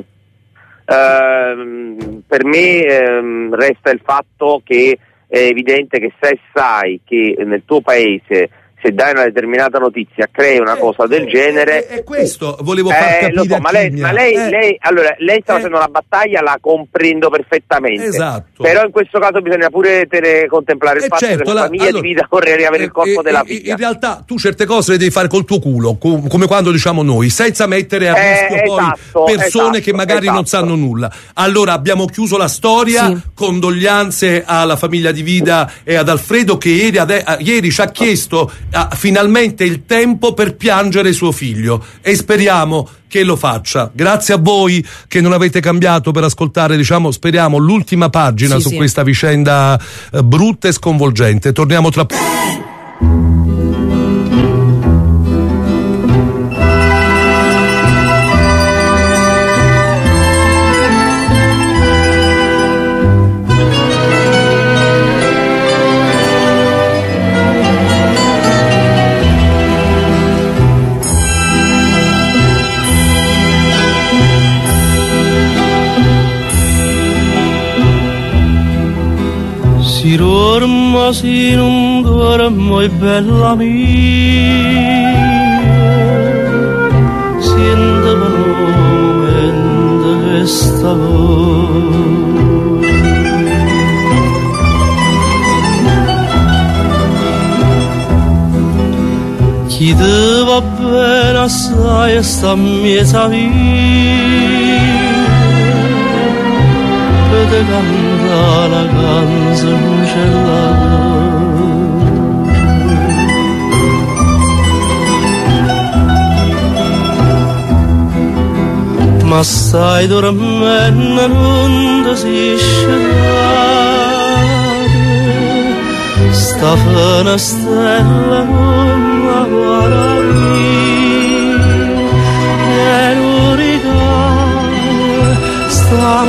Per me resta il fatto che è evidente che se sai che nel tuo paese, se dai una determinata notizia, crei una cosa del genere. E questo volevo far capire. Lo so, ma lei sta facendo una battaglia, la comprendo perfettamente. Esatto. Però in questo caso bisogna pure contemplare il fatto che la famiglia di Vita vorrei riavere il corpo della figlia. In realtà tu certe cose le devi fare col tuo culo, come quando diciamo noi, senza mettere a rischio poi persone che magari non sanno nulla. Allora abbiamo chiuso la storia, condoglianze alla famiglia di Vida e ad Alfredo che ieri ci ha chiesto finalmente il tempo per piangere suo figlio e speriamo che lo faccia. Grazie a voi che non avete cambiato per ascoltare, speriamo, l'ultima pagina su questa vicenda brutta e sconvolgente. Torniamo tra poco. Si dorma, si non dormo, è bella mia, sente per un momento che stavo. Chi te va bene assai sta mia vita, per te canta la canzone celata. Ma stai dormendo, non ti si scendere, sta fine stella non la guarda e l'uricane sta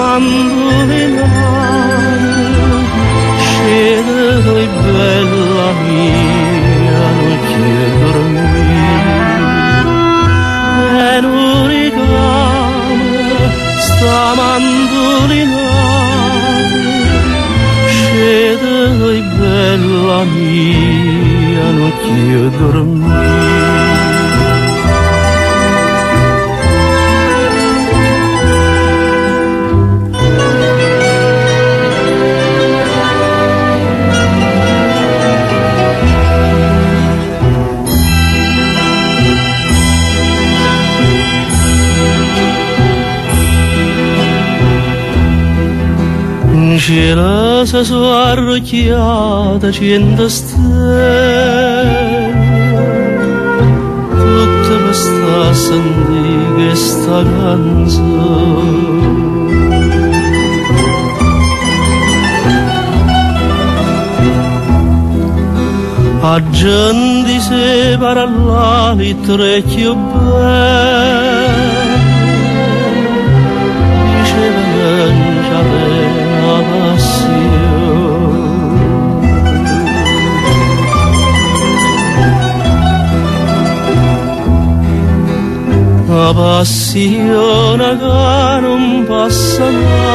mandolino, scende tu bella mia, non chiedo dormire e l'uricane sta mandolinando, scende bella mia, non chiedo dormire. Gelosa su arrocchiata 100 stelle, tutte per sta sentire questa canzone. A gente si parla di trecchio bene, diceva che non c'aveva la passione che non passa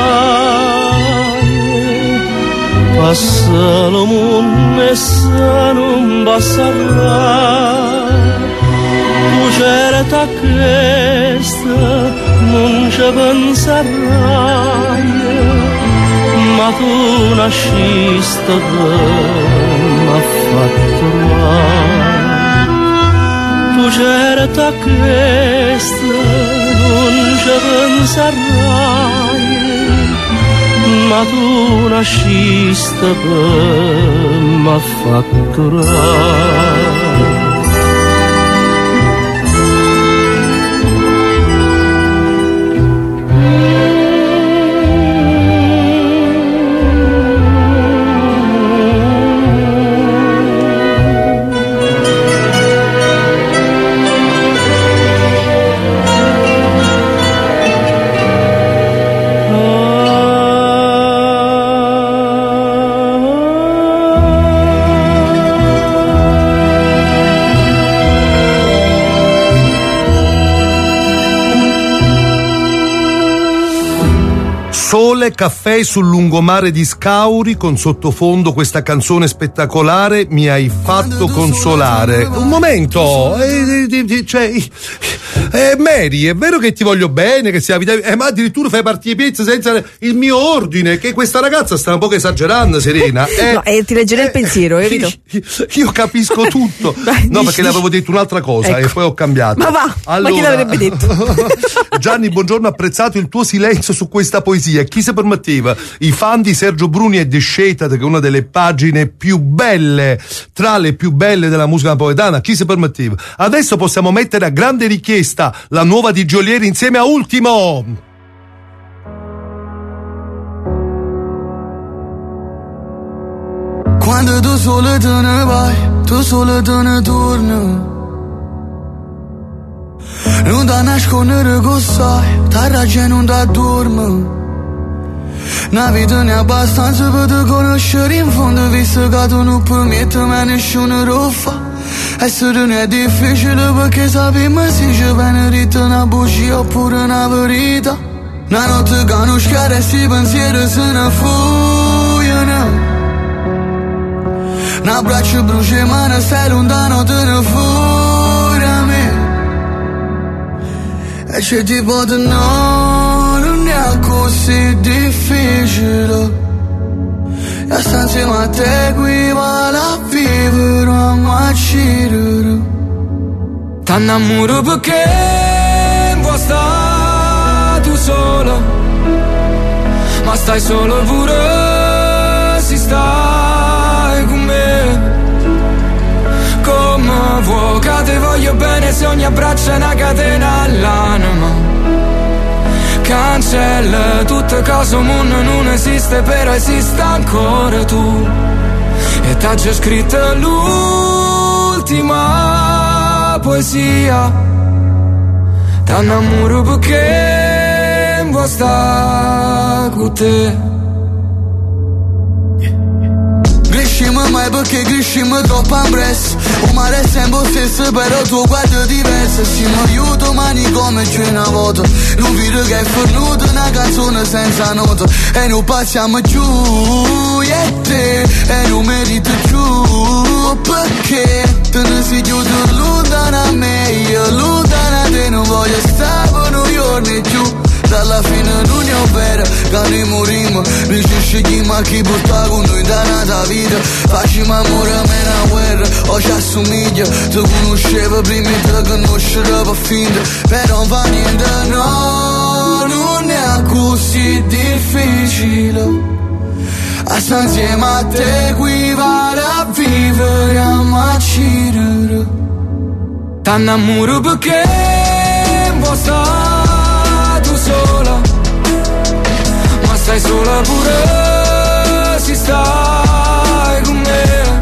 mai, passa lo mondo e se non passerà, tu certa questa non ci penserai, ma tu nasciste m'ha fatto male. Tu certa questa non ci penserai, ma tu nasciste m'ha fatto male. Sole, caffè sul lungomare di Scauri, con sottofondo questa canzone spettacolare, Mi hai fatto consolare. Un momento, Mary, è vero che ti voglio bene, che sia ma addirittura fai partire pizza senza il mio ordine, che questa ragazza sta un po' esagerando, Serena. No, ti leggerei il pensiero, capito? Io capisco tutto. Vai, no, perché le avevo detto un'altra cosa, ecco. E poi ho cambiato. Ma va, allora, ma chi l'avrebbe detto? Gianni, buongiorno, apprezzato il tuo silenzio su questa poesia. Chi si permetteva? I fan di Sergio Bruni e The Shaitan, che è una delle pagine più belle, tra le più belle della musica napoletana. Chi si permetteva? Adesso possiamo mettere a grande richiesta la nuova di Geolier insieme a Ultimo. Quando tu solo te ne vai, tu solo te ne torni, non da nascondere che sai, ta ragione non da dormi. Una vita ne abbastanza per te conoscere in fondo, visto che tu non permetti mai nessuno lo fa. Essere non è difficile perché sappiamo se ci viene dritto una bugia oppure una verità. Una notte che non schiara e si pensieri se ne fuggono. Un abbraccio brucia e mano, stai lontano, te ne fuori a me. E c'è tipo di no, non è così difficile. E sta insieme a te qui vale a vivere, a macirere. T'annamoro perché vuoi stare tu solo, ma stai solo pure se stai con me. Come vuoi che ti voglio bene se ogni abbraccio è una catena all'anima. Cancella tutte cose, un mondo non esiste, però esiste ancora tu. E t'ha già scritto l'ultima poesia. T'annamoro perché vuoi stare con te. Crescimo mai perché crescimo troppo ampresso. Un mare è sempre stesso però tuo guardo è diverso. Siamo aiuto mani come c'è una volta. Non vedo che è fornuto una canzone senza nota. E non passiamo giù, io e te. E non merito giù. Perché te ne sei chiuso lontana a me. Io lontana a te non voglio stare per noi giorni giù. Dalla fine non è vera, che noi morimmo. Noi ci scegliamo a chi porta con noi da nata vita. Facciamo amore a me una guerra, o ci assomiglia. Ti conoscevo prima e ti conoscerò per finta. Però non fa niente, no, non è così difficile. A stare insieme a te qui vale a vivere, a macirere. T'annamoro perché vuoi stare sola, ma stai sola pure se stai con me.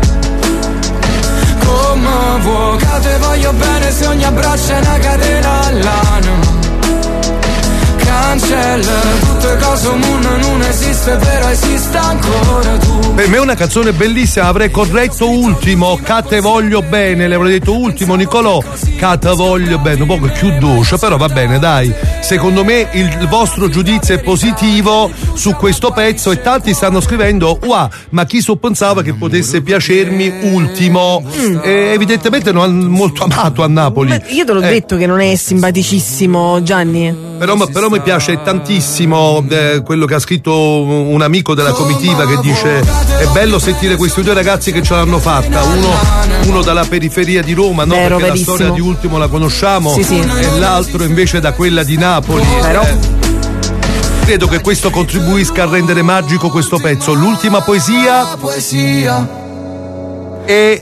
Come vuoi che te voglio bene se ogni abbraccio è una catena all'anima. Cancella tutte cose, un mondo non esiste, però esiste ancora tu. Per me è una canzone bellissima, avrei corretto Ultimo, che te voglio bene, le avrei detto Ultimo Nicolò, che te voglio bene, un po' più dolce, però va bene, dai. secondo me il vostro giudizio è positivo su questo pezzo e tanti stanno scrivendo ma chi pensava che potesse piacermi ultimo. Evidentemente non è molto amato a Napoli. Io te l'ho detto che non è simpaticissimo, Gianni. Però mi piace tantissimo quello che ha scritto un amico della comitiva, che dice: è bello sentire questi due ragazzi che ce l'hanno fatta, uno dalla periferia di Roma, no? Perché verissimo. La storia di Ultimo la conosciamo, sì. E l'altro invece da quella di Napoli. Credo che questo contribuisca a rendere magico questo pezzo. L'ultima poesia e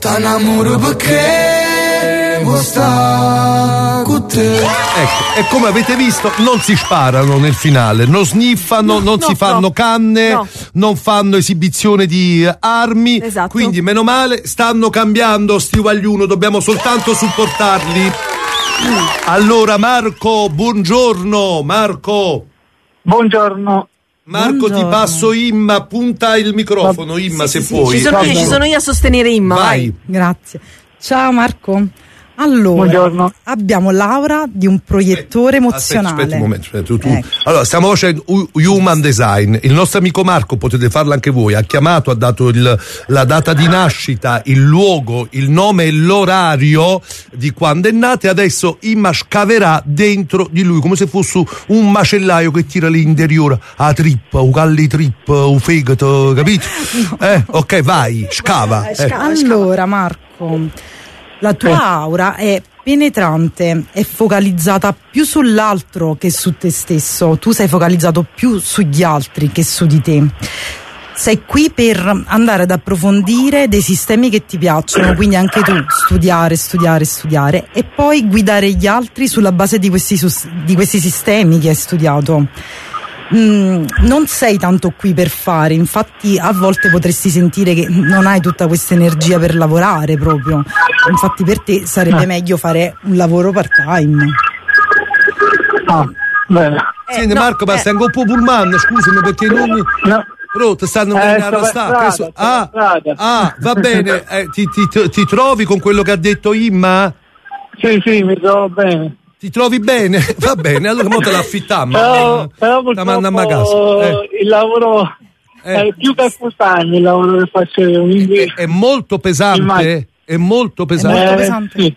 ecco, e come avete visto non si sparano nel finale, non sniffano, non si fanno canne, non fanno esibizione di armi, quindi meno male, stanno cambiando sti guagliuno, dobbiamo soltanto supportarli. Allora Marco, buongiorno. Buongiorno. Marco, ti passo Imma, punta il microfono, Imma, se puoi. Ci sono io a sostenere Imma. Vai. Grazie. Ciao Marco. Allora, buongiorno. Abbiamo Laura di un proiettore emozionale. Aspetta un momento, tu. Allora, stiamo facendo Human Design. Il nostro amico Marco, potete farlo anche voi, ha chiamato, ha dato la data di nascita, il luogo, il nome e l'orario di quando è nato, e adesso Imma scaverà dentro di lui come se fosse un macellaio che tira l'interiore, a trippa, o calli trippa, o fegato, capito? Ok, vai, scava. Allora Marco, la tua aura è penetrante, è focalizzata più sull'altro che su te stesso. Tu sei focalizzato più sugli altri che su di te. Sei qui per andare ad approfondire dei sistemi che ti piacciono, quindi anche tu studiare e poi guidare gli altri sulla base di questi sistemi che hai studiato. Non sei tanto qui per fare, infatti a volte potresti sentire che non hai tutta questa energia per lavorare proprio, infatti per te sarebbe meglio fare un lavoro part time. Bene. Senti Marco, ma stai un po' pullman, scusami, perché non però ti stanno venendo a va bene, ti trovi con quello che ha detto Imma? Sì, mi trovo bene. Ti trovi bene? Va bene, allora mo te l'affittiamo. Però purtroppo il lavoro è più che full time, il lavoro che faccio io. È molto pesante? È molto pesante? Sì.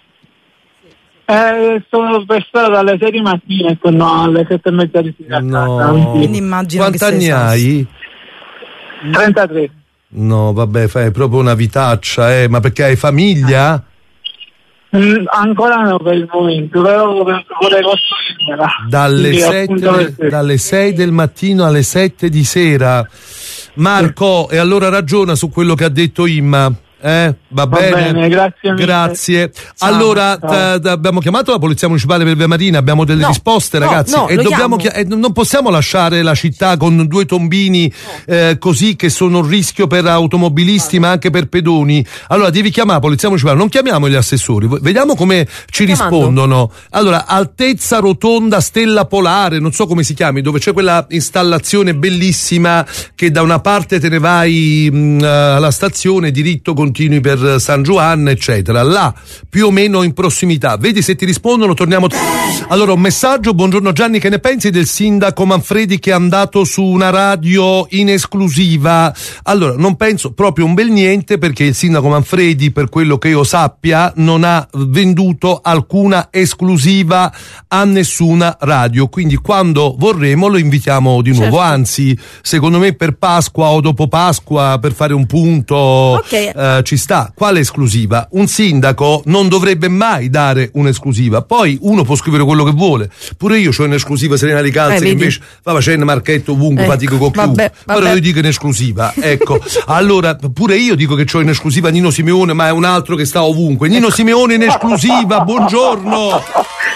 Sono per strada alle 6 di mattina e torno alle 7:30 di sera. No. Quindi immagino. Quanti anni hai? 33. No, vabbè, fai proprio una vitaccia, ma perché hai famiglia? Ancora no per il momento, però vorrei costruirmela. Dalle 6 del mattino alle 7 di sera. Marco, e allora ragiona su quello che ha detto Imma. Va bene, grazie. Ciao, allora abbiamo chiamato la polizia municipale per Via Marina, abbiamo delle risposte, ragazzi, e non possiamo lasciare la città con due tombini così, che sono un rischio per automobilisti ma anche per pedoni. Allora devi chiamare la polizia municipale, non chiamiamo gli assessori, vediamo come ci rispondono. Allora, altezza rotonda Stella Polare, non so come si chiami, dove c'è quella installazione bellissima che da una parte te ne vai alla stazione, diritto continui per San Giovanni, eccetera, là più o meno in prossimità. Vedi se ti rispondono, torniamo. Allora, un messaggio: buongiorno Gianni, che ne pensi del sindaco Manfredi che è andato su una radio in esclusiva? Allora, non penso proprio un bel niente, perché il sindaco Manfredi, per quello che io sappia, non ha venduto alcuna esclusiva a nessuna radio, quindi quando vorremo lo invitiamo di nuovo, anzi secondo me per Pasqua o dopo Pasqua, per fare un punto, ci sta. Quale esclusiva? Un sindaco non dovrebbe mai dare un'esclusiva. Poi uno può scrivere quello che vuole, pure io c'ho un'esclusiva Serena di Calze, che invece va facendo marchetto ovunque, fatico con chiunque, però io dico in esclusiva, ecco. Allora pure io dico che c'ho in esclusiva Nino Simeone, ma è un altro che sta ovunque. Nino Simeone in esclusiva, buongiorno.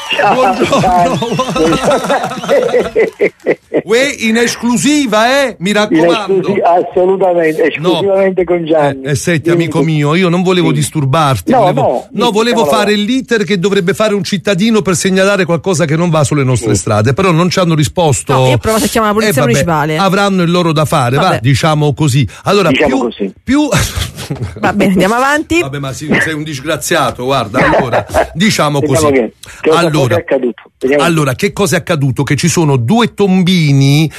Uè, in esclusiva, mi raccomando. Assolutamente, esclusivamente con Gianni. Senti, amico amico mio, io non volevo disturbarti, volevo fare l'iter che dovrebbe fare un cittadino per segnalare qualcosa che non va sulle nostre strade, però non ci hanno risposto. No, io provo a chiamare la polizia municipale. Avranno il loro da fare, va, diciamo così. Allora, più va bene, andiamo avanti. Vabbè, ma sei un disgraziato, guarda, allora, diciamo così. Allora, che cosa è accaduto? Che ci sono 2 tombini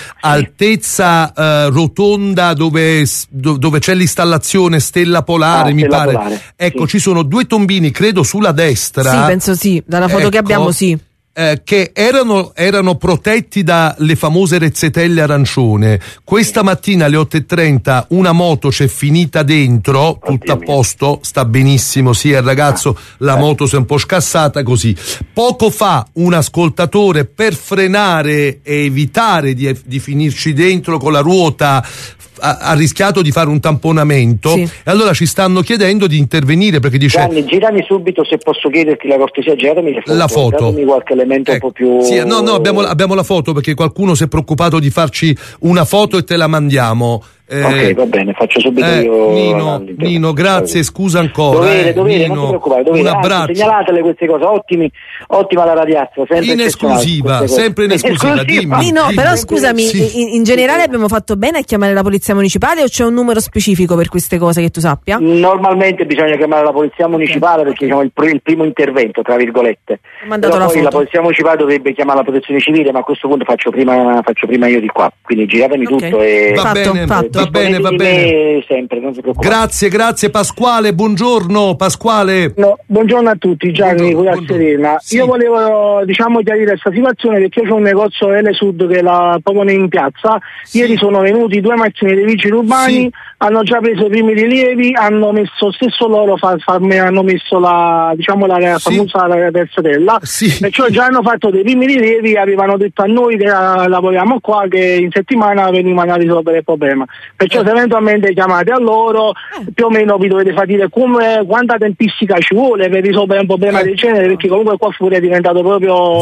altezza rotonda dove c'è l'installazione Stella Polare, mi pare. Polare. Ecco, ci sono 2 tombini, credo sulla destra. Sì, penso sì, dalla foto che abbiamo sì. Che erano protetti dalle famose rezzetelle arancione. Questa mattina alle 8:30 una moto c'è finita dentro, tutta a posto, sta benissimo, sì, il ragazzo, la moto si è un po' scassata così. Poco fa un ascoltatore, per frenare e evitare di finirci dentro con la ruota, ha rischiato di fare un tamponamento, e allora ci stanno chiedendo di intervenire, perché dice: girami subito, se posso chiederti la cortesia, giratemi le foto, la foto, datemi qualche elemento un po' più. Sì, no, abbiamo la foto, perché qualcuno si è preoccupato di farci una foto e te la mandiamo. Ok, va bene, faccio subito io. Nino, grazie, scusa ancora. Dovere, Nino, non ti preoccupare, dovere. Un abbraccio. Segnalatele queste cose, ottima la ragazza, sempre in esclusiva, sempre in esclusiva. Dimmi, Nino, però scusami, in generale abbiamo fatto bene a chiamare la polizia municipale, o c'è un numero specifico per queste cose che tu sappia? Normalmente bisogna chiamare la polizia municipale, perché diciamo il primo intervento, tra virgolette. Però poi la polizia municipale dovrebbe chiamare la protezione civile, ma a questo punto faccio prima io di qua, quindi giratemi tutto e fatto. Va bene. Sempre, non si preoccupare. Grazie Pasquale, buongiorno Pasquale. No, buongiorno a tutti, Gianni, Serena. Sì. Io volevo chiarire questa situazione, perché io ho un negozio L Sud che è proprio in piazza. Ieri sono venuti 2 macchine dei vigili urbani, hanno già preso i primi rilievi, hanno messo stesso loro hanno messo la famosa terzetella, perciò già hanno fatto dei primi rilievi, avevano detto a noi che lavoriamo qua, che in settimana venivano a risolvere il problema. Perciò se eventualmente chiamate a loro, più o meno vi dovete far dire quanta tempistica ci vuole per risolvere un problema del genere, perché comunque qua fuori è diventato proprio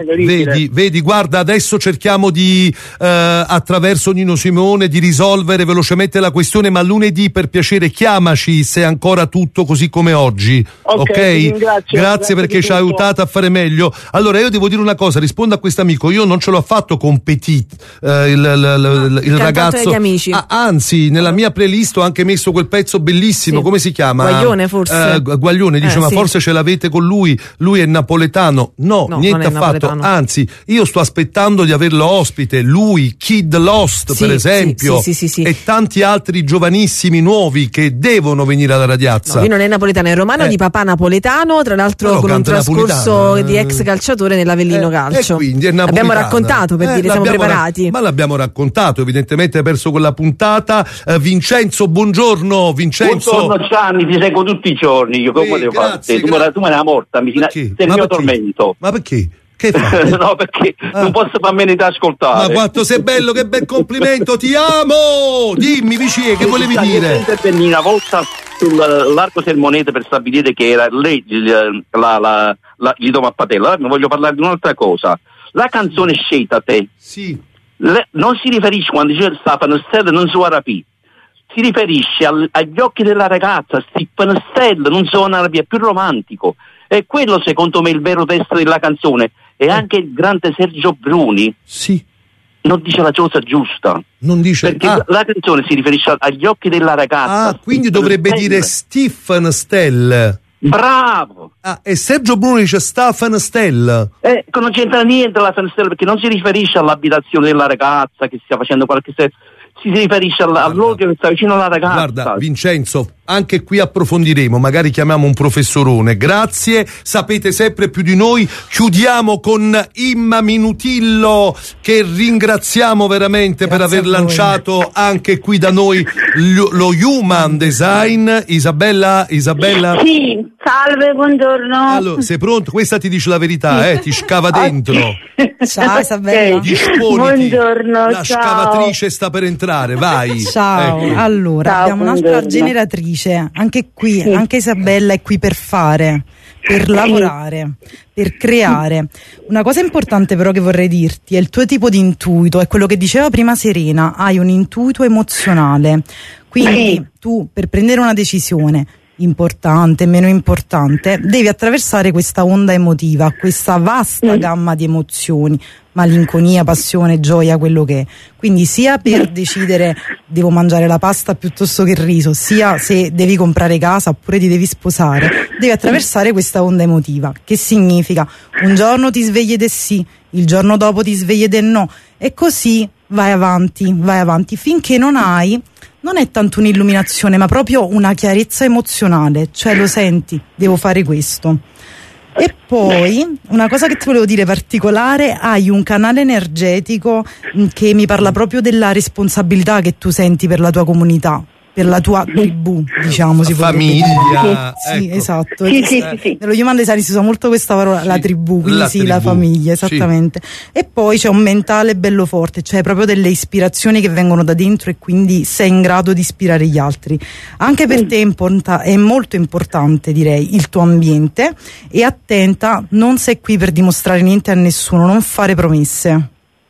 vedi, guarda, adesso cerchiamo di attraverso Nino Simone di risolvere velocemente la questione, ma lunedì per piacere chiamaci se è ancora tutto così come oggi, ok? Grazie perché ci ha aiutato a fare meglio. Allora io devo dire una cosa, rispondo a quest'amico, io non ce l'ho fatto con Petit, il ragazzo degli amici. Anzi, nella mia playlist ho anche messo quel pezzo bellissimo, come si chiama? Guaglione, forse. Guaglione, dice, ma forse ce l'avete con lui è napoletano. No, niente affatto. Anzi, io sto aspettando di averlo ospite, lui, Kid Lost, per esempio, e tanti altri giovanissimi nuovi che devono venire alla radiazza. Lui non è napoletano, è romano di papà napoletano, tra l'altro con un trascorso di ex calciatore nell'Avellino Calcio. E quindi è l'abbiamo raccontato, per dire, siamo preparati. Ma l'abbiamo raccontato, evidentemente hai perso quella puntata. Vincenzo, buongiorno. Buongiorno Gianni, ti seguo tutti i giorni, io come devo fare? Tu me la morta, sei il mio tormento. Ma perché? Che fai? No, perché non posso farmene da ascoltare. Ma quanto sei bello, che bel complimento, ti amo! Dimmi vicino, che volevi dire? Intervenni una volta sull'arco sermonete per stabilire che era lei gli do mappatella. Allora voglio parlare di un'altra cosa. La canzone scelta te non si riferisce, quando dice Stefano Stella non so rapì, si riferisce agli occhi della ragazza. Stefano Stella non so rapì, è più romantico. E quello secondo me è il vero testo della canzone. E anche il grande Sergio Bruni non dice la cosa giusta. Non dice, perché la canzone si riferisce agli occhi della ragazza. Quindi dovrebbe dire Stefano Stella. Bravo! E Sergio Bruni dice Stefano Stella. Non c'entra niente la Stella, perché non si riferisce all'abitazione della ragazza che stia facendo qualche si riferisce a loro che sta vicino alla ragazza. Guarda Vincenzo, anche qui approfondiremo, magari chiamiamo un professorone. Grazie, sapete sempre più di noi. Chiudiamo con Imma Minutillo, che ringraziamo veramente per aver lanciato anche qui da noi lo Human Design. Isabella? Sì, salve, buongiorno. Allora, sei pronto? Questa ti dice la verità, ti scava dentro. Ciao Isabella. Buongiorno, la scavatrice sta per entrare, vai. Ciao. Allora, abbiamo un'altra generatrice, anche qui, anche Isabella è qui per fare, per lavorare, per creare. Una cosa importante però che vorrei dirti è il tuo tipo di intuito, è quello che diceva prima Serena, hai un intuito emozionale. Quindi tu, per prendere una decisione importante, meno importante, devi attraversare questa onda emotiva, questa vasta gamma di emozioni, malinconia, passione, gioia, quello che è. Quindi sia per decidere devo mangiare la pasta piuttosto che il riso, sia se devi comprare casa oppure ti devi sposare, devi attraversare questa onda emotiva, che significa un giorno ti svegli ed è sì, il giorno dopo ti svegli ed è no, e così vai avanti finché non è tanto un'illuminazione, ma proprio una chiarezza emozionale, cioè lo senti, devo fare questo. E poi una cosa che ti volevo dire particolare, hai un canale energetico che mi parla proprio della responsabilità che tu senti per la tua comunità, per la tua tribù, diciamo, si può dire. Famiglia. Sì, ecco. esatto. Sì. Nello Human Design si usa molto questa parola, la tribù, quindi la la tribù, famiglia, esattamente. E poi c'è un mentale bello forte, cioè proprio delle ispirazioni che vengono da dentro e quindi sei in grado di ispirare gli altri. Anche per te è molto importante, direi, il tuo ambiente, e attenta, non sei qui per dimostrare niente a nessuno, non fare promesse.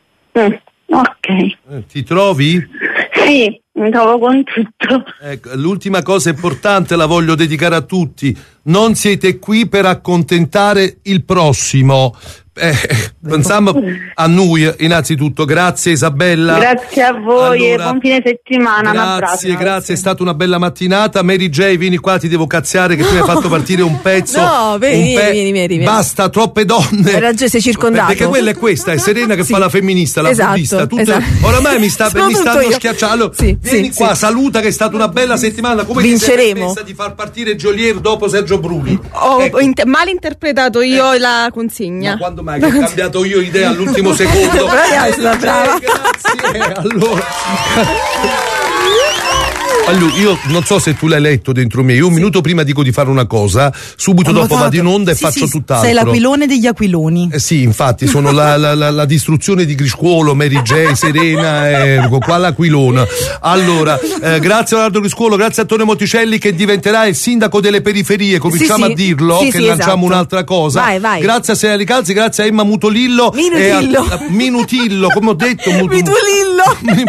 Ok. Ti trovi? Sì, mi trovo con tutto. Ecco, l'ultima cosa importante la voglio dedicare a tutti. Non siete qui per accontentare il prossimo. Pensiamo a noi innanzitutto. Grazie Isabella. Grazie a voi e buon fine settimana. Un abbraccio. Grazie, è stata una bella mattinata. Mary J, vieni qua, ti devo cazziare che tu mi hai fatto partire un pezzo. No, vieni. Basta, troppe donne. Hai ragione, sei circondato. Perché quella è questa, è Serena che fa la femminista, la buddista. Oramai mi stanno schiacciando. Vieni qua, saluta che è stata una bella settimana. Come vinceremo. Ti sei permessa di far partire Geolier dopo Sergio Bruni? Ho mal interpretato io la consegna. Ma quando mai che ho cambiato io idea all'ultimo secondo? Brava. Grazie. Allora, io non so se tu l'hai letto dentro me. Io un minuto prima dico di fare una cosa, subito dopo vado in onda e faccio tutt'altro. Sei l'aquilone degli aquiloni. Sì, infatti, sono la distruzione di Griscuolo, Mary J, Serena, qua l'aquilona. Allora, grazie a Leonardo Griscuolo, grazie a Antonio Monticelli che diventerà il sindaco delle periferie, cominciamo a dirlo, che lanciamo esatto. Un'altra cosa. Vai. Grazie a Serena Licalzi, grazie a Emma Mutolillo. Minutillo, come ho detto. Mitulillo.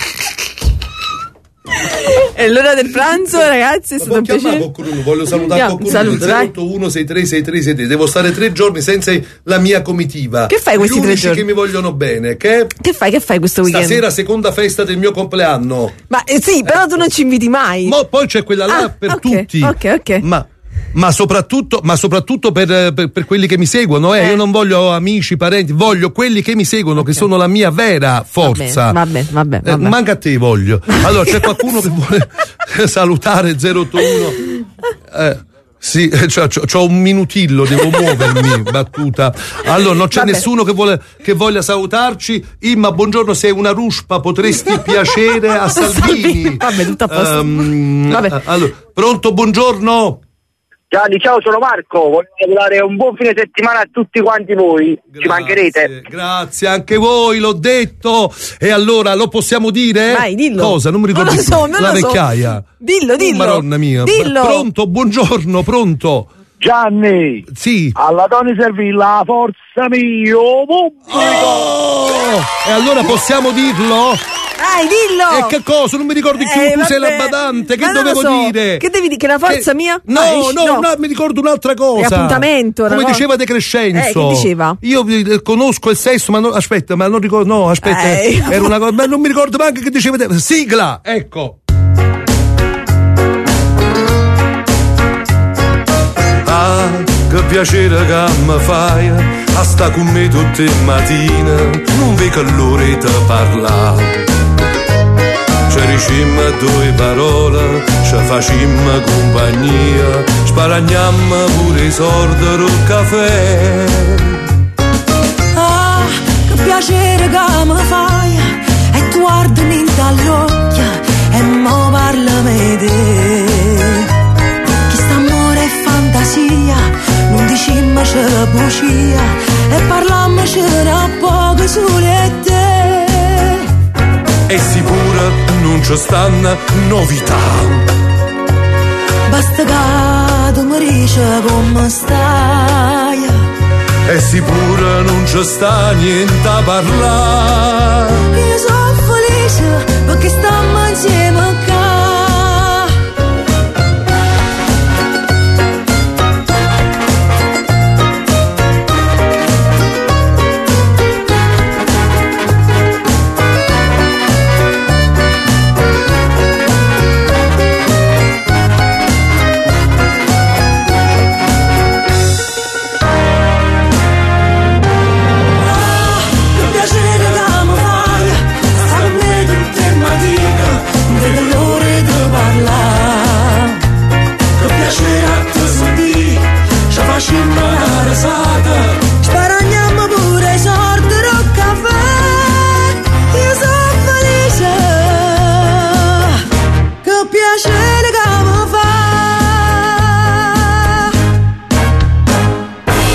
È l'ora del pranzo, ragazzi, è stato un piacere. Voglio salutare qualcuno. 081 6363. Devo stare 3 giorni senza la mia comitiva. Che fai questi 3 giorni? Che mi vogliono bene. Che fai questo weekend? Stasera seconda festa del mio compleanno. Ma sì, però tu non ci inviti mai. Ma poi c'è quella là per tutti. Ok. Ma soprattutto per quelli che mi seguono, io non voglio amici, parenti, voglio quelli che mi seguono, che sono la mia vera forza. Vabbè. Manca a te, voglio. Allora, c'è qualcuno che vuole salutare 081? Sì, c'ho un minutillo, devo muovermi, battuta. Allora, non c'è nessuno che voglia salutarci. Imma, buongiorno, sei una ruspa, potresti piacere a Salvini. Vabbè, tutto a posto. Allora, pronto, buongiorno. Ciao, sono Marco, voglio augurare un buon fine settimana a tutti quanti voi, ci mancherete. Grazie, anche voi, l'ho detto. E allora, lo possiamo dire? Vai, dillo. Cosa? Non mi ricordo più. La vecchiaia. Dillo. Madonna mia. Dillo. Pronto, buongiorno, pronto. Gianni. Sì. Alla Tony servì la forza mio pubblico. E allora possiamo dirlo? Dai, dillo! E che cosa? Non mi ricordi più, tu sei la badante, che dovevo dire? Che devi dire? Che la forza mia? No, mi ricordo un'altra cosa. Appuntamento. Come diceva De Crescenzo. Che diceva? Io aspetta, ma non ricordo, era una cosa, ma non mi ricordo neanche che diceva. Sigla, ecco. Che piacere che mi fai a sta con me tutte le mattine, non vedo che l'ora ti parla. Ci dicemmo 2 parole, ci facemmo compagnia, sparagniamo pure i soldi del caffè. Che piacere che mi fai, e tu guardami dagli occhi e mo parlami di te. Chi sta amore e fantasia, non diciamo c'è la bugia e parlammoci un poco sulle te. E sicuro non ci stanno novità. Basta che tu mi dici come stai. E sicuro non ci sta niente a parlare. Io so